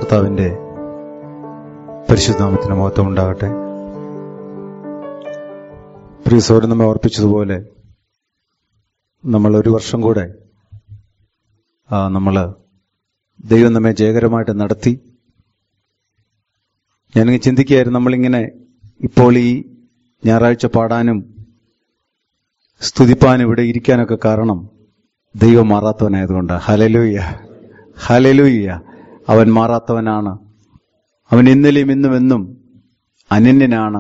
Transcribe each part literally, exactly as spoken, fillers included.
കർത്താവിന്റെ പരിശുദ്ധനാമത്തിന് മഹത്വം ഉണ്ടാകട്ടെ. പ്രിയ സഹോദരൻ നമ്മെ ഓർപ്പിച്ചതുപോലെ നമ്മൾ ഒരു വർഷം കൂടെ നമ്മൾ ദൈവം നമ്മെ ജയകരമായിട്ട് നടത്തി. ഞാനിങ്ങനെ ചിന്തിക്കുകയായിരുന്നു, നമ്മളിങ്ങനെ ഇപ്പോൾ ഈ ഞായറാഴ്ച പാടാനും സ്തുതിപ്പാനും ഇവിടെ ഇരിക്കാനൊക്കെ കാരണം ദൈവം മാറാത്തവനായതുകൊണ്ട്. Hallelujah, hallelujah. അവൻ മാറാത്തവനാണ്. അവൻ ഇന്നലെയും ഇന്നും എന്നും അനന്യനാണ്.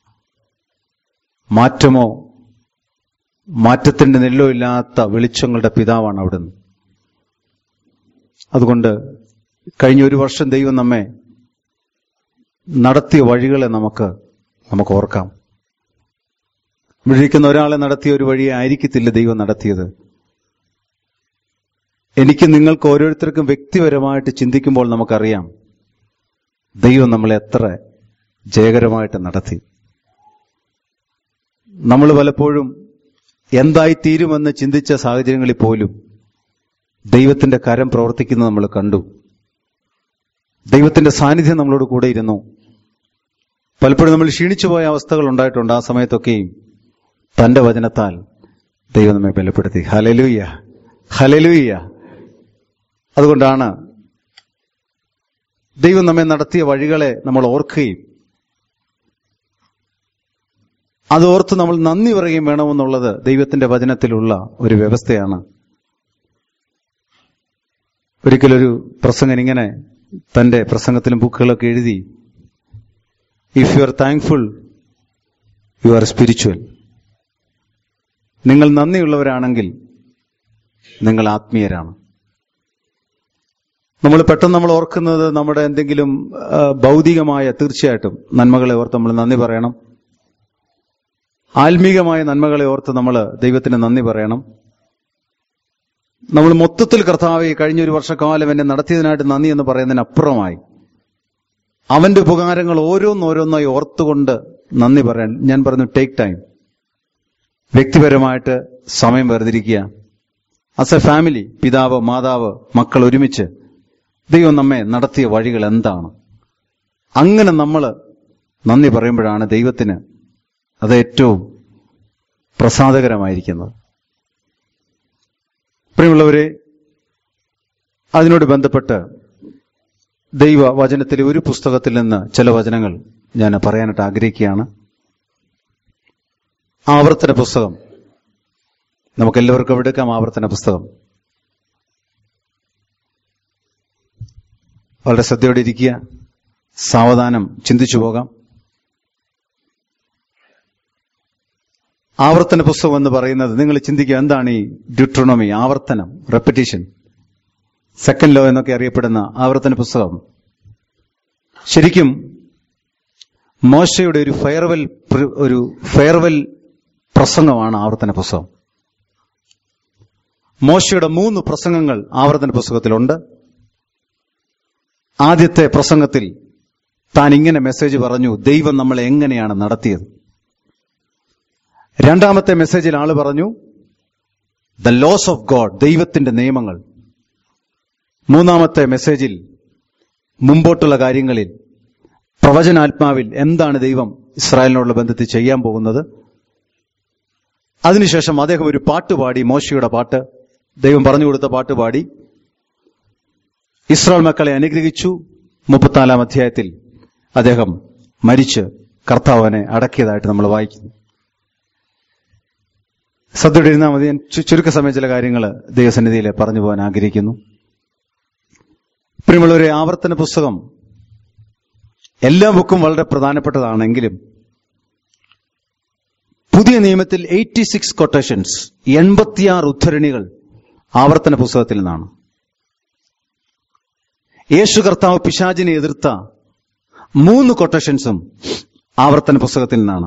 മാറ്റമോ മാറ്റത്തിന്റെ നെല്ലോ ഇല്ലാത്ത വെളിച്ചങ്ങളുടെ പിതാവാണ് അവിടുന്ന്. അതുകൊണ്ട് കഴിഞ്ഞ ഒരു വർഷം ദൈവം നമ്മെ നടത്തിയ വഴികളെ നമുക്ക് നമുക്ക് ഓർക്കാം. ഇവിടെ ഇരിക്കുന്ന ഒരാളെ നടത്തിയ ഒരു വഴിയെ ആയിരിക്കത്തില്ല ദൈവം നടത്തിയത്. എനിക്ക് നിങ്ങൾക്ക് ഓരോരുത്തർക്കും വ്യക്തിപരമായിട്ട് ചിന്തിക്കുമ്പോൾ നമുക്കറിയാം ദൈവം നമ്മളെ എത്ര ജയകരമായിട്ട് നടത്തി. നമ്മൾ പലപ്പോഴും എന്തായി തീരുമെന്ന് ചിന്തിച്ച സാഹചര്യങ്ങളിൽ പോലും ദൈവത്തിന്റെ കരം പ്രവർത്തിക്കുന്നത് നമ്മൾ കണ്ടു. ദൈവത്തിന്റെ സാന്നിധ്യം നമ്മളോട് കൂടെ ഇരുന്നു. പലപ്പോഴും നമ്മൾ ക്ഷീണിച്ചു പോയ അവസ്ഥകൾ ഉണ്ടായിട്ടുണ്ട്. ആ സമയത്തൊക്കെയും തന്റെ വചനത്താൽ ദൈവം നമ്മെ ബലപ്പെടുത്തി. Hallelujah, hallelujah. അതുകൊണ്ടാണ് ദൈവം നമ്മെ നടത്തിയ വഴികളെ നമ്മൾ ഓർക്കുകയും അത് ഓർത്ത് നമ്മൾ നന്ദി പറയുകയും വേണമെന്നുള്ളത് ദൈവത്തിന്റെ വചനത്തിലുള്ള ഒരു വ്യവസ്ഥയാണ്. ഒരിക്കലൊരു പ്രസംഗൻ ഇങ്ങനെ തന്റെ പ്രസംഗത്തിലും ബുക്കുകളൊക്കെ എഴുതി, if you are thankful you are spiritual. നിങ്ങൾ നന്ദിയുള്ളവരാണെങ്കിൽ നിങ്ങൾ ആത്മീയരാണ്. നമ്മൾ പെട്ടെന്ന് നമ്മൾ ഓർക്കുന്നത് നമ്മുടെ എന്തെങ്കിലും ഭൗതികമായ, തീർച്ചയായിട്ടും നന്മകളെ ഓർത്ത് നമ്മൾ നന്ദി പറയണം. ആത്മീകമായ നന്മകളെ ഓർത്ത് നമ്മൾ ദൈവത്തിന് നന്ദി പറയണം. നമ്മൾ മൊത്തത്തിൽ കർത്താവെ കഴിഞ്ഞൊരു വർഷക്കാലം എന്നെ നടത്തിയതിനായിട്ട് നന്ദി എന്ന് പറയുന്നതിനപ്പുറമായി അവന്റെ ഉപകാരങ്ങൾ ഓരോന്നോരോന്നായി ഓർത്തുകൊണ്ട് നന്ദി പറയാൻ ഞാൻ പറഞ്ഞു, ടേക്ക് ടൈം. വ്യക്തിപരമായിട്ട് സമയം വേർതിരിക്കുക. ആസ് എ ഫാമിലി, പിതാവ്, മാതാവ്, മക്കൾ ഒരുമിച്ച് ദൈവം നമ്മെ നടത്തിയ വഴികൾ എന്താണ്, അങ്ങനെ നമ്മൾ നന്ദി പറയുമ്പോഴാണ് ദൈവത്തിന് അത് ഏറ്റവും പ്രസാദകരമായിരിക്കുന്നത്. പ്രിയമുള്ളവരെ, അതിനോട് ബന്ധപ്പെട്ട് ദൈവ വചനത്തിലെ ഒരു പുസ്തകത്തിൽ നിന്ന് ചില വചനങ്ങൾ ഞാൻ പറയാനായിട്ട് ആഗ്രഹിക്കുകയാണ്. ആവർത്തന പുസ്തകം, നമുക്കെല്ലാവർക്കും എടുക്കാം. ആവർത്തന പുസ്തകം വളരെ ശ്രദ്ധയോടെ ഇരിക്കുക, സാവധാനം ചിന്തിച്ചു പോകാം. ആവർത്തന പുസ്തകം എന്ന് പറയുന്നത്, നിങ്ങൾ ചിന്തിക്കുക, എന്താണ് ഈ ഡ്യൂട്രോണമി, ആവർത്തനം, റെപ്പിറ്റീഷൻ, സെക്കൻഡ് ലോ എന്നൊക്കെ അറിയപ്പെടുന്ന ആവർത്തന പുസ്തകം ശരിക്കും മോശയുടെ ഒരു ഫെയർവെൽ ഒരു ഫെയർവെൽ പ്രസംഗമാണ് ആവർത്തന പുസ്തകം. മോശയുടെ മൂന്ന് പ്രസംഗങ്ങൾ ആവർത്തന പുസ്തകത്തിലുണ്ട്. ആദ്യത്തെ പ്രസംഗത്തിൽ താൻ ഇങ്ങനെ മെസ്സേജ് പറഞ്ഞു, ദൈവം നമ്മളെ എങ്ങനെയാണ് നടത്തിയത്. രണ്ടാമത്തെ മെസ്സേജിൽ ആള് പറഞ്ഞു ദ ലോസ് ഓഫ് ഗോഡ്, ദൈവത്തിന്റെ നിയമങ്ങൾ. മൂന്നാമത്തെ മെസ്സേജിൽ മുമ്പോട്ടുള്ള കാര്യങ്ങളിൽ പ്രവചനാത്മാവിൽ എന്താണ് ദൈവം ഇസ്രായേലിനോടുള്ള ബന്ധത്തിൽ ചെയ്യാൻ പോകുന്നത്. അതിനുശേഷം അദ്ദേഹം ഒരു പാട്ട് പാടി, മോശയുടെ പാട്ട്, ദൈവം പറഞ്ഞു കൊടുത്ത പാട്ട് പാടി ഇസ്രായേൽ മക്കളെ അനുഗ്രഹിച്ചു. മുപ്പത്തിനാലാം അധ്യായത്തിൽ അദ്ദേഹം മരിച്ച് കർത്താവിനെ അടക്കിയതായിട്ട് നമ്മൾ വായിക്കുന്നു. ശ്രദ്ധയോടെ ഇരുന്നാൽ മതി. ഞാൻ ചുരുക്ക സമയം ചില കാര്യങ്ങൾ ദൈവസന്നിധിയിൽ പറഞ്ഞു പോകാൻ ആഗ്രഹിക്കുന്നു. പ്രിയമുള്ളവരെ, ആവർത്തന പുസ്തകം എല്ലാ ബുക്കും വളരെ പ്രധാനപ്പെട്ടതാണെങ്കിലും പുതിയ നിയമത്തിൽ എയ്റ്റി സിക്സ് കൊട്ടേഷൻസ്, എൺപത്തിയാറ് ഉദ്ധരണികൾ ആവർത്തന പുസ്തകത്തിൽ നിന്നാണ്. യേശു കർത്താവ് പിശാചിനെ എതിർത്ത മൂന്ന് കൊട്ടേഷൻസും ആവർത്തന പുസ്തകത്തിൽ നിന്നാണ്.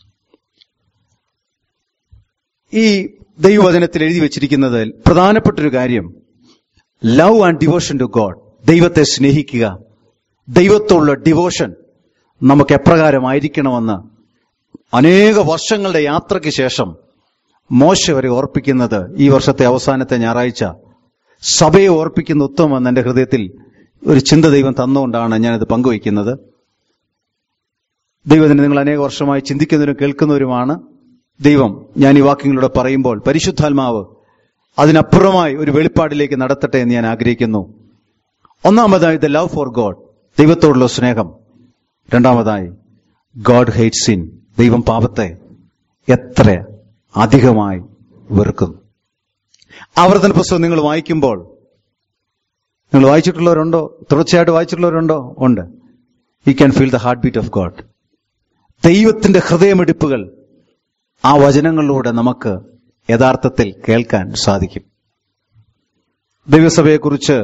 ഈ ദൈവവചനത്തിൽ എഴുതി വച്ചിരിക്കുന്നത് പ്രധാനപ്പെട്ടൊരു കാര്യം, love and devotion to God, ദൈവത്തെ സ്നേഹിക്കുക. ദൈവത്തോടുള്ള ഡിവോഷൻ നമുക്ക് എപ്രകാരമായിരിക്കണമെന്ന് അനേക വർഷങ്ങളുടെ യാത്രയ്ക്ക് ശേഷം മോശ വരെ ഓർപ്പിക്കുന്നത് ഈ വർഷത്തെ അവസാനത്തെ ഞായറാഴ്ച സഭയെ ഓർപ്പിക്കുന്ന ഉത്തമമെന്ന് എന്റെ ഹൃദയത്തിൽ ഒരു ചിന്ത ദൈവം തന്നുകൊണ്ടാണ് ഞാനിത് പങ്കുവയ്ക്കുന്നത്. ദൈവത്തിന് നിങ്ങൾ അനേക വർഷമായി ചിന്തിക്കുന്നവരും കേൾക്കുന്നവരുമാണ്. ദൈവം ഞാൻ ഈ വാക്യങ്ങളിലൂടെ പറയുമ്പോൾ പരിശുദ്ധാത്മാവ് അതിനപ്പുറമായി ഒരു വെളിപ്പാടിലേക്ക് നടത്തട്ടെ എന്ന് ഞാൻ ആഗ്രഹിക്കുന്നു. ഒന്നാമതായി ദ ലവ് ഫോർ ഗോഡ്, ദൈവത്തോടുള്ള സ്നേഹം. രണ്ടാമതായി ഗോഡ് ഹേറ്റ് സിൻ, ദൈവം പാപത്തെ എത്ര അധികമായി വെറുക്കുന്നു. ആവർത്തന പുസ്തകം നിങ്ങൾ വായിക്കുമ്പോൾ, നിങ്ങൾ വായിച്ചിട്ടുള്ളവരുണ്ടോ? തുടർച്ചയായിട്ട് വായിച്ചിട്ടുള്ളവരുണ്ടോ? ഉണ്ട്. You can feel the heartbeat of God. ദൈവത്തിന്റെ ഹൃദയമിടിപ്പുകൾ ആ വചനങ്ങളിലൂടെ നമുക്ക് യഥാർത്ഥത്തിൽ കേൾക്കാൻ സാധിക്കും. ദൈവസഭയെക്കുറിച്ച്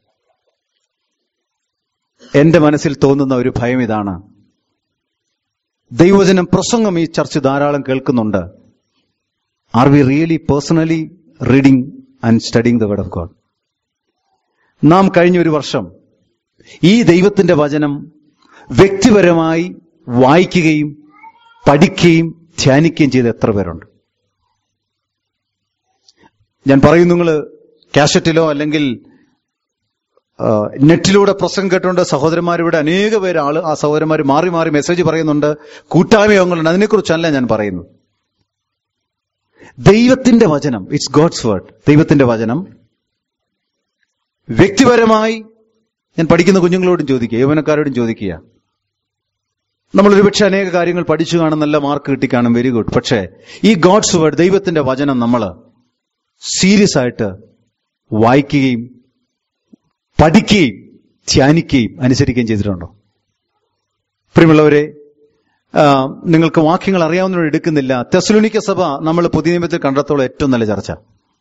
എന്റെ മനസ്സിൽ തോന്നുന്ന ഒരു ഭയം ഇതാണ്. ദൈവവചനം പ്രസംഗം ഈ ചർച്ച് ധാരാളം കേൾക്കുന്നുണ്ട്. Are we really personally reading and studying the word of God? നാം കഴിഞ്ഞ ഒരു വർഷം ഈ ദൈവത്തിന്റെ വചനം വ്യക്തിപരമായി വായിക്കുകയും പഠിക്കുകയും ധ്യാനിക്കുകയും ചെയ്ത എത്ര പേരുണ്ട്? ഞാൻ പറയും, നിങ്ങൾ കാസറ്റിലോ അല്ലെങ്കിൽ നെറ്റിലൂടെ പ്രസംഗം കേട്ടുകൊണ്ട് സഹോദരന്മാരിവിടെ അനേക പേര് ആള് ആ സഹോദരന്മാർ മാറി മാറി മെസ്സേജ് പറയുന്നുണ്ട്, കൂട്ടായ്മകളുണ്ട്. അതിനെക്കുറിച്ചല്ല ഞാൻ പറയുന്നത്. ദൈവത്തിന്റെ വചനം, ഇറ്റ്സ് ഗോഡ്സ് വേർഡ്. ദൈവത്തിന്റെ വചനം വ്യക്തിപരമായി ഞാൻ പഠിക്കുന്ന കുഞ്ഞുങ്ങളോടും ചോദിക്കുക, യൗവനക്കാരോടും ചോദിക്കുക. നമ്മൾ ഒരുപക്ഷെ അനേക കാര്യങ്ങൾ പഠിച്ചു കാണും, നല്ല മാർക്ക് കിട്ടിക്കാണും, വെരി ഗുഡ്. പക്ഷേ ഈ ഗോഡ്സ് വേർഡ്, ദൈവത്തിന്റെ വചനം നമ്മൾ സീരിയസ് ആയിട്ട് വായിക്കുകയും പഠിക്കുകയും ധ്യാനിക്കുകയും അനുസരിക്കുകയും ചെയ്തിട്ടുണ്ടോ? പ്രിയമുള്ളവരെ, നിങ്ങൾക്ക് വാക്യങ്ങൾ അറിയാവുന്നവരോട് എടുക്കുന്നില്ല. തെസ്സലോനിക്ക സഭ നമ്മൾ പുതിയ നിയമത്തിൽ കണ്ടെത്തോളം ഏറ്റവും നല്ല ചർച്ച,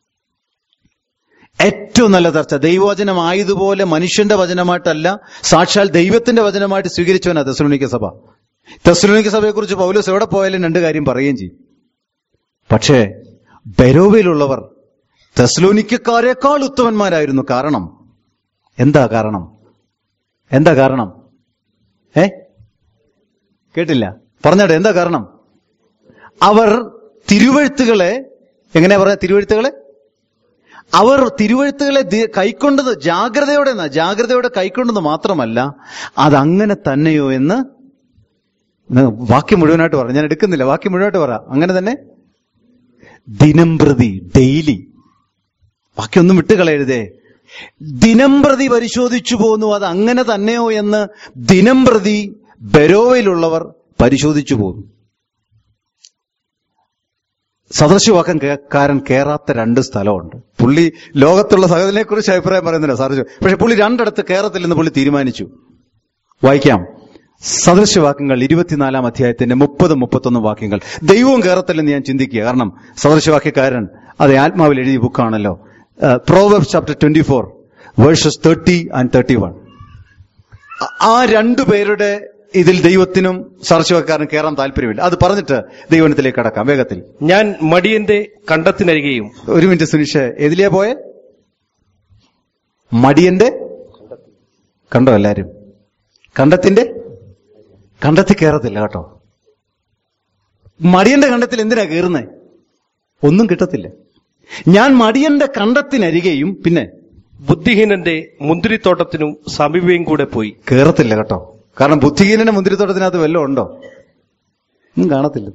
ഏറ്റവും നല്ല ചർച്ച. ദൈവവചനം ആയതുപോലെ മനുഷ്യന്റെ വചനമായിട്ടല്ല, സാക്ഷാൽ ദൈവത്തിന്റെ വചനമായിട്ട് സ്വീകരിച്ചവനാ തെസ്സലോനിക്ക സഭ. തെസ്സലോനിക്ക സഭയെക്കുറിച്ച് പൗലോസ് എവിടെ പോയാലും രണ്ട് കാര്യം പറയുകയും ചെയ്യും. പക്ഷേ ബെരോവയിലുള്ളവർ തെസ്സലോനിക്കക്കാരെക്കാൾ ഉത്തമന്മാരായിരുന്നു. കാരണം എന്താ കാരണം? എന്താ കാരണം? ഏ കേട്ടില്ല, പറഞ്ഞാട്ടെ, എന്താ കാരണം? അവർ തിരുവെഴുത്തുകളെ, എങ്ങനെയാ പറയാ, തിരുവെഴുത്തുകളെ അവർ തിരുവെഴുത്തുകളെ കൈക്കൊണ്ടത് ജാഗ്രതയോടെ ജാഗ്രതയോടെ കൈക്കൊണ്ടെന്ന് മാത്രമല്ല, അതങ്ങനെ തന്നെയോ എന്ന് വാക്യം മുഴുവനായിട്ട് പറ. ഞാൻ എടുക്കുന്നില്ല, വാക്യം മുഴുവനായിട്ട് പറ. അങ്ങനെ തന്നെ ദിനം പ്രതി, ഡെയിലി, വാക്യൊന്നും വിട്ടുകളയരുതേ. ദിനം പ്രതി പരിശോധിച്ചു പോന്നു, അത് അങ്ങനെ തന്നെയോ എന്ന് ദിനം പ്രതി ബെരോവയിലുള്ളവർ പരിശോധിച്ചു പോന്നു. സദൃശവാക്യക്കാരൻ കേറാത്ത രണ്ട് സ്ഥലമുണ്ട്. പുള്ളി ലോകത്തുള്ള സകലതിനെ കുറിച്ച് അഭിപ്രായം പറയുന്നില്ല സാറിച്ചു, പക്ഷെ പുള്ളി രണ്ടിടത്ത് കേറത്തില്ലെന്ന് പുള്ളി തീരുമാനിച്ചു. വായിക്കാം. സദൃശവാക്യങ്ങൾ ഇരുപത്തിനാലാം അധ്യായത്തിന്റെ മുപ്പത് മുപ്പത്തൊന്ന് വാക്യങ്ങൾ. ദൈവവും കേറത്തില്ലെന്ന് ഞാൻ ചിന്തിക്കുക. കാരണം സദൃശവാക്യക്കാരൻ അത് ആത്മാവിൽ എഴുതിയ ബുക്കാണല്ലോ. Proverbs chapter twenty four verses thirty and thirty one. ആ രണ്ടു പേരുടെ ഇതിൽ ദൈവത്തിനും സദൃശവാക്യക്കാരനും കയറാൻ താല്പര്യമില്ല. അത് പറഞ്ഞിട്ട് ദൈവത്തിലേക്ക് കടക്കാം വേഗത്തിൽ. ഞാൻ മടിയന്റെ കണ്ടത്തിനരികെയും. ഒരു മിനിറ്റ് സുനിഷ്, എതിലെയാ പോയെ? മടിയന്റെ കണ്ടോ? എല്ലാരും കണ്ടത്തിന്റെ കണ്ടത്തിൽ കയറത്തില്ല കേട്ടോ. മടിയന്റെ കണ്ടത്തിൽ എന്തിനാ കയറുന്നേ? ഒന്നും കിട്ടത്തില്ല. ഞാൻ മടിയന്റെ കണ്ടത്തിനരികെയും പിന്നെ ബുദ്ധിഹീനന്റെ മുന്തിരിത്തോട്ടത്തിനും സമീപയും കൂടെ പോയി. കയറത്തില്ല കേട്ടോ. കാരണം ബുദ്ധിഹീനന്റെ മുന്തിരിത്തോട്ടത്തിനകത്ത് വല്ലതും ഉണ്ടോ? ഒന്നും കാണത്തില്ല.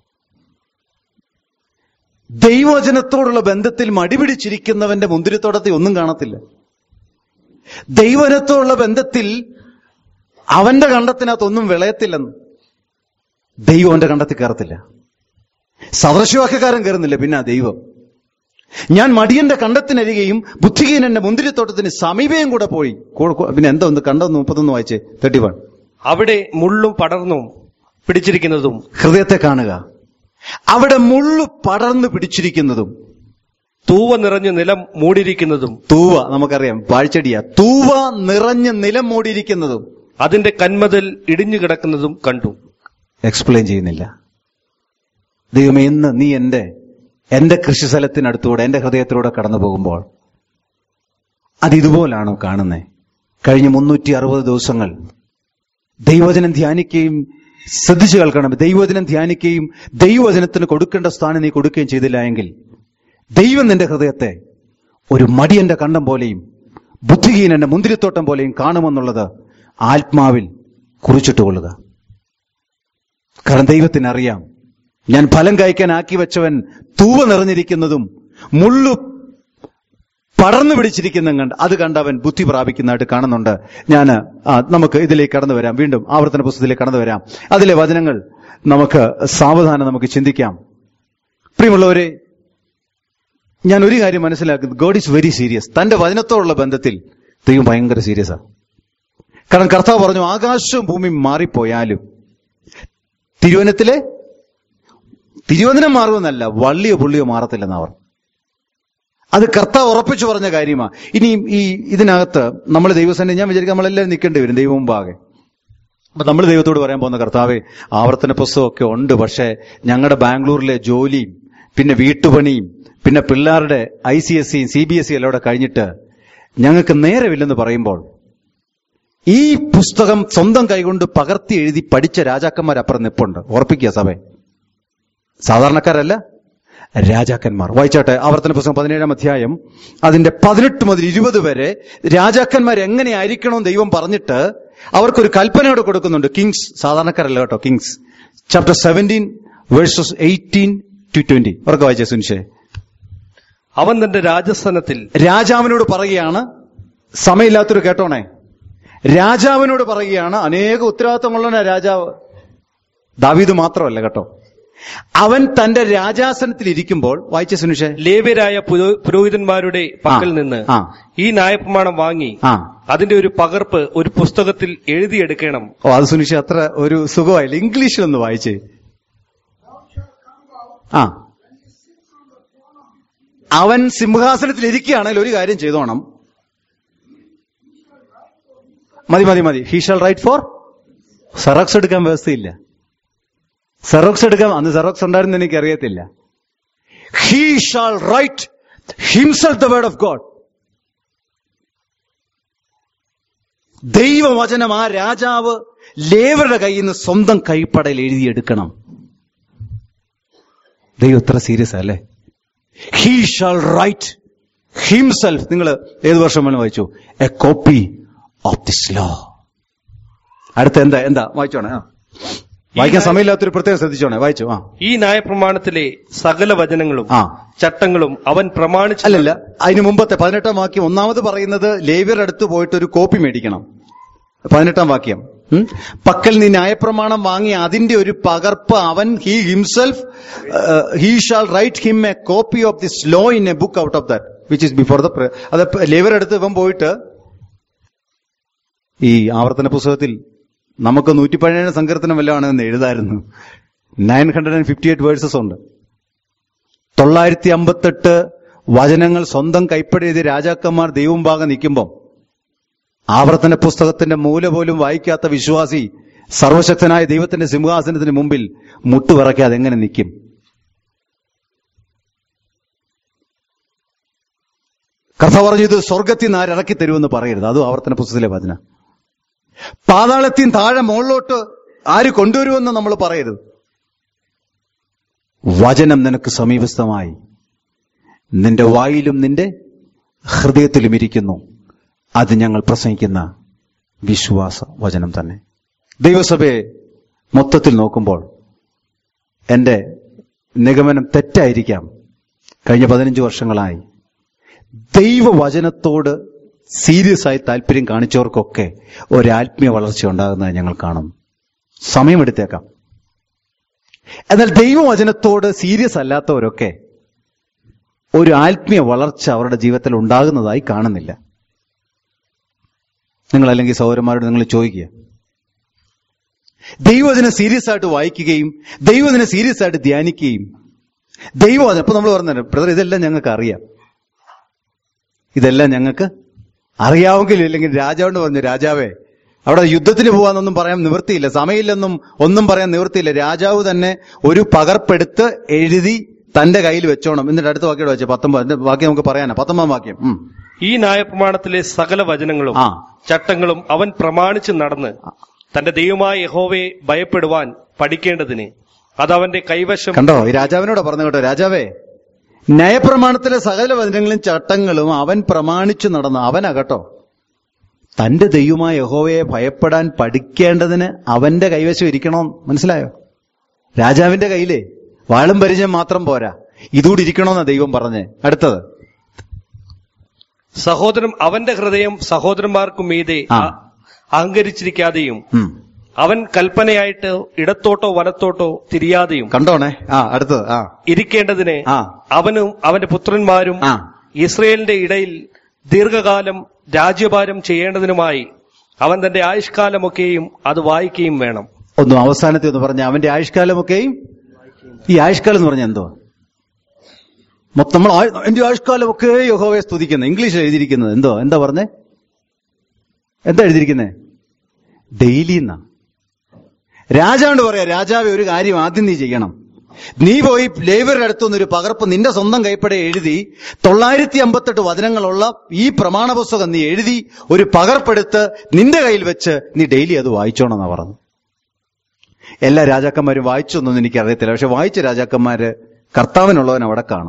ദൈവവചനത്തോടുള്ള ബന്ധത്തിൽ മടിപിടിച്ചിരിക്കുന്നവന്റെ മുന്തിരിത്തോട്ടത്തിൽ ഒന്നും കാണത്തില്ല. ദൈവവചനത്തോടുള്ള ബന്ധത്തിൽ അവന്റെ കണ്ടത്തിനകത്തൊന്നും വിളയത്തില്ലെന്ന്. ദൈവം അവന്റെ കണ്ടത്തിൽ കയറത്തില്ല. സദൃശവാക്യക്കാരൻ കയറുന്നില്ല, പിന്നെ ദൈവം. ഞാൻ മടിയന്റെ കണ്ടത്തിനരികെയും ബുദ്ധിഹീനന്റെ മുന്തിരിത്തോട്ടത്തിന് സമീപയും കൂടെ പോയി. പിന്നെ എന്താ ഒന്ന് കണ്ടൊന്ന് മുപ്പത്തൊന്ന് വായിച്ചേ, തേർട്ടി വൺ. അവിടെ മുള്ളും പടർന്നും പിടിച്ചിരിക്കുന്നതും. ഹൃദയത്തെ കാണുക. അവിടെ മുള്ളു പടർന്നു പിടിച്ചിരിക്കുന്നതും തൂവ നിറഞ്ഞ് നിലം മൂടിയിരിക്കുന്നതും. തൂവ നമുക്കറിയാം, വാഴ്ചടിയാ. തൂവ നിറഞ്ഞ് നിലം മൂടിയിരിക്കുന്നതും അതിന്റെ കന്മതിൽ ഇടിഞ്ഞു കിടക്കുന്നതും കണ്ടു. എക്സ്പ്ലെയിൻ ചെയ്യുന്നില്ല. ദൈവമേ, ഇന്ന് നീ എന്റെ എന്റെ കൃഷിസ്ഥലത്തിനടുത്തൂടെ എന്റെ ഹൃദയത്തിലൂടെ കടന്നു പോകുമ്പോൾ അത് ഇതുപോലാണോ കാണുന്നേ? കഴിഞ്ഞ മുന്നൂറ്റി അറുപത് ദിവസങ്ങൾ ദൈവവചനം ധ്യാനിക്കുകയും ശ്രദ്ധിച്ചു കേൾക്കണം. ദൈവവചനം ധ്യാനിക്കുകയും ദൈവവചനത്തിന് കൊടുക്കേണ്ട സ്ഥാനം നീ കൊടുക്കുകയും ചെയ്തില്ല എങ്കിൽ ദൈവം നിന്റെ ഹൃദയത്തെ ഒരു മടിയന്റെ കണ്ടം പോലെയും ബുദ്ധിഹീനന്റെ മുന്തിരിത്തോട്ടം പോലെയും കാണുമെന്നുള്ളത് ആത്മാവിൽ കുറിച്ചിട്ടുകൊള്ളുക. കാരണം ദൈവത്തിനറിയാം, ഞാൻ ഫലം കായ്ക്കാൻ ആക്കി വെച്ചവൻ തൂവ നിറഞ്ഞിരിക്കുന്നതും മുള്ളു പടർന്നു പിടിച്ചിരിക്കുന്നതും കണ്ട് അത് കണ്ട് അവൻ ബുദ്ധി പ്രാപിക്കുന്നതായിട്ട് കാണുന്നുണ്ട്. ഞാൻ നമുക്ക് ഇതിലേക്ക് കടന്നു വരാം, വീണ്ടും ആവർത്തന പുസ്തകത്തിലേക്ക് കടന്നു വരാം. അതിലെ വചനങ്ങൾ നമുക്ക് സാവധാനം നമുക്ക് ചിന്തിക്കാം. പ്രിയമുള്ളവരെ, ഞാൻ ഒരു കാര്യം മനസ്സിലാക്കുന്നത്, ഗോഡ് ഈസ് വെരി സീരിയസ്. തന്റെ വചനത്തോടുള്ള ബന്ധത്തിൽ ദൈവം ഭയങ്കര സീരിയസാണ്. കാരണം കർത്താവ് പറഞ്ഞു, ആകാശവും ഭൂമിയും മാറിപ്പോയാലും തിരുവനത്തിലെ തിരുവചനം മാറുമെന്നല്ല, വള്ളിയോ പുള്ളിയോ മാറത്തില്ലെന്ന് അവർ. അത് കർത്താവ് ഉറപ്പിച്ചു പറഞ്ഞ കാര്യമാണ്. ഇനിയും ഈ ഇതിനകത്ത് നമ്മൾ ദൈവസന്നിധി, ഞാൻ വിചാരിക്കും നമ്മളെല്ലാവരും നിൽക്കേണ്ടി വരും ദൈവം മുമ്പാകെ. അപ്പൊ നമ്മൾ ദൈവത്തോട് പറയാൻ പോകുന്ന, കർത്താവേ, ആവർത്തന പുസ്തകമൊക്കെ ഉണ്ട്, പക്ഷെ ഞങ്ങളുടെ ബാംഗ്ലൂരിലെ ജോലിയും പിന്നെ വീട്ടുപണിയും പിന്നെ പിള്ളേരുടെ ഐ സി എസ് സിയും സി ബി എസ് സി എല്ലാം കൂടെ കഴിഞ്ഞിട്ട് ഞങ്ങൾക്ക് നേരമില്ലെന്ന് പറയുമ്പോൾ, ഈ പുസ്തകം സ്വന്തം കൈകൊണ്ട് പകർത്തി എഴുതി പഠിച്ച രാജാക്കന്മാരപ്പുറം നിപ്പുണ്ട്. ഉറപ്പിക്കുക സഭയെ, സാധാരണക്കാരല്ല, രാജാക്കന്മാർ. വായിച്ചാട്ടെ, ആവർത്തന പുസ്തകം പതിനേഴാം അധ്യായം അതിന്റെ പതിനെട്ട് മുതൽ ഇരുപത് വരെ രാജാക്കന്മാർ എങ്ങനെയായിരിക്കണം ദൈവം പറഞ്ഞിട്ട് അവർക്കൊരു കൽപ്പനയോട് കൊടുക്കുന്നുണ്ട്. കിങ്സ്, സാധാരണക്കാരല്ല കേട്ടോ, Kings chapter seventeen verses eighteen to twenty. അവർക്ക് വായിച്ചേ സുനിഷേ. അവൻ തന്റെ രാജസ്ഥാനത്തിൽ രാജാവിനോട് പറയുകയാണ്, സമയമില്ലാത്തൊരു കേട്ടോണേ, രാജാവിനോട് പറയുകയാണ്, അനേക ഉത്തരവാദിത്തമുള്ള രാജാവ്, ദാവീദ് മാത്രമല്ല കേട്ടോ. അവൻ തന്റെ രാജാസനത്തിൽ ഇരിക്കുമ്പോൾ, വായിച്ച സുനിഷേ, ലേവ്യരായ പുരോ- പുരോഹിതന്മാരുടെ പക്കൽ നിന്ന് ആ. ഈ ന്യായപ്രമാണം വാങ്ങി ആ അതിന്റെ ഒരു പകർപ്പ് ഒരു പുസ്തകത്തിൽ എഴുതിയെടുക്കണം. ഓ, അത് സുനിഷ അത്ര ഒരു സുഖമായില്ല. ഇംഗ്ലീഷിലൊന്ന് വായിച്ചേ. ആ അവൻ സിംഹാസനത്തിൽ ഇരിക്കുകയാണെങ്കിൽ ഒരു കാര്യം ചെയ്തോണം. മതി മതി മതി he shall write for. Xerox എടുക്കാൻ വ്യവസ്ഥയില്ല. സെറോക്സ് എടുക്കാൻ അന്ന് സെറോക്സ് ഉണ്ടായിരുന്നു എനിക്കറിയത്തില്ല. He shall write himself the word of God. ദൈവവചനം ആ രാജാവ് ലേവരുടെ കയ്യിൽ നിന്ന് സ്വന്തം കൈപ്പടയിൽ എഴുതിയെടുക്കണം. ദൈവം എത്ര സീരിയസ് അല്ലേ. He shall write himself. നിങ്ങൾ ഏത് വർഷം വേണം വായിച്ചു? A copy of this law. അടുത്ത എന്താ എന്താ വായിച്ചോണേ. ആ വായിക്കാൻ സമയമില്ലാത്തൊരു പ്രത്യേകം ശ്രദ്ധിച്ചോണേ, വായിച്ചു. ആ ഈ ന്യായപ്രമാണത്തിലെ സകല വചനങ്ങളും ആ ചട്ടങ്ങളും അവൻ പ്രമാണിച്ചു. അല്ലല്ല, അതിന് മുമ്പത്തെ പതിനെട്ടാം വാക്യം ഒന്നാമത് പറയുന്നത് ലേവ്യരുടെ അടുത്ത് പോയിട്ട് ഒരു കോപ്പി മേടിക്കണം. പതിനെട്ടാം വാക്യം, ഉം, പക്കൽ നീ ന്യായപ്രമാണം വാങ്ങി അതിന്റെ ഒരു പകർപ്പ് അവൻ he himself he shall write him a copy of this law in a book out of that which is before the. അത് ലേവ്യരുടെ അടുത്ത് ഇവൻ പോയിട്ട്, ഈ ആവർത്തന പുസ്തകത്തിൽ നമുക്ക് നൂറ്റി പതിനേഴ് സങ്കീർത്തനം വല്ലതാണ് എന്ന് എഴുതായിരുന്നു. Nine hundred and fifty eight verses ഉണ്ട്. തൊള്ളായിരത്തി അമ്പത്തെട്ട് വചനങ്ങൾ സ്വന്തം കൈപ്പടി എഴുതിയ രാജാക്കന്മാർ ദൈവം ഭാഗം നിൽക്കുമ്പം ആവർത്തന പുസ്തകത്തിന്റെ മൂല പോലും വായിക്കാത്ത വിശ്വാസി സർവശക്തനായ ദൈവത്തിന്റെ സിംഹാസനത്തിന് മുമ്പിൽ മുട്ടുവിറയ്ക്കാതെ എങ്ങനെ നിൽക്കും? കർത്താവ് പറഞ്ഞു, ഇത് സ്വർഗത്തിൽ നിന്ന് ആരിറക്കി തരുമെന്ന് പറയരുത്. അതും ആവർത്തന പുസ്തകത്തിലെ വചന. പാതാളത്തിൽ താഴെ മുകളിലോട്ട് ആര് കൊണ്ടുവരുമെന്ന് നമ്മൾ പറയരുത്. വചനം നിനക്ക് സമീപസ്ഥമായി നിന്റെ വായിലും നിന്റെ ഹൃദയത്തിലും ഇരിക്കുന്നു. അത് ഞങ്ങൾ പ്രസംഗിക്കുന്ന വിശ്വാസ വചനം തന്നെ. ദൈവസഭയെ മൊത്തത്തിൽ നോക്കുമ്പോൾ എന്റെ നിഗമനം തെറ്റായിരിക്കാം. കഴിഞ്ഞ പതിനഞ്ച് വർഷങ്ങളായി ദൈവവചനത്തോട് സീരിയസ് ആയി താല്പര്യം കാണിച്ചവർക്കൊക്കെ ഒരാത്മീയ വളർച്ച ഉണ്ടാകുന്നത് ഞങ്ങൾ കാണും. സമയമെടുത്തേക്കാം. എന്നാൽ ദൈവവചനത്തോട് സീരിയസ് അല്ലാത്തവരൊക്കെ ഒരു ആത്മീയ വളർച്ച അവരുടെ ജീവിതത്തിൽ ഉണ്ടാകുന്നതായി കാണുന്നില്ല. നിങ്ങൾ അല്ലെങ്കിൽ സഹോദരന്മാരോട് നിങ്ങൾ ചോദിക്കുക, ദൈവവചനം സീരിയസ് ആയിട്ട് വായിക്കുകയും ദൈവവചനം സീരിയസ് ആയിട്ട് ധ്യാനിക്കുകയും ദൈവവചനം, ഇപ്പൊ നമ്മൾ പറഞ്ഞത് ബ്രദർ ഇതെല്ലാം ഞങ്ങൾക്ക് അറിയാം, ഇതെല്ലാം ഞങ്ങൾക്ക് അറിയാമെങ്കിലും ഇല്ലെങ്കിൽ രാജാവിനോട് പറഞ്ഞു, രാജാവേ അവിടെ യുദ്ധത്തിന് പോകാന്നൊന്നും പറയാൻ നിവൃത്തിയില്ല, സമയമില്ലെന്നും ഒന്നും പറയാൻ നിവൃത്തിയില്ല. രാജാവ് തന്നെ ഒരു പകർപ്പെടുത്ത് എഴുതി തന്റെ കയ്യിൽ വെച്ചോണം. എന്നിട്ട് അടുത്ത വാക്യോട് വെച്ചേ, പത്തൊമ്പത് വാക്യം നമുക്ക് പറയാനാ. പത്തൊമ്പതാം വാക്യം, ഉം ഈ ന്യായപ്രമാണത്തിലെ സകല വചനങ്ങളും ആ ചട്ടങ്ങളും അവൻ പ്രമാണിച്ച് നടന്ന് തന്റെ ദൈവമായ യഹോവയെ ഭയപ്പെടുവാൻ പഠിക്കേണ്ടതിന് അത് അവന്റെ കൈവശം. കണ്ടോ, ഈ രാജാവിനോട് പറഞ്ഞു കേട്ടോ, രാജാവേ ന്യായപ്രമാണത്തിലെ സകല വചനങ്ങളും ചട്ടങ്ങളും അവൻ പ്രമാണിച്ചു നടന്നു. അവനകട്ടോ തന്റെ ദൈവമായ യഹോവയെ ഭയപ്പെടാൻ പഠിക്കേണ്ടതിന് അവന്റെ കൈവശം ഇരിക്കണോ? മനസ്സിലായോ? രാജാവിന്റെ കയ്യിലേ വാളും പരിചയം മാത്രം പോരാ, ഇതുകൂടി ഇരിക്കണമെന്നാ ദൈവം പറഞ്ഞേ. അടുത്തത്, സഹോദരൻ അവന്റെ ഹൃദയം സഹോദരന്മാർക്കും മീതെ ആ. അഹങ്കരിച്ചിരിക്കാതെയും ഉം. അവൻ കൽപ്പനയായിട്ട് ഇടത്തോട്ടോ വലത്തോട്ടോ തിരിയാതെയും കണ്ടോണേ. ആ അടുത്തത്, ആ ഇരിക്കേണ്ടതിന് ആ അവനും അവന്റെ പുത്രന്മാരും ആ ഇസ്രയേലിന്റെ ഇടയിൽ ദീർഘകാലം രാജ്യഭാരം ചെയ്യേണ്ടതിനുമായി അവൻ തന്റെ ആയുഷ്കാലമൊക്കെയും അത് വായിക്കുകയും വേണം. ഒന്നും അവസാനത്തെ ഒന്ന് പറഞ്ഞ അവന്റെ ആയുഷ്കാലമൊക്കെയും. ഈ ആയുഷ്കാലം എന്ന് പറഞ്ഞാൽ എന്തോ മൊത്തം നമ്മൾ ആയു- എന്റെ ആയുഷ്കാലമൊക്കെ യഹോവയെ സ്തുതിക്കുന്നത്. ഇംഗ്ലീഷിൽ എഴുതിയിരിക്കുന്നത് എന്തോ എന്താ പറഞ്ഞേ? എന്താ എഴുതിയിരിക്കുന്നത്? ഡെയിലി എന്നാ. രാജാവിനോട് പറയാ, രാജാവെ ഒരു കാര്യം ആദ്യം നീ ചെയ്യണം. നീ പോയി ലേവ്യരുടെ അടുത്തുനിന്ന് ഒരു പകർപ്പ് നിന്റെ സ്വന്തം കൈപ്പടെ എഴുതി തൊള്ളായിരത്തി അമ്പത്തെട്ട് വചനങ്ങളുള്ള ഈ പ്രമാണ പുസ്തകം നീ എഴുതി ഒരു പകർപ്പെടുത്ത് നിന്റെ കയ്യിൽ വെച്ച് നീ ഡെയിലി അത് വായിച്ചോണെന്നാ പറഞ്ഞു. എല്ലാ രാജാക്കന്മാരും വായിച്ചൊന്നും എനിക്ക് അറിയത്തില്ല, പക്ഷെ വായിച്ച രാജാക്കന്മാര് കർത്താവിനുള്ളവൻ അവിടെ കാണും.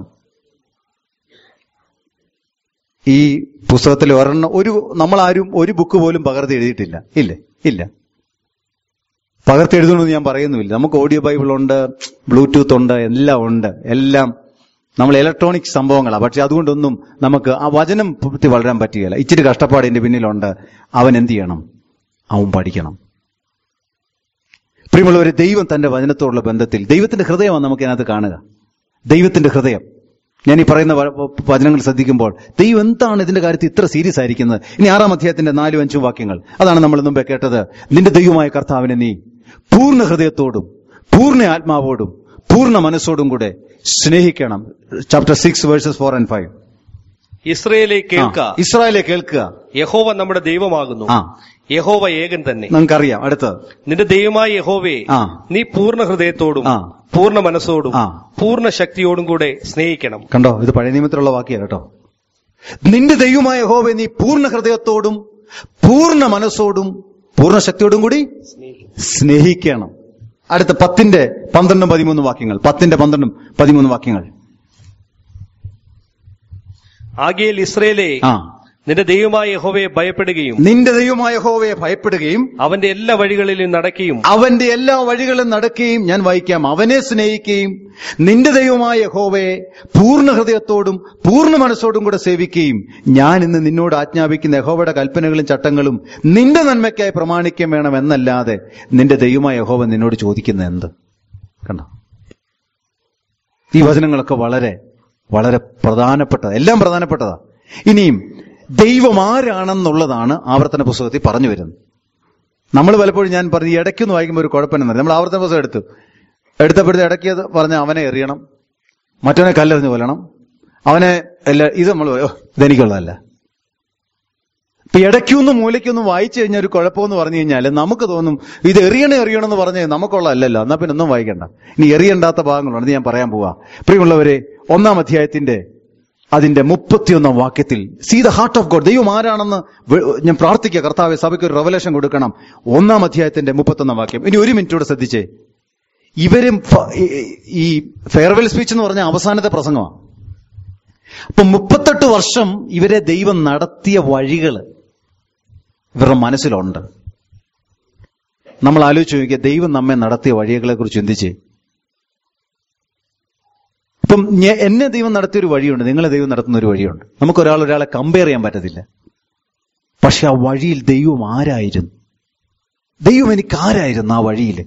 ഈ പുസ്തകത്തിൽ ഒരെണ്ണം ഒരു നമ്മളാരും ഒരു ബുക്ക് പോലും പകർത്തി എഴുതിയിട്ടില്ല. ഇല്ലേ? ഇല്ല. പകർത്തി എഴുതണമെന്ന് ഞാൻ പറയുന്നുമില്ല. നമുക്ക് ഓഡിയോ ബൈബിൾ ഉണ്ട്, ബ്ലൂടൂത്ത് ഉണ്ട്, എല്ലാം ഉണ്ട്. എല്ലാം നമ്മൾ ഇലക്ട്രോണിക് സംഭവങ്ങളാണ്. പക്ഷെ അതുകൊണ്ടൊന്നും നമുക്ക് ആ വചനം പൂർത്തി വളരാൻ പറ്റുകയില്ല. ഇച്ചിരി കഷ്ടപ്പാട് എന്റെ പിന്നിലുണ്ട്. അവൻ എന്ത് ചെയ്യണം? അവൻ പഠിക്കണം. പ്രിയമുള്ളവരെ, ദൈവം തന്റെ വചനത്തോടുള്ള ബന്ധത്തിൽ ദൈവത്തിന്റെ ഹൃദയമാണ് നമുക്ക് ഇതിനകത്ത് കാണുക. ദൈവത്തിന്റെ ഹൃദയം. ഞാൻ ഈ പറയുന്ന വചനങ്ങൾ ശ്രദ്ധിക്കുമ്പോൾ ദൈവം എന്താണ് ഇതിന്റെ കാര്യത്തിൽ ഇത്ര സീരിയസ് ആയിരിക്കുന്നത്? ഇനി ആറാം അധ്യായത്തിന്റെ നാലും അഞ്ചും വാക്യങ്ങൾ, അതാണ് നമ്മൾ മുമ്പേ കേട്ടത്. നിന്റെ ദൈവമായ കർത്താവിനെ നീ പൂർണ്ണ ഹൃദയത്തോടും പൂർണ്ണ ആത്മാവോടും പൂർണ്ണ മനസ്സോടും കൂടെ സ്നേഹിക്കണം. Chapter six verses four and five. ഇസ്രയേലെ കേൾക്ക, ഇസ്രായേലെ കേൾക്കുക, യഹോവ നമ്മുടെ ദൈവമാകുന്നു, ആ യഹോവ ഏകൻ തന്നെ. നമുക്കറിയാം. അടുത്തത്, നിന്റെ ദൈവമായ യഹോവയെ ആ നീ പൂർണ്ണ ഹൃദയത്തോടും ആ പൂർണ്ണ മനസ്സോടും ആ പൂർണ്ണ ശക്തിയോടും കൂടെ സ്നേഹിക്കണം. കണ്ടോ, ഇത് പഴയ നിയമത്തിലുള്ള വാക്യം കേട്ടോ. നിന്റെ ദൈവമായ യഹോവയെ നീ പൂർണ്ണ ഹൃദയത്തോടും പൂർണ്ണ മനസ്സോടും പൂർണ്ണ ശക്തിയോടും കൂടി സ്നേഹിക്കണം. അടുത്ത പത്തിന്റെ പന്ത്രണ്ടും പതിമൂന്ന് വാക്യങ്ങൾ. പത്തിന്റെ പന്ത്രണ്ടും പതിമൂന്ന് വാക്യങ്ങൾ. ആകയാൽ ഇസ്രയേലേ, ആ നിന്റെ ദൈവമായ യഹോവയെ ഭയപ്പെടുകയും നിന്റെ ദൈവമായ യഹോവയെ ഭയപ്പെടുകയും അവന്റെ എല്ലാ വഴികളിലും നടക്കുകയും അവന്റെ എല്ലാ വഴികളും നടക്കുകയും, ഞാൻ വായിക്കാം, അവനെ സ്നേഹിക്കുകയും നിന്റെ ദൈവമായ യഹോവയെ പൂർണ്ണ ഹൃദയത്തോടും പൂർണ്ണ മനസ്സോടും കൂടെ സേവിക്കുകയും ഞാൻ ഇന്ന് നിന്നോട് ആജ്ഞാപിക്കുന്ന യഹോവയുടെ കൽപ്പനകളും ചട്ടങ്ങളും നിന്റെ നന്മയ്ക്കായി പ്രമാണിക്കാൻ വേണം എന്നല്ലാതെ നിന്റെ ദൈവമായ യഹോവ നിന്നോട് ചോദിക്കുന്ന എന്ത്? കണ്ടോ, ഈ വചനങ്ങളൊക്കെ വളരെ വളരെ പ്രധാനപ്പെട്ടതാ, എല്ലാം പ്രധാനപ്പെട്ടതാ. ഇനിയും ദൈവം ആരാണെന്നുള്ളതാണ് ആവർത്തന പുസ്തകത്തിൽ പറഞ്ഞു വരുന്നത്. നമ്മൾ പലപ്പോഴും ഞാൻ പറഞ്ഞു ഈ ഇടയ്ക്കൊന്ന് വായിക്കുമ്പോൾ ഒരു കുഴപ്പമെന്ന് പറയും. നമ്മൾ ആവർത്തന പുസ്തകം എടുത്തു എടുത്തപ്പോഴത്തെ ഇടയ്ക്ക് പറഞ്ഞ അവനെ എറിയണം, മറ്റവനെ കല്ലെറിഞ്ഞു കൊല്ലണം, അവനെ എല്ലാ ഇത് നമ്മൾ ഓ ഇതെനിക്കുള്ളതല്ല. ഇപ്പൊ ഇടയ്ക്കൊന്നും മൂലയ്ക്കൊന്നും വായിച്ചു കഴിഞ്ഞാൽ ഒരു കുഴപ്പമെന്ന് പറഞ്ഞു കഴിഞ്ഞാൽ നമുക്ക് തോന്നും ഇത് എറിയണേ എറിയണമെന്ന് പറഞ്ഞ് നമുക്കുള്ളതല്ലല്ലോ, എന്നാ പിന്നെ ഒന്നും വായിക്കണ്ട. ഇനി എറിയണ്ടാത്ത ഭാഗങ്ങളുണ്ട്, ഞാൻ പറയാൻ പോവാ. പ്രിയമുള്ളവരെ, ഒന്നാം അധ്യായത്തിന്റെ അതിന്റെ മുപ്പത്തിയൊന്നാം വാക്യത്തിൽ see the heart of God, ദൈവം ആരാണെന്ന് ഞാൻ പ്രാർത്ഥിക്കുക, കർത്താവെ സഭയ്ക്ക് ഒരു റെവലേഷൻ കൊടുക്കണം. ഒന്നാം അധ്യായത്തിന്റെ മുപ്പത്തൊന്നാം വാക്യം. ഇനി ഒരു മിനിറ്റ് കൂടെ ശ്രദ്ധിച്ചേ. ഇവരും ഈ ഫെയർവെൽ സ്പീച്ച് എന്ന് പറഞ്ഞ അവസാനത്തെ പ്രസംഗമാണ്. അപ്പൊ മുപ്പത്തെട്ട് വർഷം ഇവരെ ദൈവം നടത്തിയ വഴികൾ ഇവരുടെ മനസ്സിലുണ്ട്. നമ്മൾ ആലോചിച്ച് നോക്കിയാൽ ദൈവം നമ്മെ നടത്തിയ വഴികളെ കുറിച്ച് ചിന്തിച്ചേ. ഇപ്പം എന്നെ ദൈവം നടത്തിയൊരു വഴിയുണ്ട്, നിങ്ങളെ ദൈവം നടത്തുന്ന ഒരു വഴിയുണ്ട്. നമുക്ക് ഒരാൾ ഒരാളെ കമ്പയർ ചെയ്യാൻ പറ്റത്തില്ല. പക്ഷെ ആ വഴിയിൽ ദൈവം ആരായിരുന്നു? ദൈവം എനിക്ക് ആരായിരുന്നു ആ വഴിയിൽ?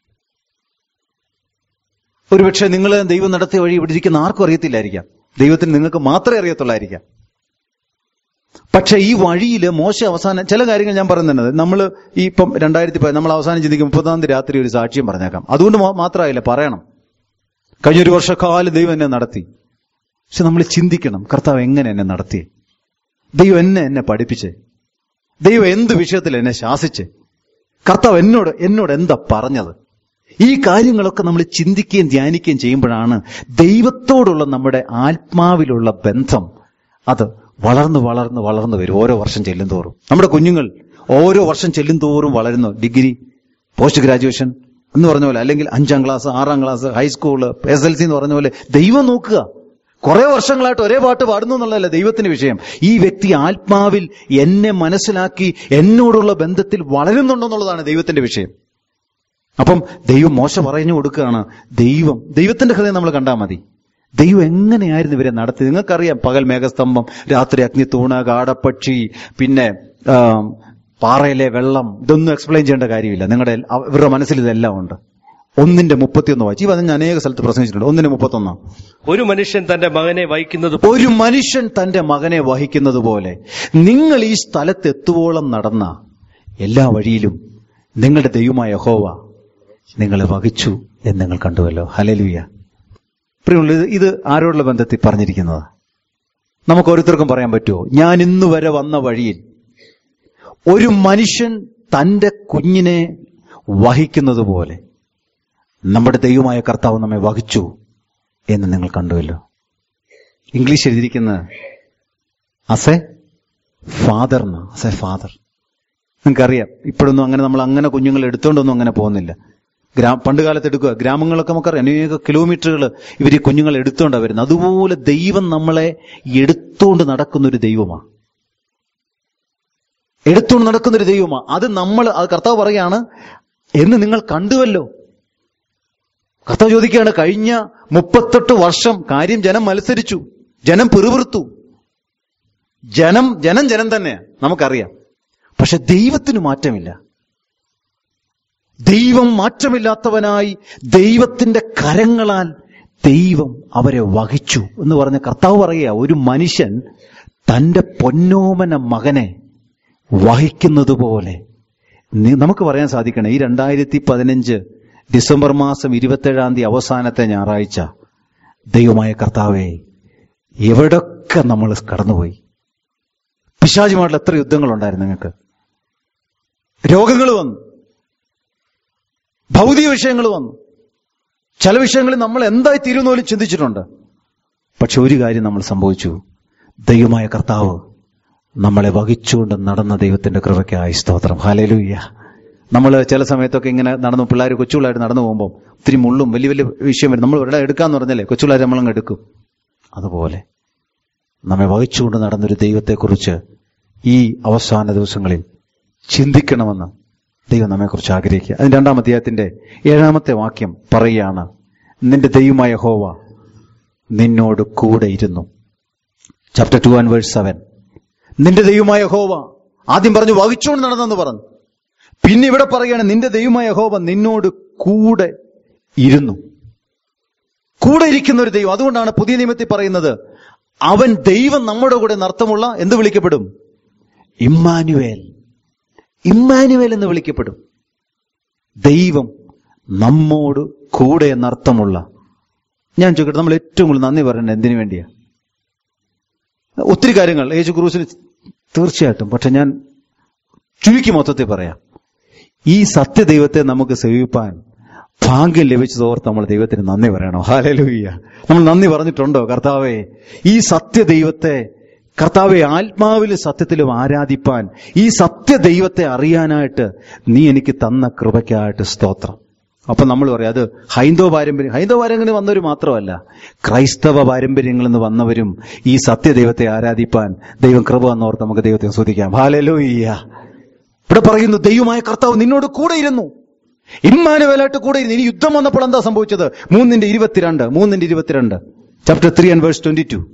ഒരുപക്ഷെ നിങ്ങൾ ദൈവം നടത്തിയ വഴി ഇവിടെ ഇരിക്കുന്ന ആർക്കും അറിയത്തില്ലായിരിക്കാം, ദൈവത്തിന് നിങ്ങൾക്ക് മാത്രമേ അറിയത്തുള്ളായിരിക്കാം. പക്ഷെ ഈ വഴിയിൽ മോശ അവസാനം ചില കാര്യങ്ങൾ ഞാൻ പറയുന്നുണ്ട്. നമ്മൾ ഈ ഇപ്പം രണ്ടായിരത്തി നമ്മൾ അവസാനം ചിന്തിക്കും മുപ്പതാം തീയതി രാത്രി ഒരു സാക്ഷ്യം പറഞ്ഞേക്കാം. അതുകൊണ്ട് മാത്രമായില്ല, പറയണം. കഴിഞ്ഞൊരു വർഷക്കാലം ദൈവം എന്നെ നടത്തി. പക്ഷെ നമ്മൾ ചിന്തിക്കണം, കർത്താവ് എങ്ങനെ എന്നെ നടത്തി? ദൈവം എന്നെ എന്നെ പഠിപ്പിച്ചേ? ദൈവം എന്ത് വിഷയത്തിൽ എന്നെ ശാസിച്ച്? കർത്താവ് എന്നോട് എന്നോട് എന്താ പറഞ്ഞത്? ഈ കാര്യങ്ങളൊക്കെ നമ്മൾ ചിന്തിക്കുകയും ധ്യാനിക്കുകയും ചെയ്യുമ്പോഴാണ് ദൈവത്തോടുള്ള നമ്മുടെ ആത്മാവിലുള്ള ബന്ധം അത് വളർന്ന് വളർന്ന് വളർന്ന് വരും. ഓരോ വർഷം ചെല്ലും തോറും നമ്മുടെ കുഞ്ഞുങ്ങൾ ഓരോ വർഷം ചെല്ലും തോറും വളരുന്നു. ഡിഗ്രി, പോസ്റ്റ് ഗ്രാജുവേഷൻ എന്ന് പറഞ്ഞ പോലെ, അല്ലെങ്കിൽ അഞ്ചാം ക്ലാസ്, ആറാം class, high school, S L C എന്ന് പറഞ്ഞ പോലെ ദൈവം നോക്കുക. കുറെ വർഷങ്ങളായിട്ട് ഒരേ പാട്ട് പാടുന്നു എന്നുള്ളതല്ല ദൈവത്തിന്റെ വിഷയം. ഈ വ്യക്തി ആത്മാവിൽ എന്നെ മനസ്സിലാക്കി എന്നോടുള്ള ബന്ധത്തിൽ വളരുന്നുണ്ടോ എന്നുള്ളതാണ് ദൈവത്തിന്റെ വിഷയം. അപ്പം ദൈവം മോശ പറഞ്ഞു കൊടുക്കുകയാണ്, ദൈവം ദൈവത്തിന്റെ ഹൃദയം നമ്മൾ കണ്ടാൽ മതി. ദൈവം എങ്ങനെയായിരുന്നു ഇവരെ നടത്തി? നിങ്ങൾക്കറിയാം, പകൽ മേഘസ്തംഭം, രാത്രി അഗ്നിത്തൂണ്, കാടപ്പക്ഷി, പിന്നെ പാറയിലെ വെള്ളം. ഇതൊന്നും എക്സ്പ്ലെയിൻ ചെയ്യേണ്ട കാര്യമില്ല. നിങ്ങളുടെ ഇവരുടെ മനസ്സിൽ ഇതെല്ലാം ഉണ്ട്. ഒന്നിന്റെ മുപ്പത്തിയൊന്ന് വായിച്ചു. ഈ പറഞ്ഞ ഞാൻ അനേക സ്ഥലത്ത് പ്രസംഗിച്ചിട്ടുണ്ട്. ഒന്നിന്റെ മുപ്പത്തൊന്നാം. ഒരു മനുഷ്യൻ തന്റെ മകനെ വഹിക്കുന്നത് ഒരു മനുഷ്യൻ തന്റെ മകനെ വഹിക്കുന്നത് പോലെ നിങ്ങൾ ഈ സ്ഥലത്ത് എത്തുവോളം നടന്ന എല്ലാ വഴിയിലും നിങ്ങളുടെ ദൈവമായ യഹോവ നിങ്ങളെ വഹിച്ചു എന്ന് നിങ്ങൾ കണ്ടുവല്ലോ. ഹല്ലേലൂയ. പ്രിയമുള്ളവരെ, ഇത് ആരോടുള്ള ബന്ധത്തിൽ പറഞ്ഞിരിക്കുന്നത്? നമുക്ക് ഓരോരുത്തർക്കും പറയാൻ പറ്റുമോ? ഞാൻ ഇന്ന് വരെ വന്ന വഴിയിൽ ഒരു മനുഷ്യൻ തന്റെ കുഞ്ഞിനെ വഹിക്കുന്നത് പോലെ നമ്മുടെ ദൈവമായ കർത്താവ് നമ്മെ വഹിച്ചു എന്ന് നിങ്ങൾ കണ്ടുവല്ലോ. ഇംഗ്ലീഷ് എഴുതിയിരിക്കുന്നത് ആസ് എ ഫാദർ എന്ന്. As a father. നിങ്ങൾക്കറിയാം, ഇപ്പോഴൊന്നും അങ്ങനെ നമ്മൾ അങ്ങനെ കുഞ്ഞുങ്ങൾ എടുത്തോണ്ടൊന്നും അങ്ങനെ പോകുന്നില്ല. ഗ്രാ പണ്ട് കാലത്ത് എടുക്കുക, ഗ്രാമങ്ങളൊക്കെ നമുക്കറിയാം, അനേക കിലോമീറ്ററുകൾ ഇവർ ഈ കുഞ്ഞുങ്ങൾ എടുത്തോണ്ടാണ് വരുന്നത്. അതുപോലെ ദൈവം നമ്മളെ എടുത്തോണ്ട് നടക്കുന്നൊരു ദൈവമാണ്. എടുത്തോണ്ട് നടക്കുന്നൊരു ദൈവമാണ്. അത് നമ്മൾ, അത് കർത്താവ് പറയാണ് എന്ന് നിങ്ങൾ കണ്ടുവല്ലോ. കർത്താവ് ചോദിക്കുകയാണ്, കഴിഞ്ഞ മുപ്പത്തെട്ട് വർഷം കാര്യം ജനം മത്സരിച്ചു, ജനം പിറുപിറുത്തു. ജനം ജനം ജനം തന്നെയാണ്, നമുക്കറിയാം. പക്ഷെ ദൈവത്തിന് മാറ്റമില്ല. ദൈവം മാറ്റമില്ലാത്തവനായി ദൈവത്തിന്റെ കരങ്ങളാൽ ദൈവം അവരെ വഹിച്ചു എന്ന് പറഞ്ഞ കർത്താവ് പറയുക, ഒരു മനുഷ്യൻ തന്റെ പൊന്നോമന മകനെ വഹിക്കുന്നത് പോലെ നമുക്ക് പറയാൻ സാധിക്കണം. ഈ രണ്ടായിരത്തി പതിനഞ്ച് ഡിസംബർ മാസം ഇരുപത്തേഴാം തീയതി അവസാനത്തെ ഞായറാഴ്ച, ദൈവമായ കർത്താവേ, എവിടൊക്കെ നമ്മൾ കടന്നുപോയി. പിശാചുമായിട്ടുള്ള എത്ര യുദ്ധങ്ങളുണ്ടായിരുന്നു നിങ്ങൾക്ക്. രോഗങ്ങൾ വന്നു, ഭൗതിക വിഷയങ്ങൾ വന്നു. ചില വിഷയങ്ങളിൽ നമ്മൾ എന്തായി തീരുന്ന പോലും ചിന്തിച്ചിട്ടുണ്ട്. പക്ഷെ ഒരു കാര്യം നമ്മൾ സംഭവിച്ചു, ദൈവമായ കർത്താവ് നമ്മളെ വഹിച്ചുകൊണ്ട് നടന്ന ദൈവത്തിന്റെ കൃപയ്ക്കായി സ്തോത്രം. ഹല്ലേലൂയ. നമ്മൾ ചില സമയത്തൊക്കെ ഇങ്ങനെ നടന്നു, പിള്ളേർ കൊച്ചുപിള്ളേർ നടന്നു പോകുമ്പോൾ ഒത്തിരി മുള്ളും വലിയ വലിയ വിഷയം വരും. നമ്മൾ ഇവിടെ എടുക്കാന്ന് പറഞ്ഞല്ലേ, കൊച്ചുപിള്ളേർ നമ്മളങ്ങ് എടുക്കും. അതുപോലെ നമ്മെ വഹിച്ചുകൊണ്ട് നടന്നൊരു ദൈവത്തെക്കുറിച്ച് ഈ അവസാന ദിവസങ്ങളിൽ ചിന്തിക്കണമെന്ന് ദൈവം നമ്മെക്കുറിച്ച് ആഗ്രഹിക്കുക. അതിന് രണ്ടാം അധ്യായത്തിന്റെ ഏഴാമത്തെ വാക്യം പറയുകയാണ്, നിന്റെ ദൈവമായ യഹോവ നിന്നോട് കൂടെ ഇരുന്നു. Chapter two and verse seven. നിന്റെ ദൈവമായ യഹോവ, ആദ്യം പറഞ്ഞു വഹിച്ചുകൊണ്ട് നടന്നെന്ന് പറഞ്ഞു. പിന്നെ ഇവിടെ പറയുകയാണ്, നിന്റെ ദൈവമായ യഹോവ നിന്നോട് കൂടെ ഇരുന്നു. കൂടെ ഇരിക്കുന്ന ഒരു ദൈവം. അതുകൊണ്ടാണ് പുതിയ നിയമത്തിൽ പറയുന്നത്, അവൻ ദൈവം നമ്മുടെ കൂടെ നർത്തമുള്ള എന്ത് വിളിക്കപ്പെടും? ഇമ്മാനുവേൽ. ഇമ്മാനുവേൽ എന്ന് വിളിക്കപ്പെടും. ദൈവം നമ്മോട് കൂടെ എന്നർത്ഥമുള്ള. ഞാൻ ചോദിക്കട്ടെ, നമ്മൾ ഏറ്റവും കൂടുതൽ നന്ദി പറയേണ്ടത് എന്തിനു വേണ്ടിയാ? ഒത്തിരി കാര്യങ്ങൾ യേശു ക്രൂസിന് തീർച്ചയായിട്ടും, പക്ഷെ ഞാൻ ചുരുക്കി മൊത്തത്തിൽ പറയാം. ഈ സത്യദൈവത്തെ നമുക്ക് സേവിപ്പാൻ ഭാഗ്യം ലഭിച്ചതോർത്ത് നമ്മൾ ദൈവത്തിന് നന്ദി പറയണം. ഹല്ലേലൂയ. നമ്മൾ നന്ദി പറഞ്ഞിട്ടുണ്ടോ? കർത്താവേ, ഈ സത്യദൈവത്തെ, കർത്താവെ, ആത്മാവിലും സത്യത്തിലും ആരാധിപ്പാൻ, ഈ സത്യദൈവത്തെ അറിയാനായിട്ട് നീ എനിക്ക് തന്ന കൃപയ്ക്കായിട്ട് സ്തോത്രം. അപ്പൊ നമ്മൾ പറയാം, അത് ഹൈന്ദവ പാരമ്പര്യം. ഹൈന്ദവ പാരമ്പര്യങ്ങളിൽ വന്നവർ മാത്രമല്ല, ക്രൈസ്തവ പാരമ്പര്യങ്ങളിൽ നിന്ന് വന്നവരും ഈ സത്യദൈവത്തെ ആരാധിപ്പാൻ ദൈവം കൃപ വന്നോർത്ത് നമുക്ക് ദൈവത്തെ സ്തുതിക്കാം. ഹല്ലേലൂയ. ഇവിടെ പറയുന്നു, ദൈവമായ കർത്താവ് നിന്നോട് കൂടെ ഇരുന്നു. ഇമ്മാനുവേലായിട്ട് കൂടെ ഇരുന്നു. ഇനി യുദ്ധം വന്നപ്പോൾ എന്താ സംഭവിച്ചത്? മൂന്നിന്റെ ഇരുപത്തിരണ്ട് മൂന്നിന്റെ ഇരുപത്തിരണ്ട് chapter three and verse twenty two.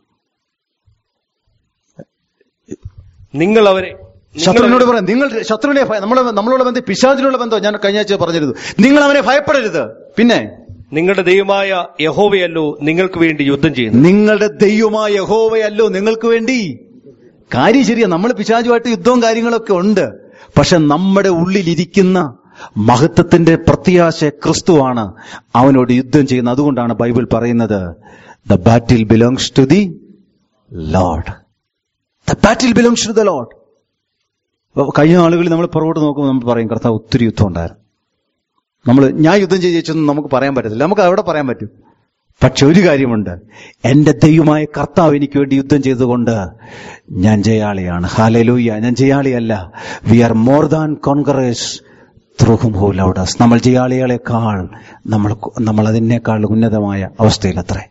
നിങ്ങൾ അവരെ ശത്രുവിനോട് പറയാം, നിങ്ങൾ ശത്രുവിനെ നമ്മളെ നമ്മളോട് ബന്ധം പിശാചിനുള്ള ബന്ധം ഞാൻ കഴിഞ്ഞ ആഴ്ച പറഞ്ഞിരുന്നു. നിങ്ങൾ അവനെ ഭയപ്പെടരുത്. പിന്നെ നിങ്ങളുടെ ദൈവമായ യഹോവയല്ലോ നിങ്ങൾക്ക് വേണ്ടി യുദ്ധം ചെയ്യുന്നു. നിങ്ങളുടെ ദൈവമായ യഹോവയല്ലോ നിങ്ങൾക്ക് വേണ്ടി. കാര്യം ശരിയാ, നമ്മൾ പിശാചുമായിട്ട് യുദ്ധവും കാര്യങ്ങളൊക്കെ ഉണ്ട്. പക്ഷെ നമ്മുടെ ഉള്ളിലിരിക്കുന്ന മഹത്വത്തിന്റെ പ്രത്യാശ ക്രിസ്തുവാണ് അവനോട് യുദ്ധം ചെയ്യുന്നത്. അതുകൊണ്ടാണ് ബൈബിൾ പറയുന്നത്, the battle belongs to the lord. The battle belongs to the lord. കഴിഞ്ഞ നാളുകളിൽ നമ്മൾ പുറകോട്ട് നോക്കുമ്പോൾ നമ്മൾ പറയും, കർത്താവ് ഒത്തിരി യുദ്ധം ഉണ്ടായിരുന്നു. നമ്മൾ ഞാൻ യുദ്ധം ചെയ്യിച്ചൊന്നും നമുക്ക് പറയാൻ പറ്റത്തില്ല. നമുക്ക് അവിടെ പറയാൻ പറ്റും. പക്ഷെ ഒരു കാര്യമുണ്ട്, എന്റെ ദൈവമായ കർത്താവ് എനിക്ക് വേണ്ടി യുദ്ധം ചെയ്തുകൊണ്ട് ഞാൻ ജയാളിയാണ്. ഹല്ലേലൂയ. ഞാൻ ജയാളിയല്ല, we are more than conquerors through him who loved us. നമ്മൾ ജയാളികളെക്കാൾ നമ്മൾ നമ്മൾ അതിനേക്കാൾ ഉന്നതമായ അവസ്ഥയിലത്രേ.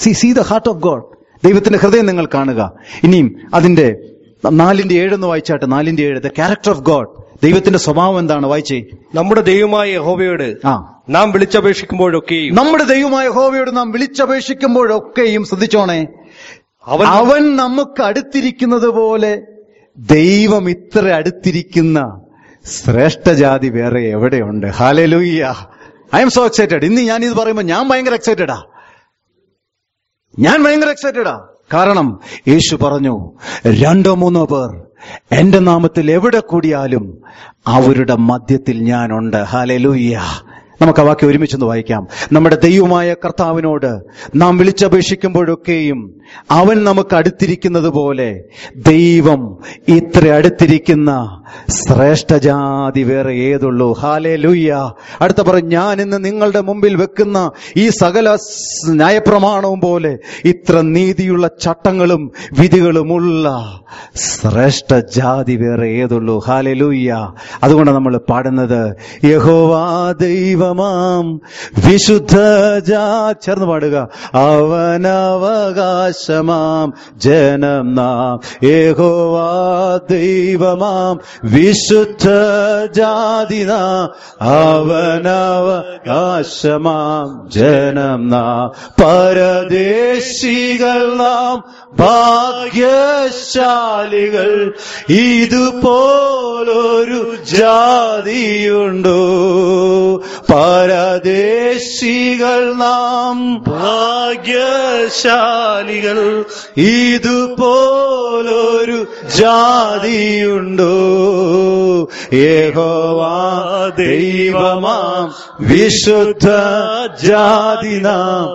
See see the heart of God. ദൈവത്തിന്റെ ഹൃദയം നിങ്ങൾ കാണുക. ഇനിയും അതിന്റെ നാലിന്റെ ഏഴെന്ന് വായിച്ചാട്ട്. നാലിന്റെ ഏഴ്, ദ ക്യാരക്ടർ ഓഫ് ഗോഡ്. ദൈവത്തിന്റെ സ്വഭാവം എന്താണ്? വായിച്ചേ. നമ്മുടെ ദൈവമായ യഹോവയോട് ആ നാം വിളിച്ചപേക്ഷിക്കുമ്പോഴൊക്കെയും നമ്മുടെ ദൈവമായ യഹോവയോട് നാം വിളിച്ചപേക്ഷിക്കുമ്പോഴൊക്കെയും ശ്രദ്ധിച്ചോണേ, അവൻ അവൻ നമുക്ക് അടുത്തിരിക്കുന്നത് പോലെ ദൈവം ഇത്ര അടുത്തിരിക്കുന്ന ശ്രേഷ്ഠജാതി വേറെ എവിടെയുണ്ട്? Hallelujah. I'm so excited. ഇന്ന് ഞാൻ ഇത് പറയുമ്പോൾ ഞാൻ ഭയങ്കര എക്സൈറ്റഡാ. ഞാൻ ഭയങ്കര എക്സൈറ്റഡാ. കാരണം യേശു പറഞ്ഞു, രണ്ടോ മൂന്നോ പേർ എന്റെ നാമത്തിൽ എവിടെ കൂടിയാലും അവരുടെ മധ്യത്തിൽ ഞാനുണ്ട്. ഹല്ലേലൂയ. നമുക്ക് ആ വാക്യം ഒരുമിച്ചൊന്ന് വായിക്കാം. നമ്മുടെ ദൈവമായ കർത്താവിനോട് നാം വിളിച്ചപേക്ഷിക്കുമ്പോഴൊക്കെയും അവൻ നമുക്ക് അടുത്തിരിക്കുന്നത് പോലെ ദൈവം ഇത്ര അടുത്തിരിക്കുന്ന ശ്രേഷ്ഠജാതി വേറെ ഏതുള്ളൂ? ഹല്ലേലൂയ. അടുത്ത പറയും, ഞാൻ ഇന്ന് നിങ്ങളുടെ മുമ്പിൽ വെക്കുന്ന ഈ സകല ന്യായപ്രമാണവും പോലെ ഇത്ര നീതിയുള്ള ചട്ടങ്ങളും വിധികളുമുള്ള ശ്രേഷ്ഠജാതി വേറെ ഏതുള്ളൂ? ഹല്ലേലൂയ. അതുകൊണ്ട് നമ്മൾ പാടുന്നത്, യഹോവാ ദൈവമാം വിശുദ്ധ ജാ, ചേർന്ന് പാടുക, അവനവകാശമാം ജനം നാം. യഹോവാ ദൈവമാം വിശുദ്ധ ജാതി നാം, അവനവകാശമാം ജനം നാം. പരദേശികൾ നാം ഭാഗ്യശാലികൾ, ഇതുപോലൊരു ജാതിയുണ്ടോ? പരദേശികൾ നാം ഭാഗ്യശാലികൾ, ഇതുപോലൊരു ജാതിയുണ്ടോ? യഹോവാ ദൈവമാം വിശുദ്ധ ജാതി നാം,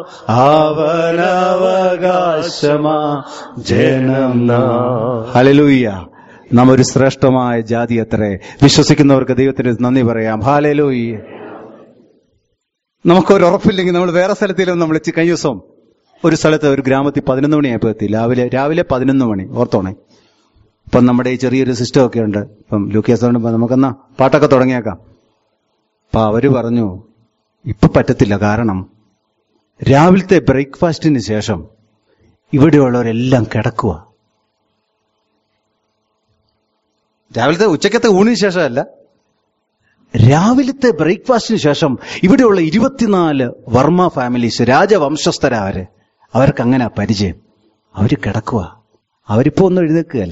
അവനവകാശമാ ജനം നാം. ഹല്ലേലൂയ. നാം ഒരു ശ്രേഷ്ഠമായ ജാതി അത്രേ. വിശ്വസിക്കുന്നവർക്ക് ദൈവത്തിന് നന്ദി പറയാം. ഹല്ലേലൂയ. നമുക്കൊരു ഉറപ്പില്ലെങ്കിൽ നമ്മൾ വേറെ സ്ഥലത്തിലും നമ്മൾ കഴിഞ്ഞ ദിവസം ഒരു സ്ഥലത്ത് ഒരു ഗ്രാമത്തിൽ പതിനൊന്ന് മണിയായപ്പോൾ എത്തി. രാവിലെ രാവിലെ പതിനൊന്ന് മണി ഓർത്തോണേ. ഇപ്പം നമ്മുടെ ഈ ചെറിയൊരു സിസ്റ്റം ഒക്കെ ഉണ്ട്. ഇപ്പം ലൂക്കിയാസോണ്ട് നമുക്കെന്നാ പാട്ടൊക്കെ തുടങ്ങിയേക്കാം. അപ്പൊ അവര് പറഞ്ഞു, ഇപ്പൊ പറ്റത്തില്ല. കാരണം രാവിലത്തെ ബ്രേക്ക്ഫാസ്റ്റിന് ശേഷം ഇവിടെയുള്ളവരെല്ലാം കിടക്കുക. രാവിലത്തെ ഉച്ചക്കത്തെ ഊണിന് ശേഷമല്ല, രാവിലത്തെ ബ്രേക്ക്ഫാസ്റ്റിന് ശേഷം ഇവിടെയുള്ള ഇരുപത്തിനാല് വർമ്മ ഫാമിലീസ്, രാജവംശസ്ഥരാവര്, അവർക്ക് അങ്ങനെ പരിചയം. അവര് കിടക്കുക. അവരിപ്പോ ഒന്നും എഴുന്നേക്കുകയല്ല.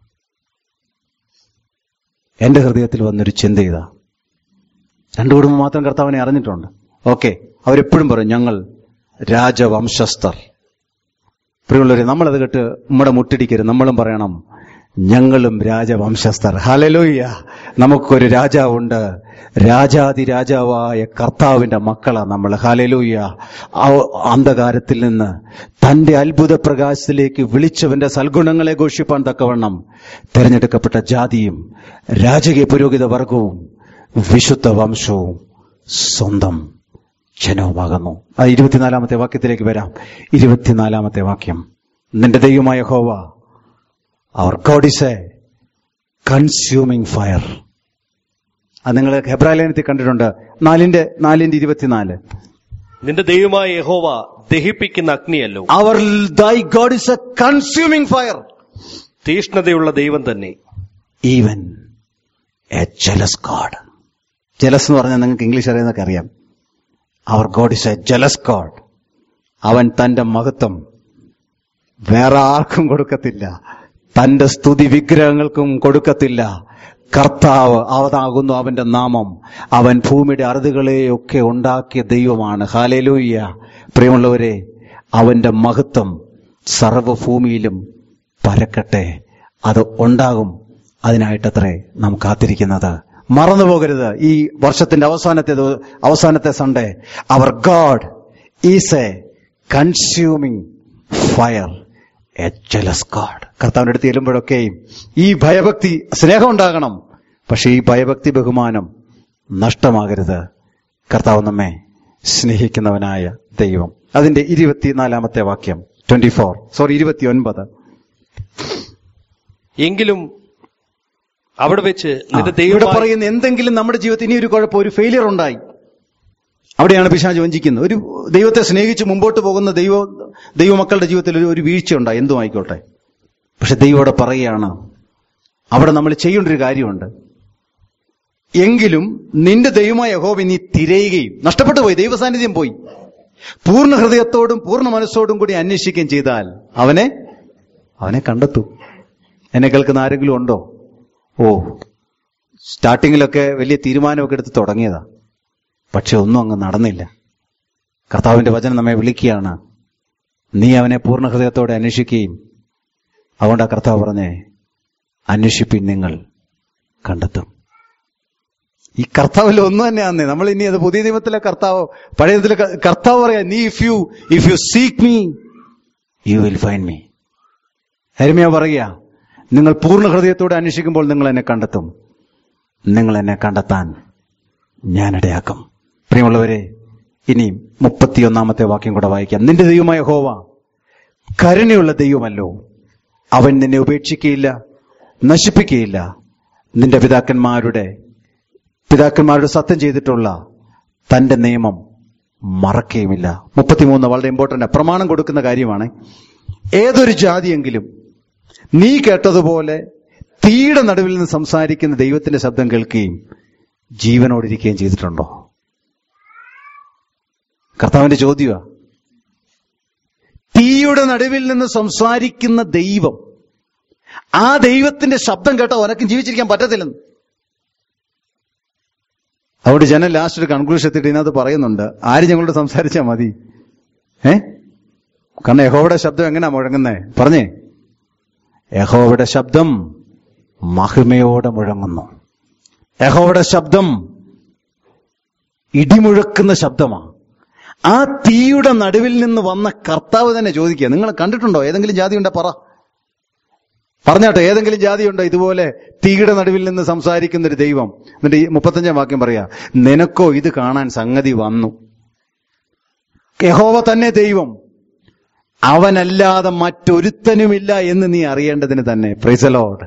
എന്റെ ഹൃദയത്തിൽ വന്നൊരു ചിന്ത ഇതാ. രണ്ടു കുടുംബം മാത്രം കർത്താവിനെ അറിഞ്ഞിട്ടുണ്ട്. ഓക്കെ, അവരെപ്പോഴും പറയും, ഞങ്ങൾ രാജവംശസ്ഥർ. പ്രിയമുള്ളവരെ, നമ്മളത് കേട്ട് നമ്മുടെ മുട്ടിടിക്കരുത്. നമ്മളും പറയണം, ഞങ്ങളും രാജവംശസ്ഥർ. ഹല്ലേലൂയ. നമുക്കൊരു രാജാവുണ്ട്. രാജാതി രാജാവായ കർത്താവിന്റെ മക്കളാ നമ്മൾ. ഹല്ലേലൂയ. അന്ധകാരത്തിൽ നിന്ന് തന്റെ അത്ഭുത പ്രകാശത്തിലേക്ക് വിളിച്ചവന്റെ സൽഗുണങ്ങളെ ഘോഷിപ്പാൻ തക്കവണ്ണം തെരഞ്ഞെടുക്കപ്പെട്ട ജാതിയും രാജകീയ പുരോഹിത വർഗവും വിശുദ്ധ വംശവും സ്വന്തം ജനവുമാകുന്നു. ആ ഇരുപത്തിനാലാമത്തെ വാക്യത്തിലേക്ക് വരാം. ഇരുപത്തിനാലാമത്തെ വാക്യം, നിന്റെ ദൈവമായ യഹോവ, our God is a consuming fire. അത് നിങ്ങൾ ഹെബ്രായ ലേഖനത്തിൽ കണ്ടിട്ടുണ്ട്. നാലിന്റെ നാലിന്റെ ഇരുപത്തിനാല്, നിന്റെ ദൈവമായ യഹോവ ദഹിപ്പിക്കുന്ന അഗ്നിയല്ലോ. Our thy God is a consuming fire. തീഷ്ണതയുള്ള ദൈവം തന്നെ. Even a jealous God. Jealous എന്ന് പറഞ്ഞാൽ നിങ്ങൾക്ക് ഇംഗ്ലീഷ് അറിയുന്നതൊക്കെ അറിയാം. Our God is a jealous God. അവൻ തന്റെ മഹത്വം വേറെ ആർക്കും കൊടുക്കത്തില്ല, തന്റെ സ്തുതി വിഗ്രഹങ്ങൾക്കും കൊടുക്കത്തില്ല. കർത്താവ് അവതാകുന്നു അവന്റെ നാമം. അവൻ ഭൂമിയുടെ അറുതികളെയൊക്കെ ഉണ്ടാക്കിയ ദൈവമാണ്. ഹല്ലേലൂയ. പ്രിയമുള്ളവരെ, അവന്റെ മഹത്വം സർവ്വഭൂമിയിലും പരക്കട്ടെ. അത് ഉണ്ടാകും. അതിനായിട്ടത്രേ നാം കാത്തിരിക്കുന്നത്. മറന്നു പോകരുത്. ഈ വർഷത്തിന്റെ അവസാനത്തെ അവസാനത്തെ Sunday, our God is a consuming fire, a jealous God. കർത്താവിന്റെ അടുത്ത് ചെല്ലുമ്പോഴൊക്കെയും ഈ ഭയഭക്തി, സ്നേഹം ഉണ്ടാകണം. പക്ഷെ ഈ ഭയഭക്തി ബഹുമാനം നഷ്ടമാകരുത്. കർത്താവ് നമ്മെ സ്നേഹിക്കുന്നവനായ ദൈവം. അതിന്റെ ഇരുപത്തിനാലാമത്തെ വാക്യം, ട്വന്റി ഫോർ സോറി ഇരുപത്തി ഒൻപത്, എങ്കിലും അവിടെ വെച്ച് നിന്റെ ഇവിടെ ദൈവം പറയുന്ന എന്തെങ്കിലും നമ്മുടെ ജീവിതത്തിൽ ഇനി ഒരു കുഴപ്പം, ഒരു ഫെയിലിയർ ഉണ്ടായി, അവിടെയാണ് പിശാച് വഞ്ചിക്കുന്നത്. ഒരു ദൈവത്തെ സ്നേഹിച്ച് മുമ്പോട്ട് പോകുന്ന ദൈവ ദൈവമക്കളുടെ ജീവിതത്തിൽ ഒരു ഒരു വീഴ്ച ഉണ്ടായി, എന്തും ആയിക്കോട്ടെ. പക്ഷെ ദൈവം അവിടെ പറയുകയാണ്, അവിടെ നമ്മൾ ചെയ്യേണ്ട ഒരു കാര്യമുണ്ട്. എങ്കിലും നിന്റെ ദൈവമായ യഹോവ നീ തിരയുകയും, നഷ്ടപ്പെട്ടു പോയി, ദൈവസാന്നിധ്യം പോയി, പൂർണ്ണ ഹൃദയത്തോടും പൂർണ്ണ മനസ്സോടും കൂടി അന്വേഷിക്കുകയും ചെയ്താൽ അവനെ അവനെ കണ്ടെത്തും. എന്നെ കേൾക്കുന്ന ആരെങ്കിലും ഉണ്ടോ? ഓ, സ്റ്റാർട്ടിങ്ങിലൊക്കെ വലിയ തീരുമാനമൊക്കെ എടുത്ത് തുടങ്ങിയതാ, പക്ഷെ ഒന്നും അങ്ങ് നടന്നില്ല. കർത്താവിന്റെ വചനം നമ്മെ വിളിക്കുകയാണ്, നീ അവനെ പൂർണ്ണ ഹൃദയത്തോടെ അന്വേഷിക്കുകയും. അതുകൊണ്ട് ആ കർത്താവ് പറഞ്ഞേ, അന്വേഷിപ്പിൻ നിങ്ങൾ കണ്ടെത്തും. ഈ കർത്താവിൽ ഒന്നും തന്നെയാന്നേ. നമ്മൾ ഇനി അത് പുതിയ നിയമത്തിലെ കർത്താവോ പഴയ നിയമത്തിലെ കർത്താവ് പറയാ, നീ if you if you seek me you will find me. യെരമ്യാവ് പറയുക, നിങ്ങൾ പൂർണ്ണ ഹൃദയത്തോടെ അന്വേഷിക്കുമ്പോൾ നിങ്ങൾ എന്നെ കണ്ടെത്തും, നിങ്ങൾ എന്നെ കണ്ടെത്താൻ ഞാനിടയാക്കും. പ്രിയമുള്ളവരെ, ഇനി മുപ്പത്തിയൊന്നാമത്തെ വാക്യം കൂടെ വായിക്കാം. നിന്റെ ദൈവമായ യഹോവ കരുണയുള്ള ദൈവമല്ലോ, അവൻ നിന്നെ ഉപേക്ഷിക്കുകയില്ല, നശിപ്പിക്കുകയില്ല. നിന്റെ പിതാക്കന്മാരുടെ പിതാക്കന്മാരുടെ സത്യം ചെയ്തിട്ടുള്ള തന്റെ നിയമം മറക്കുകയുമില്ല. മുപ്പത്തിമൂന്ന് വളരെ ഇമ്പോർട്ടന്റ്, പ്രമാണം കൊടുക്കുന്ന കാര്യമാണ്. ഏതൊരു ജാതിയെങ്കിലും നീ കേട്ടതുപോലെ തീയുടെ നടുവിൽ നിന്ന് സംസാരിക്കുന്ന ദൈവത്തിന്റെ ശബ്ദം കേൾക്കുകയും ജീവനോടിരിക്കുകയും ചെയ്തിട്ടുണ്ടോ? കർത്താവിന്റെ ചോദ്യമാ. തീയുടെ നടുവിൽ നിന്ന് സംസാരിക്കുന്ന ദൈവം, ആ ദൈവത്തിന്റെ ശബ്ദം കേട്ടോ ഉനക്കും ജീവിച്ചിരിക്കാൻ പറ്റത്തില്ലെന്ന്. അതുകൊണ്ട് ജനം ലാസ്റ്റ് ഒരു കൺക്ലൂഷൻ എത്തിയിട്ട് ഇതിനകത്ത് പറയുന്നുണ്ട്, ആര് ഞങ്ങളോട് സംസാരിച്ചാൽ മതി. ഏ കാരണം യഹോവയുടെ ശബ്ദം എങ്ങനെയാ മുഴങ്ങുന്നേ? പറഞ്ഞേ, യഹോവയുടെ ശബ്ദം മഹിമയോടെ മുഴങ്ങുന്നു. യഹോവയുടെ ശബ്ദം ഇടിമുഴക്കുന്ന ശബ്ദമാണ്. ആ തീയുടെ നടുവിൽ നിന്ന് വന്ന കർത്താവ് തന്നെ ചോദിക്കുക, നിങ്ങൾ കണ്ടിട്ടുണ്ടോ? ഏതെങ്കിലും ജാതി ഉണ്ടോ? പറ പറഞ്ഞാട്ടോ, ഏതെങ്കിലും ജാതിയുണ്ടോ ഇതുപോലെ തീയുടെ നടുവിൽ നിന്ന് സംസാരിക്കുന്ന ഒരു ദൈവം? എന്നിട്ട് ഈ മുപ്പത്തഞ്ചാം വാക്യം പറയാ, നിനക്കോ ഇത് കാണാൻ സംഗതി വന്നു. യഹോവ തന്നെ ദൈവം, അവനല്ലാതെ മറ്റൊരുത്തനുമില്ല എന്ന് നീ അറിയേണ്ടതിന് തന്നെ. Praise the lord.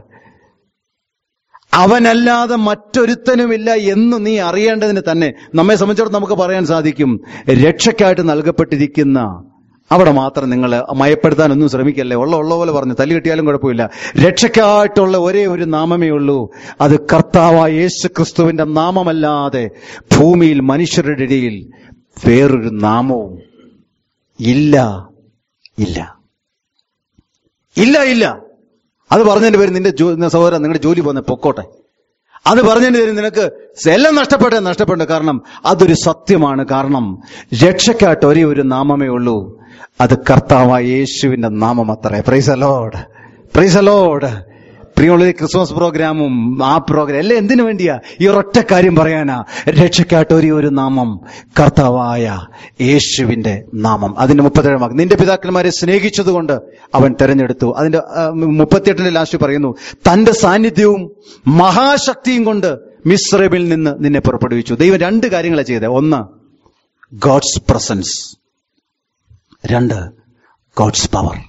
അവനല്ലാതെ മറ്റൊരുത്തനുമില്ല എന്ന് നീ അറിയേണ്ടതിന് തന്നെ. നമ്മെ സംബന്ധിച്ചിടത്തോളം നമുക്ക് പറയാൻ സാധിക്കും, രക്ഷയ്ക്കായിട്ട് നൽകപ്പെട്ടിരിക്കുന്ന അവിടെ മാത്രം നിങ്ങൾ മയപ്പെടുത്താനൊന്നും ശ്രമിക്കല്ലേ. ഉള്ള ഉള്ള പോലെ പറഞ്ഞു തല്ലി കിട്ടിയാലും കുഴപ്പമില്ല. രക്ഷയ്ക്കായിട്ടുള്ള ഒരേ ഒരു നാമമേ ഉള്ളൂ, അത് കർത്താവായ യേശു ക്രിസ്തുവിന്റെ നാമമല്ലാതെ ഭൂമിയിൽ മനുഷ്യരുടെ ഇടയിൽ വേറൊരു നാമവും ഇല്ല ഇല്ല ഇല്ല ഇല്ല അത് പറഞ്ഞതിന്റെ പേര് നിന്റെ സഹോദരൻ നിങ്ങളുടെ ജോലി പോകുന്ന പൊക്കോട്ടെ. അത് പറഞ്ഞതിന്റെ പേര് നിനക്ക് എല്ലാം നഷ്ടപ്പെട്ടേ നഷ്ടപ്പെട്ടു. കാരണം അതൊരു സത്യമാണ്. കാരണം രക്ഷയ്ക്കായിട്ട് ഒരേ ഒരു നാമമേ ഉള്ളൂ, അത് കർത്താവായ യേശുവിന്റെ നാമം അത്രേ. Praise the lord, praise the lord. പ്രിയമുള്ള ക്രിസ്മസ് പ്രോഗ്രാമും ആ പ്രോഗ്രാം എല്ലാം എന്തിനു വേണ്ടിയാ? ഈ ഒരൊറ്റ കാര്യം പറയാനാ. രക്ഷയ്ക്കായിട്ട് ഒരേ ഒരു നാമം, കർത്താവായ യേശുവിന്റെ നാമം. അതിന്റെ മുപ്പത്തേഴാം വാക്യം, നിന്റെ പിതാക്കന്മാരെ സ്നേഹിച്ചതുകൊണ്ട് അവൻ തെരഞ്ഞെടുത്തു. അതിന്റെ മുപ്പത്തിയെട്ടിന്റെ ലാസ്റ്റ് പറയുന്നു, തന്റെ സാന്നിധ്യവും മഹാശക്തിയും കൊണ്ട് മിസ്രൈമിൽ നിന്ന് നിന്നെ പുറപ്പെടുവിച്ചു. ദൈവം രണ്ട് കാര്യങ്ങളാണ് ചെയ്തത്. ഒന്ന്, ഗോഡ്സ് പ്രസൻസ്. രണ്ട്, ഗോഡ്സ് പവർ.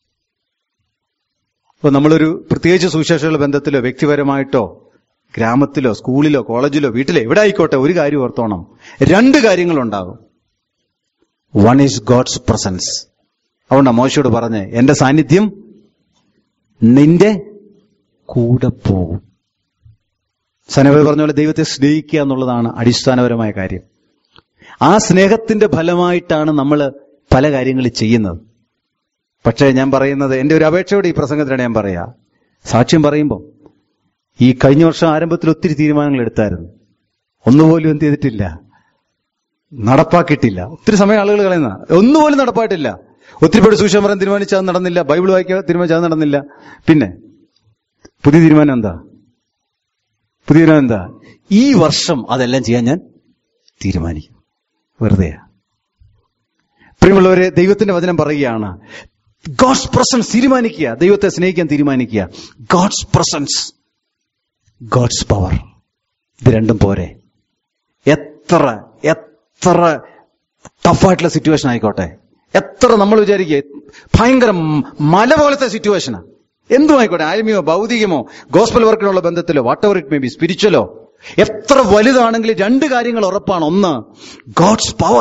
ഇപ്പൊ നമ്മളൊരു പ്രത്യേകിച്ച് സുവിശേഷകളുടെ ബന്ധത്തിലോ വ്യക്തിപരമായിട്ടോ ഗ്രാമത്തിലോ സ്കൂളിലോ കോളേജിലോ വീട്ടിലോ എവിടെ ആയിക്കോട്ടെ, ഒരു കാര്യം ഓർത്തോണം, രണ്ട് കാര്യങ്ങളുണ്ടാകും. One is God's presence. അതുകൊണ്ടാ മോശയോട് പറഞ്ഞ്, എന്റെ സാന്നിധ്യം നിന്റെ കൂടെ പോകും. സനവ പറഞ്ഞ പോലെ ദൈവത്തെ സ്നേഹിക്കുക എന്നുള്ളതാണ് അടിസ്ഥാനപരമായ കാര്യം. ആ സ്നേഹത്തിന്റെ ഫലമായിട്ടാണ് നമ്മൾ പല കാര്യങ്ങൾ ചെയ്യുന്നത്. പക്ഷേ ഞാൻ പറയുന്നത്, എന്റെ ഒരു അപേക്ഷയോടെ ഈ പ്രസംഗത്തിനാണ് ഞാൻ പറയാ, സാക്ഷ്യം പറയുമ്പോൾ ഈ കഴിഞ്ഞ വർഷം ആരംഭത്തിൽ ഒത്തിരി തീരുമാനങ്ങൾ എടുത്തായിരുന്നു, ഒന്നുപോലും എന്ത് ചെയ്തിട്ടില്ല, നടപ്പാക്കിയിട്ടില്ല. ഒത്തിരി സമയം ആളുകൾ കളയുന്ന, ഒന്നുപോലും നടപ്പായിട്ടില്ല. ഒത്തിരി പേര് സുവിശേഷം പറയാൻ തീരുമാനിച്ചാൽ നടന്നില്ല, ബൈബിൾ വായിക്കാൻ തീരുമാനിച്ചാൽ നടന്നില്ല. പിന്നെ പുതിയ തീരുമാനം എന്താ? പുതിയ തീരുമാനം എന്താ? ഈ വർഷം അതെല്ലാം ചെയ്യാൻ ഞാൻ തീരുമാനിക്കും. വെറുതെയാ. പ്രിയമുള്ളവരെ, ദൈവത്തിന്റെ വചനം പറയുകയാണ്, ഗോഡ്സ് പ്രസൻസ് തീരുമാനിക്കുക, ദൈവത്തെ സ്നേഹിക്കാൻ തീരുമാനിക്കുക. God's presence, God's power. ഇത് രണ്ടും പോരെ. എത്ര എത്ര ടഫായിട്ടുള്ള സിറ്റുവേഷൻ ആയിക്കോട്ടെ, എത്ര നമ്മൾ വിചാരിക്കുക ഭയങ്കര മല പോലത്തെ സിറ്റുവേഷനാ, എന്തും ആയിക്കോട്ടെ, ആത്മീയമോ ഭൗതികമോ ഗോസ്പൽ വർക്കിനുള്ള ബന്ധത്തിലോ whatever it may be, സ്പിരിച്വലോ എത്ര വലുതാണെങ്കിലും രണ്ട് കാര്യങ്ങൾ ഉറപ്പാണ്. ഒന്ന്, ഗോഡ്സ് പവർ.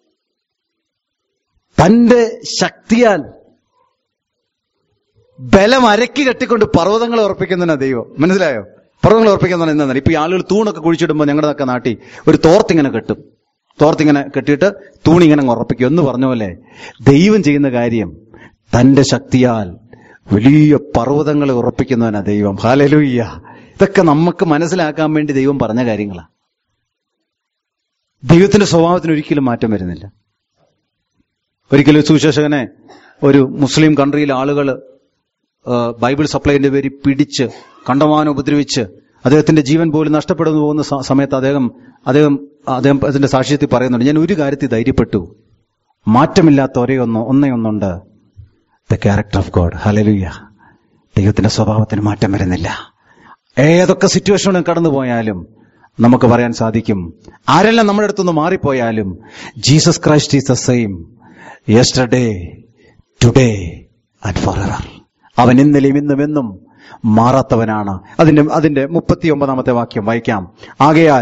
തന്റെ ശക്തിയാൽ ബലം അരക്കി കെട്ടിക്കൊണ്ട് പർവ്വതങ്ങളെ ഉറപ്പിക്കുന്നതിനാ ദൈവം. മനസ്സിലായോ? പർവ്വതങ്ങൾ ഉറപ്പിക്കുന്നതാണ് എന്താ? ഇപ്പൊ ഈ ആളുകൾ തൂണൊക്കെ കുഴിച്ചിടുമ്പോൾ ഞങ്ങളുടെയൊക്കെ നാട്ടിൽ ഒരു തോർത്തിങ്ങനെ കെട്ടും. തോർത്തിങ്ങനെ കെട്ടിയിട്ട് തൂണിങ്ങനെ ഉറപ്പിക്കും എന്ന് പറഞ്ഞ പോലെ ദൈവം ചെയ്യുന്ന കാര്യം തന്റെ ശക്തിയാൽ വലിയ പർവ്വതങ്ങളെ ഉറപ്പിക്കുന്നവനാ ദൈവം. ഹല്ലേലൂയ. ഇതൊക്കെ നമുക്ക് മനസ്സിലാക്കാൻ വേണ്ടി ദൈവം പറഞ്ഞ കാര്യങ്ങളാണ്. ദൈവത്തിന്റെ സ്വഭാവത്തിന് ഒരിക്കലും മാറ്റം വരുന്നില്ല. ഒരിക്കലും സുവിശേഷകനെ ഒരു മുസ്ലിം കൺട്രിയിലെ ആളുകൾ ബൈബിൾ സപ്ലൈന്റെ പേരിൽ പിടിച്ച് കണ്ടമാനം ഉപദ്രവിച്ച് അദ്ദേഹത്തിന്റെ ജീവൻ പോലും നഷ്ടപ്പെടുന്നു പോകുന്ന സമയത്ത് അദ്ദേഹം അദ്ദേഹം അദ്ദേഹം അതിന്റെ സാക്ഷ്യത്തിൽ പറയുന്നുണ്ട്, ഞാൻ ഒരു കാര്യത്തിൽ ധൈര്യപ്പെട്ടു, മാറ്റമില്ലാത്ത ഒരേ ഒന്ന് ഒന്നേ ഒന്നുണ്ട്, the character of God. Hallelujah. ദൈവത്തിന്റെ സ്വഭാവത്തിന് മാറ്റം വരുന്നില്ല. ഏതൊക്കെ സിറ്റുവേഷനിലും കടന്നു പോയാലും നമുക്ക് പറയാൻ സാധിക്കും, ആരെല്ലാം നമ്മുടെ അടുത്തുനിന്ന് മാറിപ്പോയാലും Jesus Christ is the same yesterday today and forever. അവൻ ഇന്നലെയും ഇന്നും എന്നും മാറാത്തവനാണ്. അതിന്റെ അതിന്റെ മുപ്പത്തി ഒമ്പതാമത്തെ വാക്യം വായിക്കാം. ആകയാൽ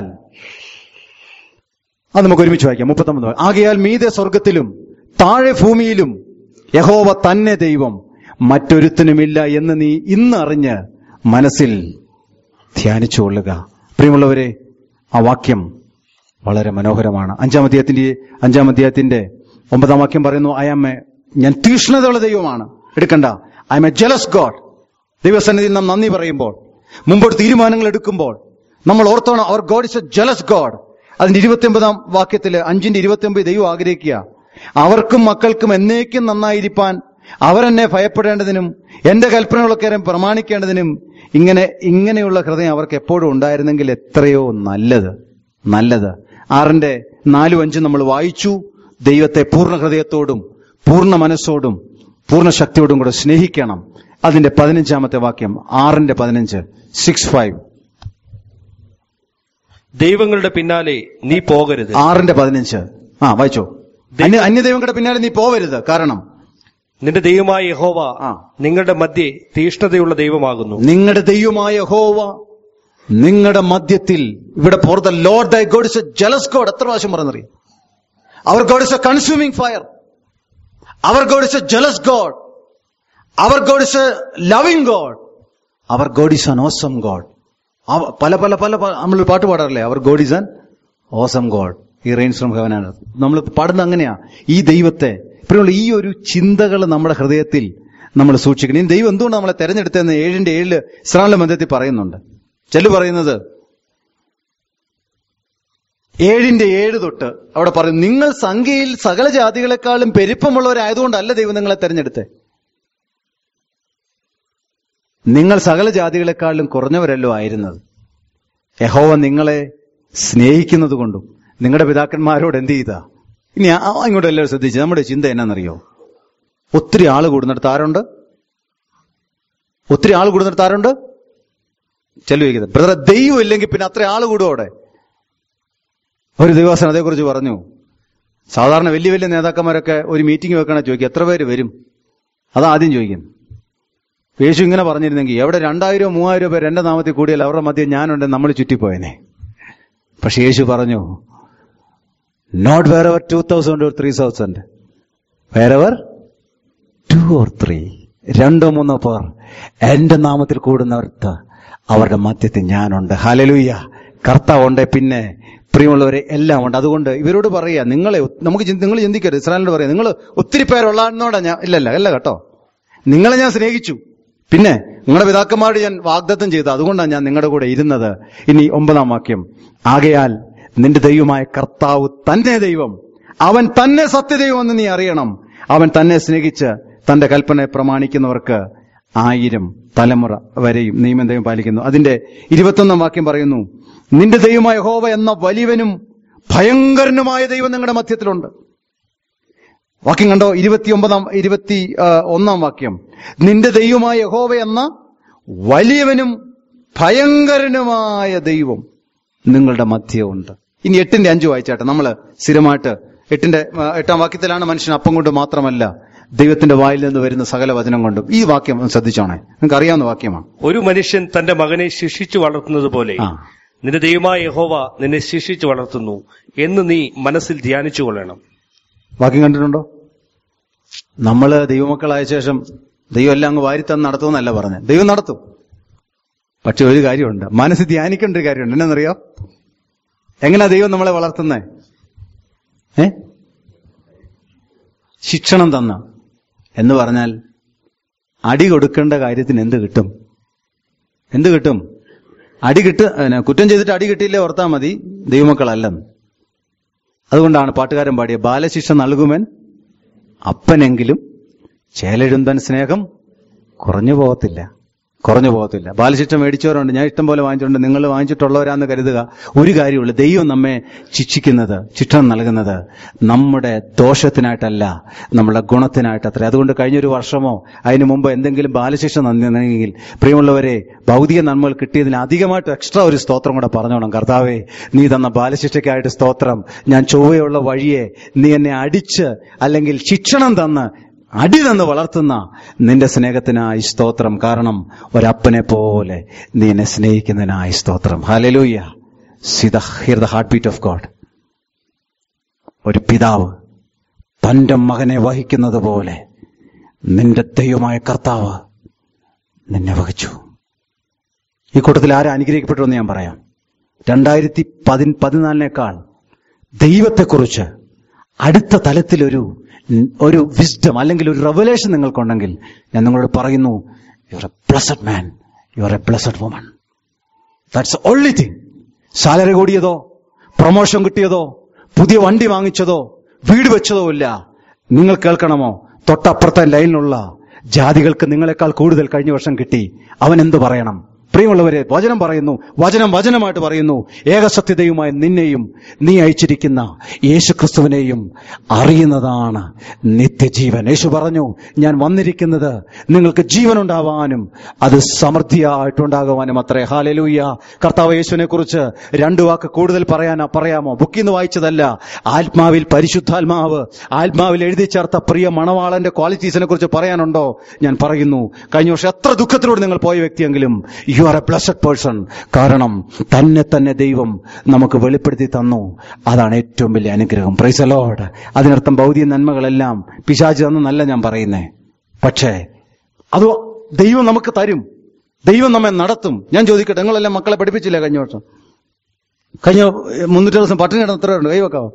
അത് നമുക്ക് ഒരുമിച്ച് വായിക്കാം. മുപ്പത്തി ഒമ്പത്. ആകയാൽ മീതെ സ്വർഗത്തിലും താഴെ ഭൂമിയിലും യഹോവ തന്നെ ദൈവം, മറ്റൊരുത്തനുമില്ല എന്ന് നീ ഇന്ന് അറിഞ്ഞ് മനസ്സിൽ ധ്യാനിച്ചുകൊള്ളുക. പ്രിയമുള്ളവരെ, ആ വാക്യം വളരെ മനോഹരമാണ്. അഞ്ചാം അധ്യായത്തിന്റെ അഞ്ചാം അധ്യായത്തിന്റെ ഒമ്പതാം വാക്യം പറയുന്നു, ഐ ആം എ ഞാൻ തീക്ഷ്ണതയുള്ള ദൈവമാണ്. എടുക്കണ്ട, I'm a jealous God. ദൈവസന്നിധിയിൽ നാം നന്ദി പറയുമ്പോൾ, മുമ്പോട്ട് തീരുമാനങ്ങൾ എടുക്കുമ്പോൾ നമ്മൾ ഓർത്തോണം, our God is a jealous God. അതിന്റെ ഇരുപത്തി ഒമ്പതാം വാക്യത്തില് അഞ്ചിന്റെ ഇരുപത്തി ഒമ്പത് ദൈവം ആഗ്രഹിക്കുക, അവർക്കും മക്കൾക്കും എന്നേക്കും നന്നായിരിക്കാൻ അവരെന്നെ ഭയപ്പെടേണ്ടതിനും എന്റെ കൽപ്പനകളൊക്കെ പ്രമാണിക്കേണ്ടതിനും ഇങ്ങനെ ഇങ്ങനെയുള്ള ഹൃദയം അവർക്ക് എപ്പോഴും ഉണ്ടായിരുന്നെങ്കിൽ എത്രയോ നല്ലത് നല്ലത് ആറിന്റെ നാലും അഞ്ചും നമ്മൾ വായിച്ചു. ദൈവത്തെ പൂർണ്ണ ഹൃദയത്തോടും പൂർണ്ണ മനസ്സോടും പൂർണ്ണ ശക്തിയോടും കൂടെ സ്നേഹിക്കണം. അതിന്റെ പതിനഞ്ചാമത്തെ വാക്യം, ആറിന്റെ പതിനഞ്ച്, സിക്സ് ഫൈവ്. ദൈവങ്ങളുടെ പിന്നാലെ നീ പോകരുത്. ആറിന്റെ പതിനഞ്ച്. ആ വായിച്ചോ. അന്യ അന്യദൈവങ്ങളുടെ പിന്നാലെ നീ പോകരുത്, കാരണം നിന്റെ ദൈവമായ യഹോവ നിങ്ങളുടെ മധ്യേ തീഷ്ണതയുള്ള ദൈവമാകുന്നു. നിങ്ങളുടെ ദൈവമായ യഹോവ നിങ്ങളുടെ മധ്യത്തിൽ. ഇവിടെ for the lord thy God is a jealous God. എത്ര പ്രാവശ്യം പറഞ്ഞറിയാം? Our God is a consuming fire. Our God is a jealous God. Our God is a loving God. Our God is an awesome God. പല പല പല നമ്മൾ പാട്ട് പാടാറില്ലേ, our God is an awesome God, ഈ റെയിൻസ് ഫ്രം ഹെവൻ ആണ്. നമ്മൾ പാടുന്നത് അങ്ങനെയാ. ഈ ദൈവത്തെ ഇപ്പോഴുള്ള ഈ ഒരു ചിന്തകൾ നമ്മുടെ ഹൃദയത്തിൽ നമ്മൾ സൂക്ഷിക്കണം. ഈ ദൈവം എന്തുകൊണ്ട് നമ്മളെ തെരഞ്ഞെടുത്തതെന്ന് ഏഴിന്റെ ഏഴില് ഇസ്രായേലിന്റെ മധ്യത്തിൽ പറയുന്നുണ്ട്. ചെല്ലു പറയുന്നത് ഏഴിന്റെ ഏഴ് തൊട്ട് അവിടെ പറയും, നിങ്ങൾ സംഖ്യയിൽ സകല ജാതികളെക്കാളും പെരുപ്പമുള്ളവരായതുകൊണ്ടല്ല ദൈവം നിങ്ങളെ തെരഞ്ഞെടുത്തേ. നിങ്ങൾ സകല ജാതികളെക്കാളും കുറഞ്ഞവരല്ലോ ആയിരുന്നത്. യഹോവ നിങ്ങളെ സ്നേഹിക്കുന്നത് കൊണ്ടും നിങ്ങളുടെ പിതാക്കന്മാരോട് എന്ത് ചെയ്താ. ഇനി ഇങ്ങോട്ട് എല്ലാവരും ശ്രദ്ധിച്ച്, നമ്മുടെ ചിന്ത എന്നാണെന്നറിയോ? ഒത്തിരി ആള് കൂടുന്നിടത്ത് ആരുണ്ട്? ഒത്തിരി ആള് കൂടുന്നിടത്ത് ആരുണ്ട്? ചെലവഴിക്കുന്നത് ബ്രദറെ, ദൈവം ഇല്ലെങ്കിൽ പിന്നെ അത്ര ആള് കൂടും അവിടെ. ഒരു ദിവസം അതേക്കുറിച്ച് പറഞ്ഞു. സാധാരണ വലിയ വലിയ നേതാക്കന്മാരൊക്കെ ഒരു മീറ്റിംഗ് വെക്കണ ചോദിക്കും, എത്ര പേര് വരും? അതാദ്യം ചോദിക്കുന്നു. യേശു ഇങ്ങനെ പറഞ്ഞിരുന്നെങ്കിൽ എവിടെ രണ്ടായിരോ മൂവായിരോ പേര് എന്റെ നാമത്തിൽ കൂടിയാൽ അവരുടെ മധ്യം ഞാനുണ്ട്, നമ്മൾ ചുറ്റിപ്പോയനെ. പക്ഷെ യേശു പറഞ്ഞു, not wherever two thousand or three thousand wherever two or three, രണ്ടോ മൂന്നോ പേർ എന്റെ നാമത്തിൽ കൂടുന്നവർക്ക് അവരുടെ മധ്യത്തിൽ ഞാനുണ്ട്. ഹല്ലേലൂയ. കർത്താവുണ്ട്, പിന്നെ പ്രിയമുള്ളവരെ എല്ലാം ഉണ്ട്. അതുകൊണ്ട് ഇവരോട് പറയാ, നിങ്ങളെ നമുക്ക് നിങ്ങൾ ചിന്തിക്കരുത്. ഇസ്രായേലിനോട് പറയാം, നിങ്ങൾ ഒത്തിരി പേരുള്ളാന്നോടാ ഞാൻ ഇല്ലല്ല അല്ല കേട്ടോ, നിങ്ങളെ ഞാൻ സ്നേഹിച്ചു, പിന്നെ നിങ്ങളുടെ പിതാക്കന്മാരോട് ഞാൻ വാഗ്ദത്തം ചെയ്തു, അതുകൊണ്ടാണ് ഞാൻ നിങ്ങളുടെ കൂടെ ഇരുന്നത്. ഇനി ഒമ്പതാം വാക്യം, ആകയാൽ നിന്റെ ദൈവമായ കർത്താവ് തന്നെ ദൈവം, അവൻ തന്നെ സത്യദൈവം എന്ന് നീ അറിയണം. അവൻ തന്നെ സ്നേഹിച്ച് തന്റെ കൽപ്പനയെ പ്രമാണിക്കുന്നവർക്ക് ആയിരം തലമുറ വരെയും നിയമം ദൈവം പാലിക്കുന്നു. അതിന്റെ ഇരുപത്തൊന്നാം വാക്യം പറയുന്നു, നിന്റെ ദൈവമായ യഹോവ എന്ന വലിയവനും ഭയങ്കരനുമായ ദൈവം നിങ്ങളുടെ മധ്യത്തിലുണ്ട്. വാക്യം കണ്ടോ? ഇരുപത്തിയൊമ്പതാം ഇരുപത്തി ഒന്നാം വാക്യം, നിന്റെ ദൈവമായ യഹോവ എന്ന വലിയവനും ഭയങ്കരനുമായ ദൈവം നിങ്ങളുടെ മധ്യമുണ്ട്. ഇനി എട്ടിന്റെ അഞ്ച് വായിച്ചാട്ടെ. നമ്മള് സ്ഥിരമായിട്ട് എട്ടിന്റെ എട്ടാം വാക്യത്തിലാണ് മനുഷ്യൻ അപ്പം കൊണ്ട് മാത്രമല്ല ദൈവത്തിന്റെ വായിൽ നിന്ന് വരുന്ന സകല വചനം കൊണ്ടും. ഈ വാക്യം ശ്രദ്ധിച്ചോണേ, നിങ്ങൾക്ക് അറിയാവുന്ന വാക്യമാണ്. ഒരു മനുഷ്യൻ തന്റെ മകനെ ശിക്ഷിച്ചു വളർത്തുന്നത് പോലെ നിന്റെ ദൈവമായ യഹോവ നിന്നെ ശിക്ഷിച്ചു വളർത്തുന്നു എന്ന് നീ മനസ്സിൽ ധ്യാനിച്ചു കൊള്ളണം. വാക്യം കണ്ടിട്ടുണ്ടോ? നമ്മള് ദൈവമക്കളായ ശേഷം ദൈവം എല്ലാം അങ്ങ് വാരിത്തന്ന് നടത്തുമെന്നല്ല പറഞ്ഞത്. ദൈവം നടത്തും. പക്ഷെ ഒരു കാര്യമുണ്ട്, മനസ്സിൽ ധ്യാനിക്കേണ്ട ഒരു കാര്യമുണ്ട്. എന്നറിയോ? എങ്ങനെയാ ദൈവം നമ്മളെ വളർത്തുന്നേ? ഏ ശിക്ഷണം തന്ന എന്ന് പറഞ്ഞാൽ അടി കൊടുക്കേണ്ട കാര്യത്തിന് എന്ത് കിട്ടും? എന്ത് കിട്ടും? അടി കിട്ട കുറ്റം ചെയ്തിട്ട് അടി കിട്ടിയില്ലേ ഓർത്താ മതി, ദൈവമക്കളല്ലെന്ന്. അതുകൊണ്ടാണ് പാട്ടുകാരൻ പാടിയ ബാലശിക്ഷ നൽകുമൻ അപ്പനെങ്കിലും ചേലെഴുന്തൻ സ്നേഹം കുറഞ്ഞു പോകത്തില്ല, കുറഞ്ഞു പോകത്തില്ല. ബാലശിക്ഷ മേടിച്ചവരുണ്ട്, ഞാൻ ഇഷ്ടം പോലെ വാങ്ങിച്ചിട്ടുണ്ട്, നിങ്ങൾ വാങ്ങിച്ചിട്ടുള്ളവരാന്ന് കരുതുക. ഒരു കാര്യമുള്ളൂ, ദൈവം നമ്മെ ശിക്ഷിക്കുന്നത്, ശിക്ഷണം നൽകുന്നത് നമ്മുടെ ദോഷത്തിനായിട്ടല്ല, നമ്മുടെ ഗുണത്തിനായിട്ടത്ര. അതുകൊണ്ട് കഴിഞ്ഞൊരു വർഷമോ അതിനു മുമ്പ് എന്തെങ്കിലും ബാലശിക്ഷ നൽകുന്നെങ്കിൽ പ്രിയമുള്ളവരെ, ഭൗതിക നന്മകൾ കിട്ടിയതിന് അധികമായിട്ട് എക്സ്ട്രാ ഒരു സ്തോത്രം കൂടെ പറഞ്ഞോണം. കർത്താവേ, നീ തന്ന ബാലശിക്ഷയ്ക്കായിട്ട് സ്തോത്രം. ഞാൻ ചൊവ്വയുള്ള വഴിയെ നീ എന്നെ അടിച്ച് അല്ലെങ്കിൽ ശിക്ഷണം തന്ന് അടി തന്ന് വളർത്തുന്ന നിന്റെ സ്നേഹത്തിനായി സ്തോത്രം. കാരണം ഒരപ്പനെ പോലെ നീ എന്നെ സ്നേഹിക്കുന്നതിനായി സ്തോത്രം. Hallelujah. See the hear the heartbeat of God. ഒരു പിതാവ് തന്റെ മകനെ വഹിക്കുന്നത് പോലെ നിന്റെ ദൈവമായ കർത്താവ് നിന്നെ വഹിച്ചു. ഈ കൂട്ടത്തിൽ ആരാ അനുഗ്രഹിക്കപ്പെട്ടു എന്ന് ഞാൻ പറയാം. രണ്ടായിരത്തി പതി പതിനാലിനേക്കാൾ ദൈവത്തെക്കുറിച്ച് അടുത്ത തലത്തിലൊരു ഒരു വിസ്ഡം അല്ലെങ്കിൽ ഒരു റെവലേഷൻ നിങ്ങൾക്കുണ്ടെങ്കിൽ ഞാൻ നിങ്ങളോട് പറയുന്നു, you are a blessed man, you are a blessed woman. That's only thing. Salary കൂടിയതോ, പ്രൊമോഷൻ കിട്ടിയതോ, പുതിയ വണ്ടി വാങ്ങിച്ചതോ, വീട് വെച്ചതോ ഇല്ല. നിങ്ങൾ കേൾക്കണമോ? തൊട്ടപ്പുറത്തെ ലൈനിലുള്ള ജാതികൾക്ക് നിങ്ങളെക്കാൾ കൂടുതൽ കഴിഞ്ഞ വർഷം കിട്ടി. അവൻ എന്തു പറയണം? പ്രിയമുള്ളവരെ, വചനം പറയുന്നു, വചനം വചനമായിട്ട് പറയുന്നു, ഏകസത്യതയുമായി നിന്നെയും നീ അയച്ചിരിക്കുന്ന യേശുക്രിസ്തുവിനെയും അറിയുന്നതാണ് നിത്യജീവൻ. യേശു പറഞ്ഞു, ഞാൻ വന്നിരിക്കുന്നത് നിങ്ങൾക്ക് ജീവൻ ഉണ്ടാവാനും അത് സമൃദ്ധിയായിട്ടുണ്ടാകുവാനും അത്രേ. ഹല്ലേലൂയ. കർത്താവ് യേശുവിനെ കുറിച്ച് രണ്ടു വാക്ക് കൂടുതൽ പറയാൻ പറയാമോ? ബുക്കിൽ നിന്ന് വായിച്ചതല്ല, ആത്മാവിൽ പരിശുദ്ധാത്മാവ് ആത്മാവിൽ എഴുതി ചേർത്ത പ്രിയ മണവാളന്റെ ക്വാളിറ്റീസിനെ കുറിച്ച് പറയാനുണ്ടോ? ഞാൻ പറയുന്നു, കഴിഞ്ഞ വർഷം എത്ര ദുഃഖത്തിലൂടെ നിങ്ങൾ പോയ വ്യക്തിയെങ്കിലും you are a blessed person. കാരണം തന്നെ തന്നെ ദൈവം നമുക്ക് വെളിപ്പെടുത്തി തന്നു. അതാണ് ഏറ്റവും വലിയ അനുഗ്രഹം. Praise the lord. അതിനർത്ഥം ഭൗതിക നന്മകളെല്ലാം പിശാച് തന്നല്ല ഞാൻ പറയുന്നേ. പക്ഷേ അത് ദൈവം നമുക്ക് തരും, ദൈവം നമ്മെ നടത്തും. ഞാൻ ചോദിക്കട്ടെ, നിങ്ങളെല്ലാം മക്കളെ പഠിപ്പിച്ചില്ലേ കഴിഞ്ഞ വർഷം? കഴിഞ്ഞ മുന്നൂറ്റി ദിവസം പട്ടിണി കിടന്ന് എത്ര ഉണ്ട്? കൈവെക്കാവോ?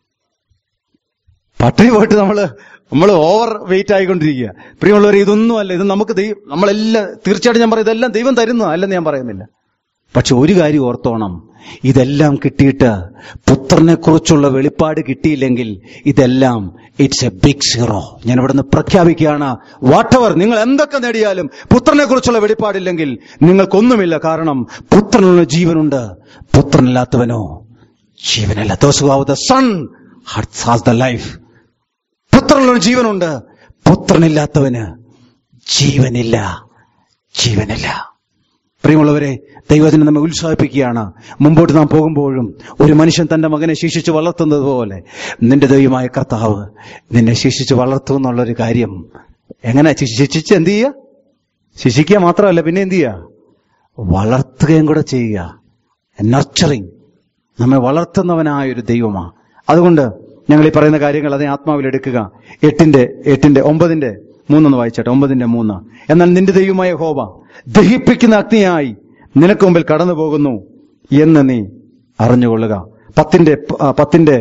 പട്ടിണി പോയിട്ട് നമ്മള് നമ്മൾ ഓവർ വെയിറ്റ് ആയിക്കൊണ്ടിരിക്കുക. പ്രിയമുള്ളവർ, ഇതൊന്നും അല്ല, ഇത് നമുക്ക് ദൈവം നമ്മളെല്ലാം തീർച്ചയായിട്ടും ഞാൻ പറയും ഇതെല്ലാം ദൈവം തരുന്നു അല്ലെന്ന് ഞാൻ പറയുന്നില്ല. പക്ഷെ ഒരു കാര്യം ഓർത്തോണം, ഇതെല്ലാം കിട്ടിയിട്ട് പുത്രനെ കുറിച്ചുള്ള വെളിപ്പാട് കിട്ടിയില്ലെങ്കിൽ ഇതെല്ലാം ഇറ്റ്സ് എ ബിഗ് സീറോ. ഞാൻ ഇവിടെ നിന്ന് പ്രഖ്യാപിക്കുകയാണ്, വാട്ട് എവർ നിങ്ങൾ എന്തൊക്കെ നേടിയാലും പുത്രനെ കുറിച്ചുള്ള വെളിപ്പാടില്ലെങ്കിൽ നിങ്ങൾക്കൊന്നുമില്ല. കാരണം പുത്രനുള്ള ജീവനുണ്ട്, പുത്രനില്ലാത്തവനോ ജീവനല്ല. Those who have the Son has the life. പുത്രനുള്ള ജീവനുണ്ട്, പുത്രനില്ലാത്തവന് ജീവനില്ല, ജീവനില്ല. പ്രിയമുള്ളവരെ, ദൈവത്തിനെ നമ്മെ ഉത്സാഹിപ്പിക്കുകയാണ്. മുമ്പോട്ട് നാം പോകുമ്പോഴും ഒരു മനുഷ്യൻ തന്റെ മകനെ ശിക്ഷിച്ച് വളർത്തുന്നത് പോലെ നിന്റെ ദൈവമായ കർത്താവ് നിന്നെ ശിക്ഷിച്ച് വളർത്തും എന്നുള്ളൊരു കാര്യം. എങ്ങനെ ശിക്ഷിച്ച് എന്ത് ചെയ്യുക? ശിക്ഷിക്കുക മാത്രമല്ല, പിന്നെ എന്ത് ചെയ്യുക? വളർത്തുകയും കൂടെ ചെയ്യുക. നർച്ചറിങ്. നമ്മെ വളർത്തുന്നവനായൊരു ദൈവമാണ്. അതുകൊണ്ട് ഞങ്ങൾ ഈ പറയുന്ന കാര്യങ്ങൾ അതേ ആത്മാവിലെടുക്കുക. എട്ടിന്റെ എട്ടിന്റെ ഒമ്പതിന്റെ മൂന്നൊന്ന് വായിച്ചോട്ടെ. ഒമ്പതിന്റെ മൂന്ന്. എന്നാൽ നിന്റെ ദൈവമായ യഹോവ ദഹിപ്പിക്കുന്ന അഗ്നിയായി നിനക്ക് മുമ്പിൽ കടന്നു പോകുന്നു എന്ന് നീ അറിഞ്ഞുകൊള്ളുക. പത്തിന്റെ പത്തിന്റെ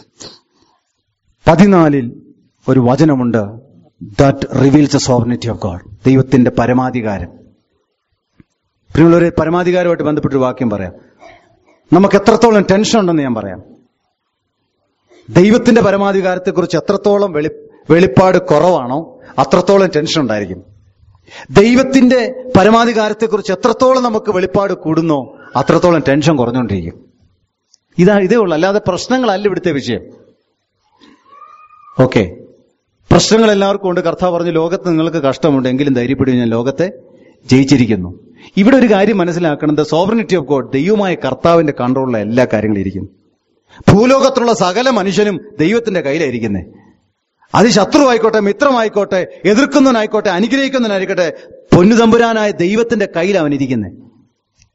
പതിനാലിൽ ഒരു വചനമുണ്ട്, that reveals the sovereignty of God. ദൈവത്തിന്റെ പരമാധികാരം. പ്രിയമുള്ളവരെ, പരമാധികാരമായിട്ട് ബന്ധപ്പെട്ടൊരു വാക്യം പറയാം. നമുക്ക് എത്രത്തോളം ടെൻഷൻ ഉണ്ടെന്ന് ഞാൻ പറയാം. ദൈവത്തിന്റെ പരമാധികാരത്തെക്കുറിച്ച് എത്രത്തോളം വെളി വെളിപ്പാട് കുറവാണോ അത്രത്തോളം ടെൻഷൻ ഉണ്ടായിരിക്കും. ദൈവത്തിന്റെ പരമാധികാരത്തെക്കുറിച്ച് എത്രത്തോളം നമുക്ക് വെളിപ്പാട് കൂടുന്നോ അത്രത്തോളം ടെൻഷൻ കുറഞ്ഞുകൊണ്ടിരിക്കും. ഇതാ ഇതേ ഉള്ളൂ, അല്ലാതെ പ്രശ്നങ്ങളല്ല ഇവിടുത്തെ വിഷയം. ഓക്കെ, പ്രശ്നങ്ങൾ എല്ലാവർക്കും ഉണ്ട്. കർത്താവ് പറഞ്ഞു, ലോകത്ത് നിങ്ങൾക്ക് കഷ്ടമുണ്ട്, എങ്കിലും ധൈര്യപ്പെടും, ഞാൻ ലോകത്തെ ജയിച്ചിരിക്കുന്നു. ഇവിടെ ഒരു കാര്യം മനസ്സിലാക്കണം, സോവറിനിറ്റി ഓഫ് ഗോഡ്. ദൈവമായ കർത്താവിന്റെ കൺട്രോളിലുള്ള എല്ലാ കാര്യങ്ങളും ഇരിക്കുന്നു. ഭൂലോകത്തിലുള്ള സകല മനുഷ്യനും ദൈവത്തിന്റെ കയ്യിലായിരിക്കുന്നേ. അത് ശത്രുവായിക്കോട്ടെ, മിത്രമായിക്കോട്ടെ, എതിർക്കുന്നവനായിക്കോട്ടെ, അനുഗ്രഹിക്കുന്നവനായിക്കോട്ടെ, പൊന്നുതമ്പുരാനായ ദൈവത്തിന്റെ കയ്യിൽ അവനിരിക്കുന്നേ.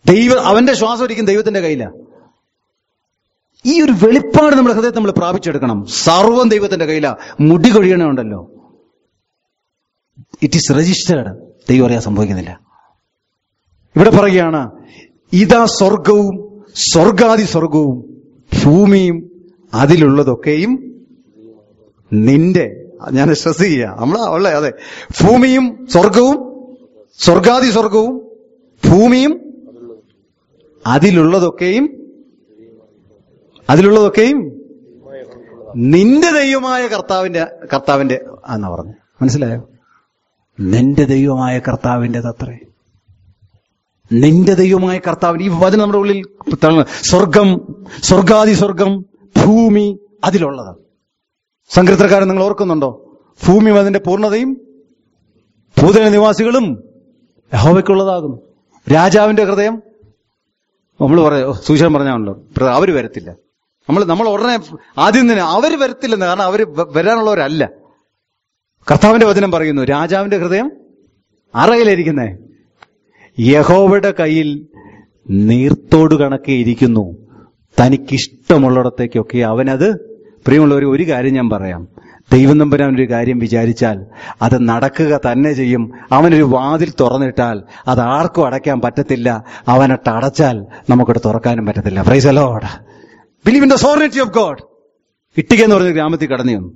ദൈവ അവന്റെ ശ്വാസം ഒരിക്കും ദൈവത്തിന്റെ കയ്യിലാണ്. ഈ ഒരു വെളിപ്പാട് നമ്മുടെ ഹൃദയത്തിൽ നമ്മൾ പ്രാപിച്ചെടുക്കണം. സർവ്വം ദൈവത്തിന്റെ കയ്യിലാ. മുടി കൊഴിയണമുണ്ടല്ലോ, ഇറ്റ് ഈസ് രജിസ്റ്റേർഡ്. ദൈവം അറിയാൻ സംഭവിക്കുന്നില്ല. ഇവിടെ പറയുകയാണ്, ഇതാ സ്വർഗവും സ്വർഗാദി സ്വർഗവും ഭൂമിയും അതിലുള്ളതൊക്കെയും നിന്റെ. ഞാൻ സ്ട്രെസ് ചെയ്യുക, നമ്മളാ ഉള്ളേ. അതെ, ഭൂമിയും സ്വർഗവും സ്വർഗാദി സ്വർഗവും ഭൂമിയും അതിലുള്ളതൊക്കെയും അതിലുള്ളതൊക്കെയും നിന്റെ ദൈവമായ കർത്താവിന്റെ കർത്താവിന്റെ എന്നാ പറഞ്ഞു. മനസ്സിലായോ? നിന്റെ ദൈവമായ കർത്താവിന്റെ അത്രേ. നിന്റെ ദൈവമായ കർത്താവിന്റെ ഈ വചനം നമ്മുടെ ഉള്ളിൽ സ്വർഗം, സ്വർഗാദി സ്വർഗം, ഭൂമി അതിലുള്ളത്. സങ്കീർത്തനക്കാരൻ നിങ്ങൾ ഓർക്കുന്നുണ്ടോ? ഭൂമി അതിന്റെ പൂർണ്ണതയും ഭൂതല നിവാസികളും യഹോവയ്ക്കുള്ളതാകുന്നു. രാജാവിന്റെ ഹൃദയം, നമ്മൾ പറയാ സുവിശേഷം പറഞ്ഞാണല്ലോ, അവര് വരത്തില്ല. നമ്മൾ നമ്മൾ ഉടനെ ആദ്യം തന്നെ അവര് വരത്തില്ലെന്ന്, കാരണം അവര് വരാനുള്ളവരല്ല. കർത്താവിന്റെ വചനം പറയുന്നു, രാജാവിന്റെ ഹൃദയം ആറയിലിരിക്കുന്നേ യഹോവയുടെ കയ്യിൽ നീർത്തോട് കണക്കെ ഇരിക്കുന്നു. തനിക്കിഷ്ടമുള്ളിടത്തേക്കൊക്കെ അവനത്. പ്രിയമുള്ളവർ, ഒരു കാര്യം ഞാൻ പറയാം. ദൈവം തമ്പുരാൻ ഒരു കാര്യം വിചാരിച്ചാൽ അത് നടക്കുക തന്നെ ചെയ്യും. അവനൊരു വാതിൽ തുറന്നിട്ടാൽ അത് ആർക്കും അടയ്ക്കാൻ പറ്റത്തില്ല. അവനിട്ട് അടച്ചാൽ നമുക്കത് തുറക്കാനും പറ്റത്തില്ല. Praise the lord. Believe in the sovereignty of God. ഇട്ടിക എന്ന് പറഞ്ഞ ഗ്രാമത്തിൽ കടന്നു വന്നു.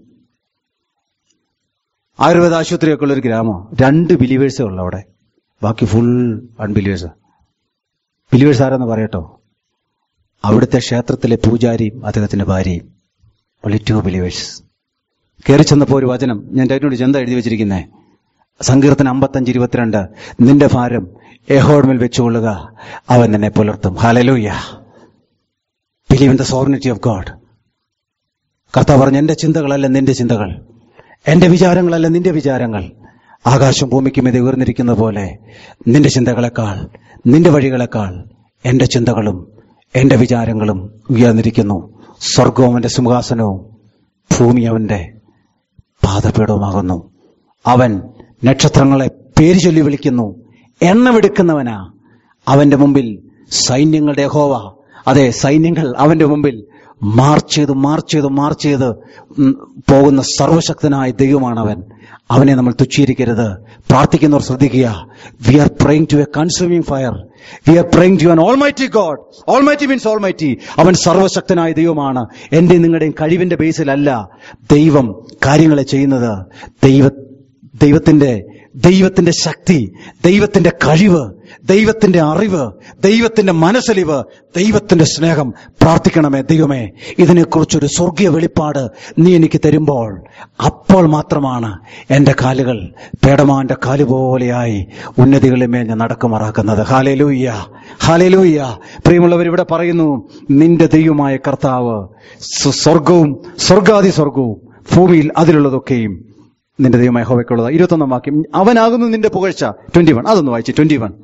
ആയുർവേദ ആശുപത്രിയൊക്കെ ഉള്ളൊരു ഗ്രാമം. രണ്ട് ബിലീവേഴ്സേ ഉള്ളു അവിടെ, ബാക്കി ഫുൾ അൺബിലീവേഴ്സ്. ബിലീവേഴ്സ് ആരെന്ന് പറയട്ടോ? അവിടുത്തെ ക്ഷേത്രത്തിലെ പൂജാരിയും അദ്ദേഹത്തിന്റെ ഭാര്യയും. only two believers. കയറി ചെന്നപ്പോ ഒരു വചനം ഞാൻ അതിനോട് ചെന്ത എഴുതി വെച്ചിരിക്കുന്നേ, സങ്കീർത്തനം അമ്പത്തഞ്ച് ഇരുപത്തിരണ്ട്, നിന്റെ ഭാരം യഹോവയിൽ വെച്ചുകൊള്ളുക, അവൻ നിന്നെ പുലർത്തും. Hallelujah. Believe in the sovereignty of God. കർത്താവ് പറഞ്ഞു, എന്റെ ചിന്തകളല്ല നിന്റെ ചിന്തകൾ, എന്റെ വിചാരങ്ങളല്ല നിന്റെ വിചാരങ്ങൾ. ആകാശം ഭൂമിക്ക് മീതെ ഉയർന്നിരിക്കുന്ന പോലെ നിന്റെ ചിന്തകളെക്കാൾ, നിന്റെ വഴികളെക്കാൾ എന്റെ ചിന്തകളും എന്റെ വിചാരങ്ങളും ഉയർന്നിരിക്കുന്നു. സ്വർഗവും അവന്റെ സിംഹാസനവും ഭൂമി അവന്റെ പാദപീഠവുമാകുന്നു. അവൻ നക്ഷത്രങ്ങളെ പേര് ചൊല്ലി വിളിക്കുന്നു. എണ്ണമെടുക്കുന്നവനാ. അവന്റെ മുമ്പിൽ സൈന്യങ്ങളുടെ യഹോവ, അതെ സൈന്യങ്ങൾ അവന്റെ മുമ്പിൽ മാർച്ച് ചെയ്ത് മാർച്ച് ചെയ്ത് മാർച്ച് ചെയ്ത് പോകുന്ന സർവശക്തനായ ദൈവമാണവൻ. അവനെ നമ്മൾ തുച്ഛീകരിക്കരുത്. പ്രാർത്ഥിക്കുന്നവർ ശ്രദ്ധിക്കുക. We are praying to a consuming fire. We are praying to an almighty God. Almighty means almighty. അവൻ സർവശക്തനായ ദൈവമാണ്. എന്റെ നിങ്ങളുടെയും കഴിവിന്റെ ബേസിലല്ല ദൈവം കാര്യങ്ങളെ ചെയ്യുന്നത്. ദൈവ ദൈവത്തിന്റെ ദൈവത്തിന്റെ ശക്തി, ദൈവത്തിന്റെ കഴിവ്, ദൈവത്തിന്റെ അറിവ്, ദൈവത്തിന്റെ മനസ്സലിവ്, ദൈവത്തിന്റെ സ്നേഹം. പ്രാർത്ഥിക്കണമേ, ദൈവമേ ഇതിനെക്കുറിച്ചൊരു സ്വർഗീയ വെളിപ്പാട് നീ എനിക്ക് തരുമ്പോൾ അപ്പോൾ മാത്രമാണ് എന്റെ കാലുകൾ പേടമാന്റെ കാലുപോലെയായി ഉന്നതികളിന്മേൽ ഞാൻ നടക്കുമാറാക്കുന്നത്. Hallelujah, hallelujah. പ്രിയമുള്ളവർ, ഇവിടെ പറയുന്നു, നിന്റെ ദൈവമായ കർത്താവ് സ്വർഗവും സ്വർഗാദി സ്വർഗവും ഭൂമിയിൽ അതിലുള്ളതൊക്കെയും നിന്റെ ദൈവമായ യഹോവയ്ക്കുള്ളത്. ഇരുപത്തൊന്നാം വാക്യം, അവനാകുന്നു നിന്റെ പുകഴ്ച. ട്വന്റി വൺ അതൊന്ന് വായിച്ചു. Twenty one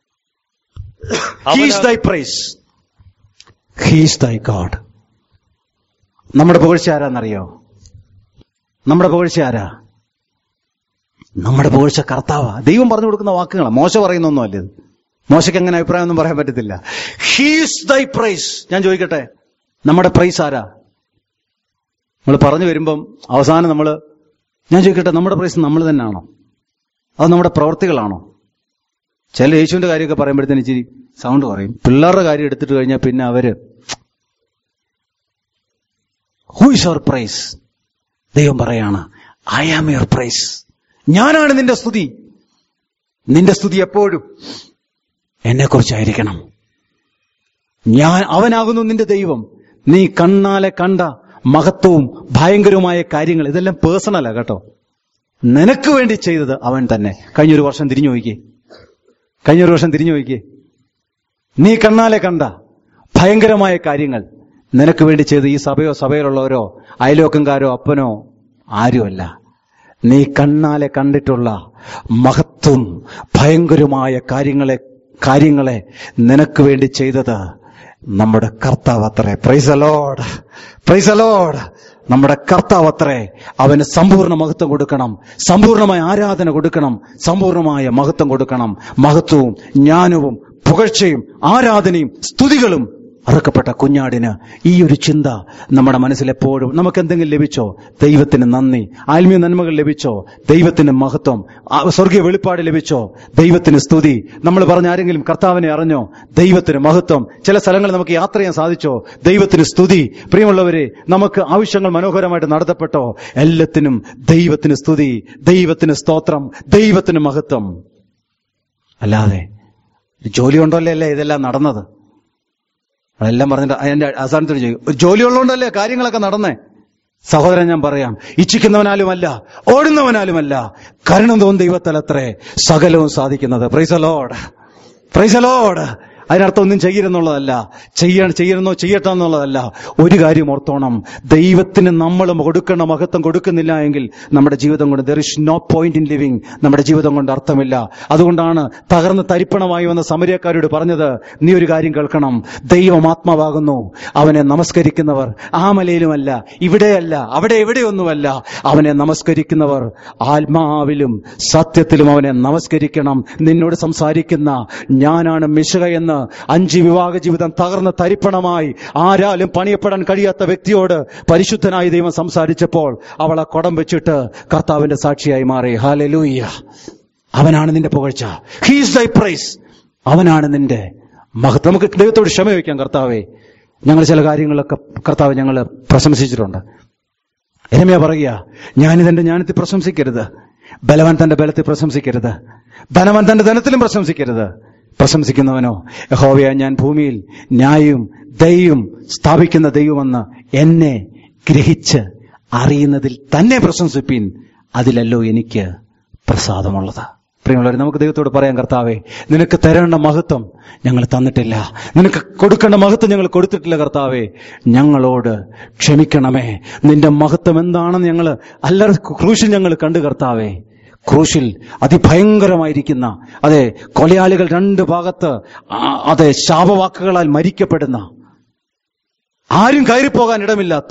He is thy praise. He is thy God. നമ്മുടെ പുകഴ്ച ആരാന്നറിയോ? നമ്മുടെ പുകഴ്ച ആരാ? നമ്മുടെ പുകഴ്ച കർത്താവാ. ദൈവം പറഞ്ഞു കൊടുക്കുന്ന വാക്കുകളാണ്. മോശ പറയുന്നൊന്നും അല്ല ഇത്. മോശയ്ക്ക് അങ്ങനെ അഭിപ്രായം ഒന്നും പറയാൻ പറ്റത്തില്ല. He is thy praise. ഞാൻ ചോദിക്കട്ടെ, നമ്മുടെ പ്രൈസ് ആരാ? നമ്മൾ പറഞ്ഞു വരുമ്പം അവസാനം നമ്മൾ, ഞാൻ ചോദിക്കട്ടെ, നമ്മുടെ പ്രൈസ് നമ്മൾ തന്നെയാണോ? അത് നമ്മുടെ പ്രവൃത്തികളാണോ? ചില യേശുവിന്റെ കാര്യമൊക്കെ പറയുമ്പോഴത്തേന് ഇച്ചിരി സൗണ്ട് പറയും. പിള്ളേരുടെ കാര്യം എടുത്തിട്ട് കഴിഞ്ഞാൽ പിന്നെ അവര് ഹൂ ഇസ് യുവർ പ്രൈസ്? ദൈവം പറയാണ്, ഐ ആം യുവർ പ്രൈസ്. ഞാനാണ് നിന്റെ സ്തുതി. നിന്റെ സ്തുതി എപ്പോഴും എന്നെക്കുറിച്ചായിരിക്കണം. ഞാൻ അവനാകുന്നു നിന്റെ ദൈവം. നീ കണ്ണാലെ കണ്ട മഹത്വവും ഭയങ്കരവുമായ കാര്യങ്ങൾ, ഇതെല്ലാം പേഴ്സണലാ കേട്ടോ. നിനക്ക് വേണ്ടി ചെയ്തത് അവൻ തന്നെ. കഴിഞ്ഞൊരു വർഷം തിരിഞ്ഞു നോക്കിയേ, കഴിഞ്ഞൊരു വർഷം തിരിഞ്ഞു നോക്കിയേ. നീ കണ്ണാലെ കണ്ട ഭയങ്കരമായ കാര്യങ്ങൾ നിനക്ക് വേണ്ടി ചെയ്ത് ഈ സഭയോ സഭയിലുള്ളവരോ അയലോക്കംകാരോ അപ്പനോ ആരുമല്ല. നീ കണ്ണാലെ കണ്ടിട്ടുള്ള മഹത്വം ഭയങ്കരമായ കാര്യങ്ങളെ കാര്യങ്ങളെ നിനക്ക് വേണ്ടി ചെയ്തത് നമ്മുടെ കർത്താവ് അത്രേ. Praise the lord, praise the lord. നമ്മുടെ കർത്താവ് അത്രേ. അവന് സമ്പൂർണ്ണ മഹത്വം കൊടുക്കണം, സമ്പൂർണമായ ആരാധന കൊടുക്കണം, സമ്പൂർണമായ മഹത്വം കൊടുക്കണം. മഹത്വവും ജ്ഞാനവും പുകഴ്ചയും ആരാധനയും സ്തുതികളും അറുക്കപ്പെട്ട കുഞ്ഞാടിന്. ഈ ഒരു ചിന്ത നമ്മുടെ മനസ്സിലെപ്പോഴും. നമുക്ക് എന്തെങ്കിലും ലഭിച്ചോ? ദൈവത്തിന് നന്ദി. ആത്മീയ നന്മകൾ ലഭിച്ചോ? ദൈവത്തിന് മഹത്വം. സ്വർഗീയ വെളിപ്പാട് ലഭിച്ചോ? ദൈവത്തിന് സ്തുതി. നമ്മൾ പറഞ്ഞ ആരെങ്കിലും കർത്താവിനെ അറിഞ്ഞോ? ദൈവത്തിന് മഹത്വം. ചില സ്ഥലങ്ങളിൽ നമുക്ക് യാത്ര ചെയ്യാൻ സാധിച്ചോ? ദൈവത്തിന് സ്തുതി. പ്രിയമുള്ളവരെ, നമുക്ക് ആവശ്യങ്ങൾ മനോഹരമായിട്ട് നടത്തപ്പെട്ടോ? എല്ലാത്തിനും ദൈവത്തിന് സ്തുതി, ദൈവത്തിന് സ്തോത്രം, ദൈവത്തിന് മഹത്വം. അല്ലാതെ ജോലി ഉണ്ടല്ലേ അല്ലേ ഇതെല്ലാം നടന്നത്? അതെല്ലാം പറഞ്ഞിട്ട് അതിന്റെ അവസാനത്തോട് ചെയ്യും, ഒരു ജോലി ഉള്ളതുകൊണ്ടല്ലേ കാര്യങ്ങളൊക്കെ നടന്നേ. സഹോദരൻ, ഞാൻ പറയാം, ഇച്ഛിക്കുന്നവനാലുമല്ല, ഓടുന്നവനാലുമല്ല, കരുണ തോന്നുന്ന ദൈവത്താലത്രേ സകലവും സാധിക്കുന്നത്. Praise the lord, praise the lord. അതിനർത്ഥം ഒന്നും ചെയ്യരുതെന്നുള്ളതല്ല, ചെയ്യണം ചെയ്യണമെന്നോ ചെയ്യട്ടെ എന്നുള്ളതല്ല. ഒരു കാര്യം ഓർത്തോണം, ദൈവത്തിന് നമ്മൾ കൊടുക്കേണ്ട മഹത്വം കൊടുക്കുന്നില്ല എങ്കിൽ നമ്മുടെ ജീവിതം കൊണ്ട് there is no point in living. നമ്മുടെ ജീവിതം കൊണ്ട് അർത്ഥമില്ല. അതുകൊണ്ടാണ് തകർന്ന് തരിപ്പണമായി വന്ന സമരിയക്കാരോട് പറഞ്ഞത്, നീ ഒരു കാര്യം കേൾക്കണം, ദൈവം ആത്മാവാകുന്നു, അവനെ നമസ്കരിക്കുന്നവർ ആ മലയിലുമല്ല, ഇവിടെയല്ല, അവിടെ എവിടെയൊന്നുമല്ല, അവനെ നമസ്കരിക്കുന്നവർ ആത്മാവിലും സത്യത്തിലും അവനെ നമസ്കരിക്കണം. നിന്നോട് സംസാരിക്കുന്ന ഞാനാണ് മിശിഹ എന്ന് അഞ്ച് വിവാഹ ജീവിതം തകർന്ന തരിപ്പണമായി ആരാലും പണിയപ്പെടാൻ കഴിയാത്ത വ്യക്തിയോട് പരിശുദ്ധനായ ദൈവം സംസാരിച്ചപ്പോൾ അവളെ കുടം വെച്ചിട്ട് കർത്താവിന്റെ സാക്ഷിയായി മാറി. ഹല്ലേലൂയ. അവനാണ് നിന്റെ പുകഴ്ച. He is thy praise. അവനാണ് നിന്റെ മഹത്വം. നമുക്ക് ദൈവത്തോട് ക്ഷമ വയ്ക്കാം. കർത്താവേ, ഞങ്ങൾ ചില കാര്യങ്ങളൊക്കെ കർത്താവ് ഞങ്ങൾ പ്രശംസിച്ചിട്ടുണ്ട്. യെരമ്യാ പറയുക, ഞാനിതെന്റെ ജ്ഞാനത്തിൽ പ്രശംസിക്കരുത്, ബലവാൻ തന്റെ ബലത്തിൽ പ്രശംസിക്കരുത്, ധനവാൻ തന്റെ ധനത്തിലും പ്രശംസിക്കരുത്. പ്രശംസിക്കുന്നവനോ, യഹോവയായ ഞാൻ ഭൂമിയിൽ ന്യായവും ദയയും സ്ഥാപിക്കുന്ന ദൈവമെന്ന് എന്നെ ഗ്രഹിച്ച് അറിയുന്നതിൽ തന്നെ പ്രശംസിപ്പീൻ, അതിലല്ലോ എനിക്ക് പ്രസാദമുള്ളത്. പ്രിയമുള്ളവരെ, നമുക്ക് ദൈവത്തോട് പറയാം, കർത്താവേ, നിനക്ക് തരേണ്ട മഹത്വം ഞങ്ങൾ തന്നിട്ടില്ല, നിനക്ക് കൊടുക്കേണ്ട മഹത്വം ഞങ്ങൾ കൊടുത്തിട്ടില്ല. കർത്താവേ, ഞങ്ങളോട് ക്ഷമിക്കണമേ. നിന്റെ മഹത്വം എന്താണെന്ന് ഞങ്ങൾ അല്ല ക്രൂശിൽ ഞങ്ങൾ കണ്ടു. കർത്താവേ, ക്രൂശിൽ അതിഭയങ്കരമായിരിക്കുന്ന, അതെ, കൊലയാളികൾ രണ്ട് ഭാഗത്ത്, അതെ, ശാപവാക്കുകളാൽ മരിക്കപ്പെടുന്ന, ആരും കയറിപ്പോകാൻ ഇടമില്ലാത്ത,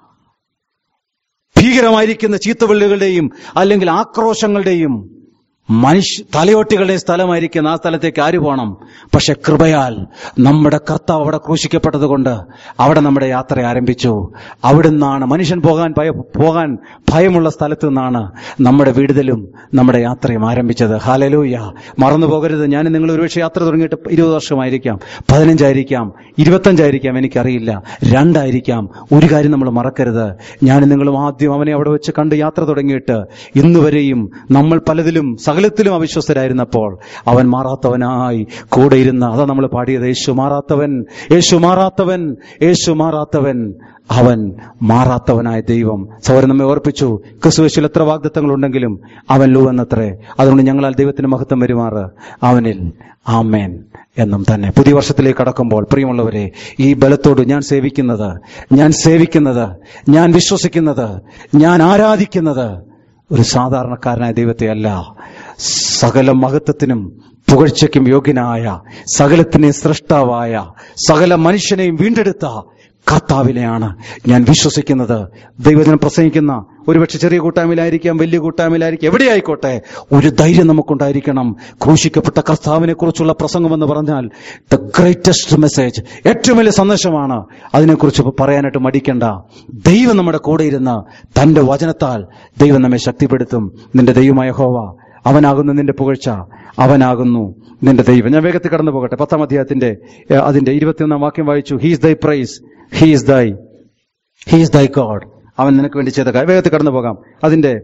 ഭീകരമായിരിക്കുന്ന ചീത്തവിളികളുടെയും അല്ലെങ്കിൽ ആക്രോശങ്ങളുടെയും മനുഷ്യ തലയോട്ടികളുടെ സ്ഥലമായിരിക്കുന്ന ആ സ്ഥലത്തേക്ക് ആര് പോകണം? പക്ഷെ കൃപയാൽ നമ്മുടെ കർത്താവ് അവിടെ ക്രൂശിക്കപ്പെട്ടത് കൊണ്ട് അവിടെ നമ്മുടെ യാത്ര ആരംഭിച്ചു. അവിടുന്നാണ് മനുഷ്യൻ പോകാൻ ഭയ പോകാൻ ഭയമുള്ള സ്ഥലത്തു നിന്നാണ് നമ്മുടെ വിടുതലും നമ്മുടെ യാത്രയും ആരംഭിച്ചത്. ഹല്ലേലൂയ. മറന്നു പോകരുത്. ഞാൻ നിങ്ങൾ ഒരുപക്ഷെ യാത്ര തുടങ്ങിയിട്ട് ഇരുപത് വർഷമായിരിക്കാം, പതിനഞ്ചായിരിക്കാം, ഇരുപത്തഞ്ചായിരിക്കാം, എനിക്കറിയില്ല, രണ്ടായിരിക്കാം. ഒരു കാര്യം നമ്മൾ മറക്കരുത്, ഞാൻ നിങ്ങളും ആദ്യം അവനെ അവിടെ വെച്ച് കണ്ട് യാത്ര തുടങ്ങിയിട്ട് ഇന്നുവരെയും നമ്മൾ പലതിലും സകലത്തിലും അവിശ്വസ്തരായിരുന്നപ്പോൾ അവൻ മാറാത്തവനായി കൂടെ ഇരുന്ന, അതാ നമ്മൾ പാടിയത്, യേശു മാറാത്തവൻ, യേശു മാറാത്തവൻ, യേശു മാറാത്തവൻ, അവൻ മാറാത്തവനായ ദൈവം. സഹോദരൻ നമ്മെ ഓർപ്പിച്ചു, ക്രിസ്തുയേശുവിൽ എത്ര വാഗ്ദത്തങ്ങളുണ്ടെങ്കിലും അവൻ ലൂവെന്നത്രേ. അതുകൊണ്ട് ഞങ്ങളാൽ ദൈവത്തിന് മഹത്വം വരുമാറ് അവനിൽ ആമേൻ എന്നും തന്നെ. പുതിയ വർഷത്തിലേക്ക് കടക്കുമ്പോൾ പ്രിയമുള്ളവരെ, ഈ ബലത്തോട് ഞാൻ സേവിക്കുന്നത്, ഞാൻ സേവിക്കുന്നത്, ഞാൻ വിശ്വസിക്കുന്നത്, ഞാൻ ആരാധിക്കുന്നത് ഒരു സാധാരണക്കാരനായ ദൈവത്തെ അല്ല, സകല മഹത്വത്തിനും പുകഴ്ചയ്ക്കും യോഗ്യനായ, സകലത്തിനെയും സൃഷ്ടാവായ, സകല മനുഷ്യനെയും വീണ്ടെടുത്ത കർത്താവിനെയാണ് ഞാൻ വിശ്വസിക്കുന്നത്. ദൈവജനം പ്രസംഗിക്കുന്ന ഒരുപക്ഷെ ചെറിയ കൂട്ടായ്മയിലായിരിക്കാം, വലിയ കൂട്ടായ്മയിലായിരിക്കാം, എവിടെയായിക്കോട്ടെ, ഒരു ധൈര്യം നമുക്കുണ്ടായിരിക്കണം. ക്രൂശിക്കപ്പെട്ട കർത്താവിനെ കുറിച്ചുള്ള പ്രസംഗം എന്ന് പറഞ്ഞാൽ ദ ഗ്രേറ്റസ്റ്റ് മെസ്സേജ്, ഏറ്റവും വലിയ സന്ദേശമാണ്. അതിനെക്കുറിച്ച് പറയാനായിട്ട് മടിക്കണ്ട. ദൈവം നമ്മുടെ കൂടെ ഇരുന്ന് തന്റെ വചനത്താൽ ദൈവം നമ്മെ ശക്തിപ്പെടുത്തും. നിന്റെ ദൈവമായ യഹോവ, അവനാകുന്നു നിന്റെ പുകഴ്ച, അവനാകുന്നു നിന്റെ ദൈവം. ഞാൻ വേഗത്തിൽ കടന്നു പോകട്ടെ. പത്താം അധ്യായത്തിന്റെ അതിന്റെ ഇരുപത്തിയൊന്നാം വാക്യം വായിച്ചു. He's thy praise, he's thy he's thy God. അവൻ നിനക്ക് വേണ്ടി ചെയ്ത കാര്യം. വേഗത്തിൽ കടന്നു പോകാം. അതിന്റെ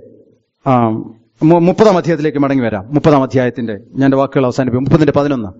മുപ്പതാം അധ്യായത്തിലേക്ക് മടങ്ങി വരാം. മുപ്പതാം അധ്യായത്തിന്റെ ഞാൻ വാക്കുകൾ അവസാനിപ്പിക്കും. മുപ്പതിന്റെ പതിനൊന്ന്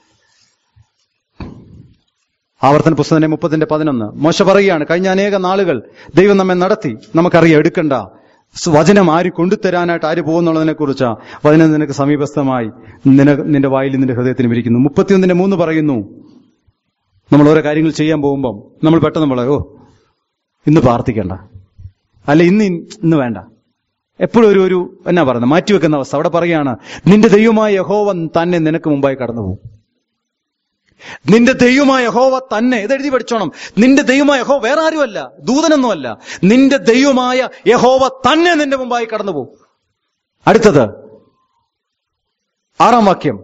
ആവർത്തന പുസ്തകത്തിന്റെ മുപ്പതിന്റെ പതിനൊന്ന് മോശ പറയുകയാണ്, കഴിഞ്ഞ അനേക നാളുകൾ ദൈവം നമ്മെ നടത്തി, നമുക്കറിയാം, എടുക്കണ്ട വചനം ആര് കൊണ്ടുതരാനായിട്ട് ആര് പോകുന്നുള്ളതിനെ കുറിച്ചാ വചനം നിനക്ക് സമീപസ്ഥമായി നിനക്ക് നിന്റെ വായിൽ നിന്റെ ഹൃദയത്തിനും ഇരിക്കുന്നു. മുപ്പത്തിയൊന്നിന്റെ മൂന്ന് പറയുന്നു, നമ്മൾ ഓരോ കാര്യങ്ങൾ ചെയ്യാൻ പോകുമ്പം നമ്മൾ പെട്ടെന്ന് നമ്മൾ ഓ ഇന്ന് പ്രാർത്ഥിക്കണ്ട, അല്ല ഇന്ന് ഇന്ന് വേണ്ട, എപ്പോഴും ഒരു ഒരു എന്നാ പറയുന്നത് മാറ്റിവെക്കുന്ന അവസ്ഥ. അവിടെ പറയുകയാണ്, നിന്റെ ദൈവമായ യഹോവ തന്നെ നിനക്ക് മുമ്പായി കടന്നു പോകും. നിന്റെ ദൈവമായ യഹോവ തന്നെ, ഇതെഴുതി പഠിച്ചോണം. നിന്റെ ദൈവമായ യഹോവ വേറെ ആരുമല്ല, ദൂതനൊന്നുമല്ല, നിന്റെ ദൈവമായ യഹോവ തന്നെ നിന്റെ മുമ്പായി കടന്നു പോകും. അടുത്തത് ആറാം വാക്യം,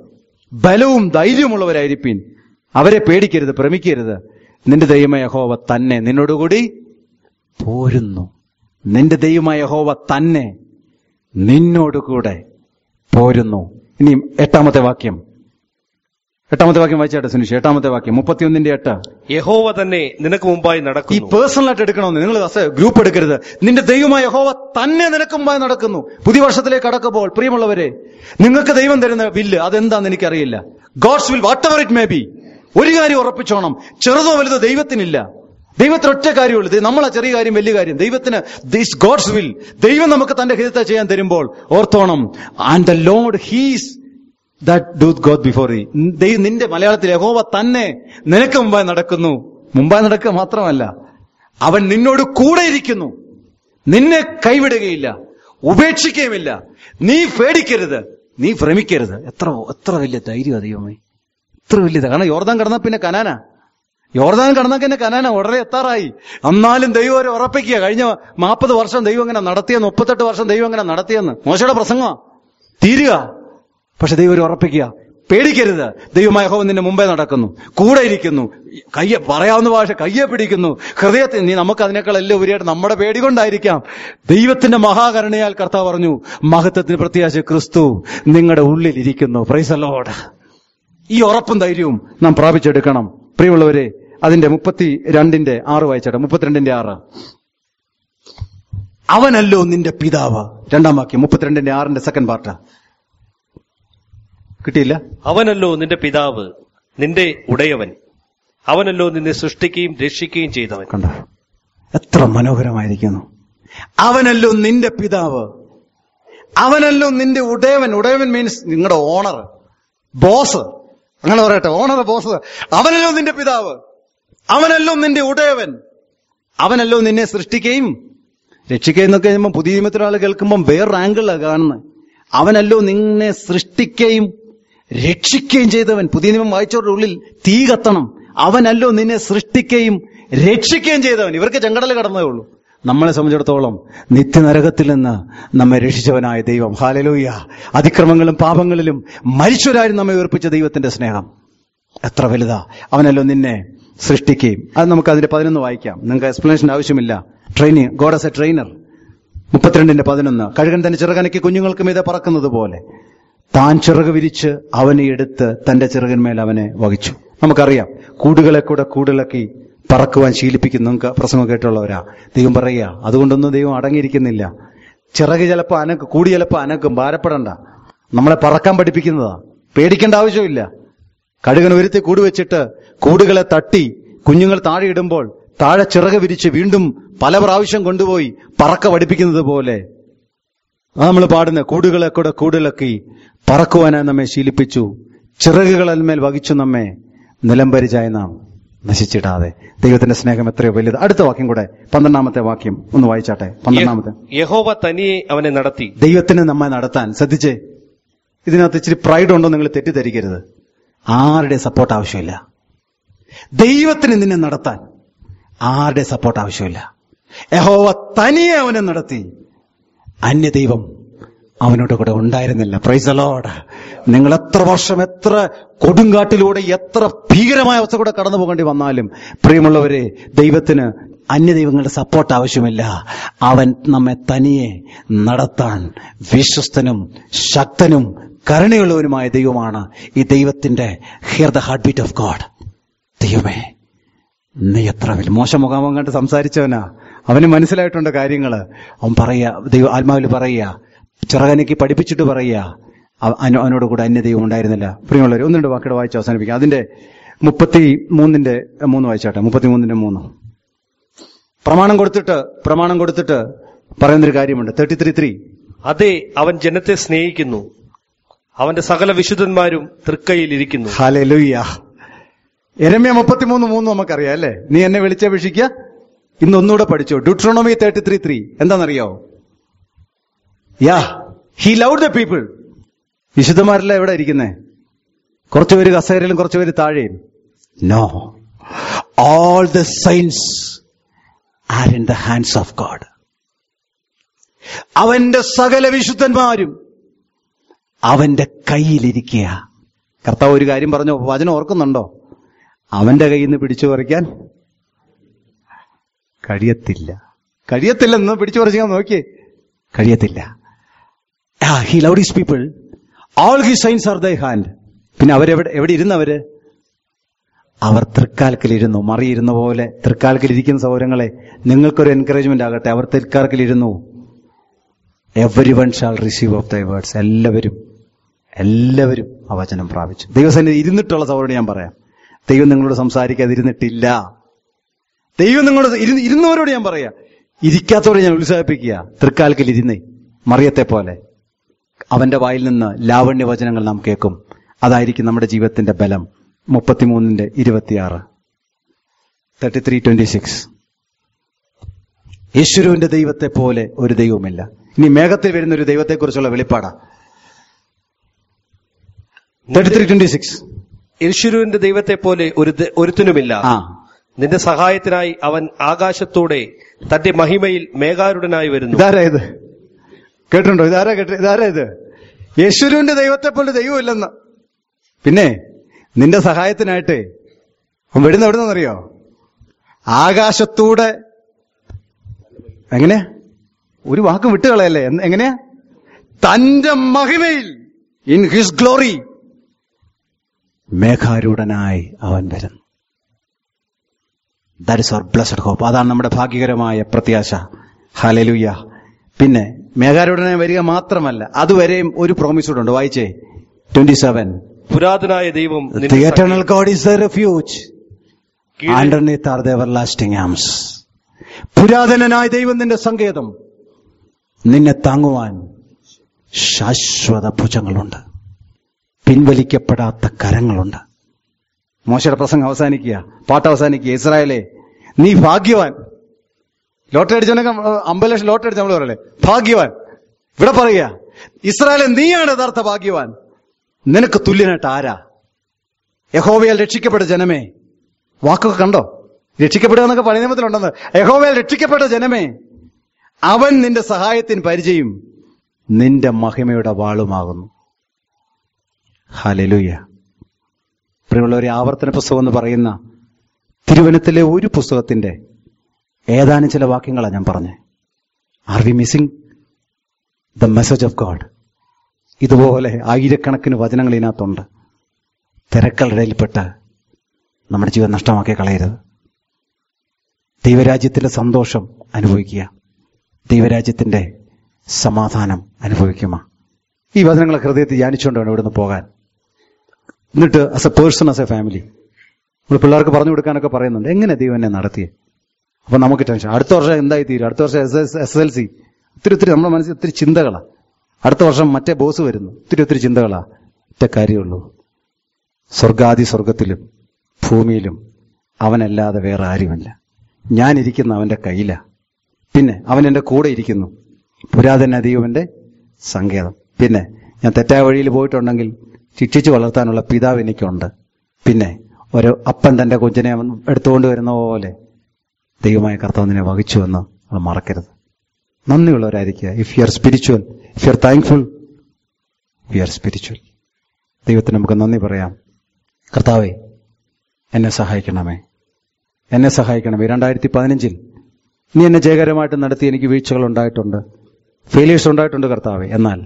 ബലവും ധൈര്യമുള്ളവരായിരിപ്പീൻ. അവരെ പേടിക്കരുത്, ഭ്രമിക്കരുത്. നിന്റെ ദൈവമായ യഹോവ തന്നെ നിന്നോടുകൂടി പോരുന്നു. നിന്റെ ദൈവമായ യഹോവ തന്നെ നിന്നോടുകൂടെ പോരുന്നു. ഇനി എട്ടാമത്തെ വാക്യം, എട്ടാമത്തെ വാക്യം വായിച്ചാട്ടെ സുനിഷ്. എട്ടാമത്തെ വാക്യം മുപ്പത്തിയൊന്നിന്റെ എട്ട്. യഹോവ തന്നെ നിനക്ക് മുമ്പായി ഈ നടക്കുന്നു. പേഴ്സണലായിട്ട് എടുക്കണമെന്ന് നിങ്ങൾ ഗ്രൂപ്പ് എടുക്കരുത്. നിന്റെ ദൈവമായ യഹോവ തന്നെ നിനക്ക് മുമ്പായി നടക്കുന്നു. പുതിയ വർഷത്തിലേക്ക് കടക്കുമ്പോൾ പ്രിയമുള്ളവരെ, നിങ്ങൾക്ക് ദൈവം തരുന്ന വില്ല് അതെന്താന്ന് എനിക്കറിയില്ല. God's will whatever it may be. ഒരു കാര്യം ഉറപ്പിച്ചോണം, ചെറുതോ വലുതോ ദൈവത്തിനില്ല. ദൈവത്തിന് ഒറ്റ കാര്യമുള്ളൂ. നമ്മളെ ചെറിയ കാര്യം വലിയ കാര്യം ദൈവത്തിന്. This God's will. ദൈവം നമുക്ക് തന്റെ ഹിതത്തെ ചെയ്യാൻ തരുമ്പോൾ ഓർത്തോണം, and the lord he's that doth God before ഈ. നിന്റെ മലയാളത്തിൽ യഹോവ തന്നെ നിനക്ക് മുമ്പായി നടക്കുന്നു. മുമ്പായി നടക്കുക മാത്രമല്ല, അവൻ നിന്നോട് കൂടെ ഇരിക്കുന്നു. നിന്നെ കൈവിടുകയില്ല, ഉപേക്ഷിക്കുകയുമില്ല. നീ പേടിക്കരുത്, നീ ഭ്രമിക്കരുത്. എത്ര എത്ര വലിയ ധൈര്യം ദൈവമേ, എത്ര വലിയ. കാരണം യോർദാൻ കടന്നാൽ പിന്നെ കനാന, യോർദാൻ കടന്നാൽ പിന്നെ കനാന ഉടനെ എത്താറായി. എന്നാലും ദൈവം ഒരു ഉറപ്പിക്കുക. കഴിഞ്ഞ നാൽപ്പത് വർഷം ദൈവം എങ്ങനെ നടത്തിയെന്ന്, മുപ്പത്തെട്ട് വർഷം ദൈവം എങ്ങനെ നടത്തിയെന്ന്. മോശയുടെ പ്രസംഗം തീരുക. പക്ഷെ ദൈവം ഒരു ഉറപ്പിക്കുക, പേടിക്കരുത്. ദൈവമായ യഹോവ നിന്റെ മുമ്പേ നടക്കുന്നു, കൂടെ ഇരിക്കുന്നു. കയ്യെ പറയാവുന്ന ഭാഷ കയ്യെ പിടിക്കുന്നു. ഹൃദയത്തിൽ നീ നമുക്ക് അതിനേക്കാൾ എല്ലാം ഉപരിയായിട്ട് നമ്മുടെ പേടി കൊണ്ടായിരിക്കാം. ദൈവത്തിന്റെ മഹാകരുണയാൽ കർത്താവ് പറഞ്ഞു, മഹത്വത്തിന് പ്രത്യാശ ക്രിസ്തു നിങ്ങളുടെ ഉള്ളിൽ ഇരിക്കുന്നു. Praise the lord. ഈ ഉറപ്പും ധൈര്യവും നാം പ്രാപിച്ചെടുക്കണം പ്രിയമുള്ളവരെ. അതിന്റെ മുപ്പത്തി രണ്ടിന്റെ ആറ് വായിച്ചേട്ടെ. മുപ്പത്തിരണ്ടിന്റെ ആറ്. അവനല്ലോ നിന്റെ പിതാവ്. രണ്ടാം വാക്യം മുപ്പത്തിരണ്ടിന്റെ ആറിന്റെ സെക്കൻഡ് പാർട്ട് കിട്ടിയില്ല. അവനല്ലോ നിന്റെ പിതാവ്, നിന്റെ ഉടയവൻ. അവനല്ലോ നിന്നെ സൃഷ്ടിക്കുകയും രക്ഷിക്കുകയും ചെയ്തവൻ. കണ്ട, എത്ര മനോഹരമായിരിക്കുന്നു. അവനല്ലോ നിന്റെ പിതാവ്, അവനല്ലോ നിന്റെ ഉടയവൻ. ഉടയവൻ മീൻസ് നിങ്ങളുടെ ഓണർ, ബോസ്, അങ്ങനെ പറയട്ടെ, ഓണർ, ബോസ്. അവനല്ലോ നിന്റെ പിതാവ്, അവനല്ലോ നിന്റെ ഉടയവൻ, അവനല്ലോ നിന്നെ സൃഷ്ടിക്കുകയും രക്ഷിക്കുകയും എന്നൊക്കെ കഴിയുമ്പോൾ പുതിയ നിയമത്തിലെ ആൾ കേൾക്കുമ്പോൾ വേറൊരു ആംഗിളാണ് കാണുന്നത്. അവനല്ലോ നിന്നെ സൃഷ്ടിക്കുകയും രക്ഷിക്കുകയും ചെയ്തവൻ. പുതിയ നിയമം വായിച്ചവരുടെ ഉള്ളിൽ തീ കത്തണം. അവനല്ലോ നിന്നെ സൃഷ്ടിക്കുകയും രക്ഷിക്കുകയും ചെയ്തവൻ. ഇവർക്ക് ചെങ്കടൽ കടന്നതേ ഉള്ളൂ. നമ്മളെ സംബന്ധിച്ചിടത്തോളം നിത്യനരകത്തിൽ നിന്ന് നമ്മെ രക്ഷിച്ചവനായ ദൈവം, ഹല്ലേലൂയ. അതിക്രമങ്ങളും പാപങ്ങളിലും മരിച്ചവരായി നമ്മെ ഉയർപ്പിച്ച ദൈവത്തിന്റെ സ്നേഹം എത്ര വലുതാ. അവനല്ലോ നിന്നെ സൃഷ്ടിക്കുകയും. അത് നമുക്ക് അതിന്റെ പതിനൊന്ന് വായിക്കാം. നിങ്ങൾക്ക് എക്സ്പ്ലനേഷൻ ആവശ്യമില്ല. Training, God as a trainer. മുപ്പത്തിരണ്ടിന്റെ പതിനൊന്ന്. കഴുകൻ തന്റെ ചിറകനയ്ക്ക് കുഞ്ഞുങ്ങൾക്ക് മീതെ പറക്കുന്നത് പോലെ താൻ ചിറക് വിരിച്ച് അവനെ എടുത്ത് തന്റെ ചിറകിന്മേൽ അവനെ വഹിച്ചു. നമുക്കറിയാം, കൂടുകളെ കൂടെ കൂടിളക്കി പറക്കുവാൻ ശീലിപ്പിക്കുന്നു. നിങ്ങൾക്ക് പ്രസംഗം കേട്ടുള്ളവരാ. ദൈവം പറയുക, അതുകൊണ്ടൊന്നും ദൈവം അടങ്ങിയിരിക്കുന്നില്ല. ചിറക് ചിലപ്പോൾ അനക്ക്, കൂടി ചിലപ്പോൾ അനക്കും. ഭാരപ്പെടണ്ട, നമ്മളെ പറക്കാൻ പഠിപ്പിക്കുന്നതാ. പേടിക്കേണ്ട ആവശ്യമില്ല. കഴുകൻ ഒരുത്തി കൂട് വെച്ചിട്ട് കൂടുകളെ തട്ടി കുഞ്ഞുങ്ങൾ താഴെ ഇടുമ്പോൾ താഴെ ചിറക് വിരിച്ച് വീണ്ടും പല പ്രാവശ്യം കൊണ്ടുപോയി പറക്ക പഠിപ്പിക്കുന്നത് പോലെ ആ നമ്മൾ പാടുന്ന കൂടുകളെ കൂടെ കൂടിളക്കി പറക്കുവാനായി നമ്മെ ശീലിപ്പിച്ചു, ചിറകുകളിന്മേൽ വഹിച്ചു നമ്മെ നിലംപരിചായി നാം നശിച്ചിടാതെ. ദൈവത്തിന്റെ സ്നേഹം എത്രയോ വലുത്. അടുത്ത വാക്യം കൂടെ, പന്ത്രണ്ടാമത്തെ വാക്യം ഒന്ന് വായിച്ചാട്ടെ. പന്ത്രണ്ടാമത്തെ. യഹോവ തനിയെ അവനെ നടത്തി. ദൈവത്തിന് നമ്മെ നടത്താൻ, ശ്രദ്ധിച്ചേ, ഇതിനകത്ത് ഇച്ചിരി പ്രൈഡ് ഉണ്ടോ നിങ്ങൾ തെറ്റിദ്ധരിക്കരുത്. ആരുടെ സപ്പോർട്ട് ആവശ്യമില്ല. ദൈവത്തിന് നിന്നെ നടത്താൻ ആരുടെ സപ്പോർട്ട് ആവശ്യമില്ല. യഹോവ തനിയെ അവനെ നടത്തി. അന്യ ദൈവം അവനോട് കൂടെ ഉണ്ടായിരുന്നില്ല. Praise the lord. നിങ്ങൾ എത്ര വർഷം, എത്ര കൊടുങ്കാട്ടിലൂടെ, എത്ര ഭീകരമായ അവസ്ഥ കൂടെ കടന്നു പോകേണ്ടി വന്നാലും പ്രിയമുള്ളവരെ, ദൈവത്തിന് അന്യ ദൈവങ്ങളുടെ സപ്പോർട്ട് ആവശ്യമില്ല. അവൻ നമ്മെ തനിയെ നടത്താൻ വിശ്വസ്തനും ശക്തനും കരുണയുള്ളവനുമായ ദൈവമാണ്. ഈ ദൈവത്തിന്റെ hear the heartbeat of God. ദൈവമേ, നീ എത്ര വലിയ. മോശം മുഖാമുഖം കണ്ട് സംസാരിച്ചവനാ, അവന് മനസ്സിലായിട്ടുണ്ട് കാര്യങ്ങള്. അവൻ പറയാ, ദൈവ ആത്മാവിൽ പറയുക, ചിറകനയ്ക്ക് പഠിപ്പിച്ചിട്ട് പറയുക, അവനോട് കൂടെ അന്യ ദൈവം ഉണ്ടായിരുന്നില്ല. പ്രിയമുള്ളവർ, ഒന്ന് രണ്ട് വാക്കുകൾ വായിച്ച് അവസാനിപ്പിക്കാം. അതിന്റെ മുപ്പത്തി മൂന്നിന്റെ മൂന്ന് വായിച്ചാട്ടെ. മുപ്പത്തി മൂന്നിന്റെ മൂന്ന്. പ്രമാണം കൊടുത്തിട്ട് പ്രമാണം കൊടുത്തിട്ട് പറയുന്നൊരു കാര്യമുണ്ട്. Thirty three three. അതെ, അവൻ ജനത്തെ സ്നേഹിക്കുന്നു, അവന്റെ സകല വിശുദ്ധന്മാരും തൃക്കൈയിൽ ഇരിക്കുന്നു. ഹല്ലേലൂയ. യെരമ്യാ മുപ്പത്തിമൂന്ന് മൂന്ന് നമുക്കറിയാം അല്ലേ? നീ എന്നെ വിളിച്ചപേക്ഷിക്കുക. ഇന്ന് ഒന്നുകൂടെ പഠിച്ചോ. ഡ്യൂട്രോണോമി തേർട്ടി ത്രീ ത്രീ എന്താണെന്നറിയോ? Yeah he loved the people. വിശുദ്ധന്മാരെല്ലാം എവിടെ ഇരിക്കുന്നേ? കുറച്ചുപേര് കസേരയിലും കുറച്ചുപേര് താഴെയും. No, all the saints are in the hands of God. അവന്റെ സകല വിശുദ്ധന്മാരും അവന്റെ കയ്യിലിരിക്കുക. കർത്താവ് ഒരു കാര്യം പറഞ്ഞു, വചനം ഓർക്കുന്നുണ്ടോ? അവന്റെ കയ്യിൽ നിന്ന് പിടിച്ചു പറിക്കാൻ കഴിയത്തില്ല. കഴിയത്തില്ലെന്ന് പിടിച്ചു പറിച്ചാൽ നോക്കിയേ, കഴിയത്തില്ല. He loved his people, all his saints are thy hand. പിന്നെ അവരെവിടെ എവിടെ ഇരുന്നവര്? അവർ തൃക്കാൽക്കലിരുന്നു. മറിയിരുന്ന പോലെ തൃക്കാൽക്കലിരിക്കുന്ന സൗരങ്ങളെ, നിങ്ങൾക്കൊരു എൻകറേജ്മെന്റ് ആകട്ടെ. അവർ തൃക്കാൽക്കലിരുന്നു. Every one shall receive of thy words. എല്ലാവരും എല്ലാവരും ആ വചനം പ്രാപിച്ചു. ദൈവസന്നിധി ഇരുന്നിട്ടുള്ള സൗരോട് ഞാൻ പറയാം, ദൈവം നിങ്ങളോട് സംസാരിക്കാതിരുന്നിട്ടില്ല. ദൈവം നിങ്ങളോട് ഇരുന്നവരോട് ഞാൻ പറയാം, ഇരിക്കാത്തവരെ ഞാൻ ഉത്സാഹിപ്പിക്കുക. തൃക്കാൽക്കൽ ഇരുന്നേ, മറിയത്തെ പോലെ അവന്റെ വായിൽ നിന്ന് ലാവണ്യ വചനങ്ങൾ നാം കേൾക്കും. അതായിരിക്കും നമ്മുടെ ജീവിതത്തിന്റെ ബലം. മുപ്പത്തിമൂന്നിന്റെ ഇരുപത്തിയാറ് തേർട്ടി ത്രീ ട്വന്റി സിക്സ് യേശുരുവിന്റെ ദൈവത്തെ പോലെ ഒരു ദൈവമില്ല. ഇനി മേഘത്തിൽ വരുന്ന ഒരു ദൈവത്തെക്കുറിച്ചുള്ള വെളിപ്പാടാ. തേർട്ടി ത്രീ ട്വന്റി സിക്സ് യേശുരുവിന്റെ ദൈവത്തെ പോലെ ഒരു ഒരുത്തനുമില്ല. ആ നിന്റെ സഹായത്തിനായി അവൻ ആകാശത്തൂടെ തന്റെ മഹിമയിൽ മേഘാരുടനായി വരുന്നു. ഇതാരാ ഇത്? കേട്ടിട്ടുണ്ടോ? ഇതാരാ കേട്ട ഇതാരാ ഇത്? യേശുരുവിന്റെ ദൈവത്തെ പോലെ ദൈവമില്ലെന്ന്. പിന്നെ നിന്റെ സഹായത്തിനായിട്ട് അവൻ വരുന്ന എവിടെ നിന്നറിയോ? ആകാശത്തൂടെ. എങ്ങനെയാ? ഒരു വാക്ക് വിട്ടുകളയല്ലേ. എങ്ങനെയാ? തന്റെ മഹിമയിൽ, ഇൻ ഹിസ് ഗ്ലോറി, മേഘാരൂഢനായി അവൻ വരുന്നു. That is our blessed hope. അതാണ് നമ്മുടെ ഭാഗ്യകരമായ പ്രത്യാശ. ഹല്ലേലൂയ. പിന്നെ മേഘാരൂഢനായി വരിക മാത്രമല്ല, അതുവരെയും ഒരു പ്രോമിസോടുണ്ട്. വായിച്ചേ ട്വന്റി സെവൻ പുരാതനായ ദൈവം The eternal God is the refuge. Underneath are the everlasting arms. പുരാതനനായ ദൈവം നിന്റെ സങ്കേതം. നിന്നെ താങ്ങുവാൻ ശാശ്വത ഭുജങ്ങളുണ്ട്, പിൻവലിക്കപ്പെടാത്ത കരങ്ങളുണ്ട്. മോശയുടെ പ്രസംഗം അവസാനിക്കുക, പാട്ട് അവസാനിക്കുക. ഇസ്രായേലേ, നീ ഭാഗ്യവാൻ. ലോട്ടറി അടിച്ചവനൊക്കെ അമ്പത് ലക്ഷം ലോട്ടറി അടിച്ച നമ്മൾ പറയല്ലേ ഭാഗ്യവാൻ. ഇവിടെ പറയുക, ഇസ്രായേലേ, നീയാണ് യഥാർത്ഥ ഭാഗ്യവാൻ. നിനക്ക് തുല്യനായിട്ട് ആരാ? യഹോവയാൽ രക്ഷിക്കപ്പെട്ട ജനമേ. വാക്കൊക്കെ കണ്ടോ? രക്ഷിക്കപ്പെടുക എന്നൊക്കെ പഴയ നിയമത്തിലുണ്ടെന്ന്. യഹോവയാൽ രക്ഷിക്കപ്പെട്ട ജനമേ, അവൻ നിന്റെ സഹായത്തിന് പരിചയം, നിന്റെ മഹിമയുടെ വാളുമാകുന്നു. ഹല്ലേലൂയ. പ്രിയമുള്ളവരെ, ആവർത്തന പുസ്തകം എന്ന് പറയുന്ന തിരുവനത്തിലെ ഒരു പുസ്തകത്തിന്റെ ഏതാനും ചില വാക്യങ്ങളാണ് ഞാൻ പറഞ്ഞത്. Are we missing the message of God? ഇതുപോലെ ആയിരക്കണക്കിന് വചനങ്ങൾ ഇതിനകത്തുണ്ട്. തിരക്കളുടെയിൽപ്പെട്ട് നമ്മുടെ ജീവൻ നഷ്ടമാക്കി കളയരുത്. ദൈവരാജ്യത്തിന്റെ സന്തോഷം അനുഭവിക്കുക, ദൈവരാജ്യത്തിന്റെ സമാധാനം അനുഭവിക്കുക. ഈ വചനങ്ങളെ ഹൃദയത്തിൽ ധ്യാനിച്ചുകൊണ്ട് വേണം ഇവിടുന്ന് പോകാൻ. എന്നിട്ട് as a person, as a family, നമ്മൾ പിള്ളേർക്ക് പറഞ്ഞു കൊടുക്കാനൊക്കെ പറയുന്നുണ്ട്, എങ്ങനെ ദൈവം എന്നെ നടത്തിയേ. അപ്പൊ നമുക്ക് ടെൻഷൻ, അടുത്ത വർഷം എന്തായി തീരും, അടുത്ത വർഷം S S S L C, ഒത്തിരി ഒത്തിരി നമ്മുടെ മനസ്സിൽ ഒത്തിരി ചിന്തകളാണ്. അടുത്ത വർഷം മറ്റേ ബോസ് വരുന്നു, ഒത്തിരി ഒത്തിരി ചിന്തകളാ. ഒറ്റ കാര്യമുള്ളൂ, സ്വർഗാദി സ്വർഗത്തിലും ഭൂമിയിലും അവനല്ലാതെ വേറെ ആരുമില്ല. ഞാനിരിക്കുന്ന അവന്റെ കയ്യിലാ. പിന്നെ അവൻ എന്റെ കൂടെ ഇരിക്കുന്നു. പുരാതന ദൈവന്റെ സങ്കേതം. പിന്നെ ഞാൻ തെറ്റായ വഴിയിൽ പോയിട്ടുണ്ടെങ്കിൽ ശിക്ഷിച്ചു വളർത്താനുള്ള പിതാവ് എനിക്കുണ്ട്. പിന്നെ ഒരു അപ്പൻ തന്റെ കുഞ്ഞിനെ എടുത്തുകൊണ്ട് വരുന്ന പോലെ ദൈവമായ കർത്താവിനെ വഹിച്ചുവെന്ന് നമ്മൾ മറക്കരുത്. നന്ദിയുള്ളവരായിരിക്കുക. If you are spiritual, if you are thankful, you are spiritual. ദൈവത്തിന് നമുക്ക് നന്ദി പറയാം. കർത്താവേ, എന്നെ സഹായിക്കണമേ, എന്നെ സഹായിക്കണമേ. രണ്ടായിരത്തി പതിനഞ്ചിൽ നീ എന്നെ ജയകരമായിട്ട് നടത്തി. എനിക്ക് വീഴ്ചകൾ ഉണ്ടായിട്ടുണ്ട്, ഫെയിലിയേഴ്സ് ഉണ്ടായിട്ടുണ്ട് കർത്താവേ. എന്നാൽ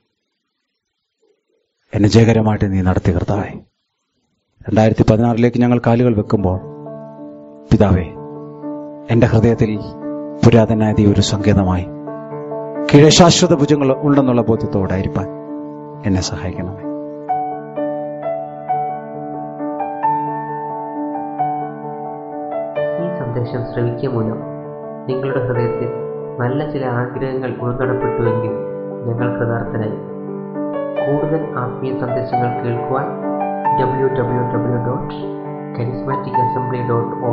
എന്നെ ജയകരമായിട്ട് നീ നടത്തി കർത്താവേ. രണ്ടായിരത്തി പതിനാറിലേക്ക് ഞങ്ങൾ കാലുകൾ വെക്കുമ്പോൾ പിതാവേ, എന്റെ ഹൃദയത്തിൽ പുരാതനായ ഒരു സങ്കേതമായി കീഴെ ശാശ്വത ഭുജങ്ങൾ ഉണ്ടെന്നുള്ള ബോധ്യത്തോടായിരിക്കാൻ എന്നെ സഹായിക്കണമേ. ഈ സന്ദേശം ശ്രവിക്കുക മൂലം നിങ്ങളുടെ ഹൃദയത്തിൽ നല്ല ചില ആഗ്രഹങ്ങൾ ഉൾനടപ്പെട്ടുവെങ്കിൽ ഞങ്ങൾ കൃതാർത്ഥനായി. കൂടുതൽ ആത്മീയ സന്ദേശങ്ങൾ കേൾക്കുവാൻ W W W dot charismatic assembly dot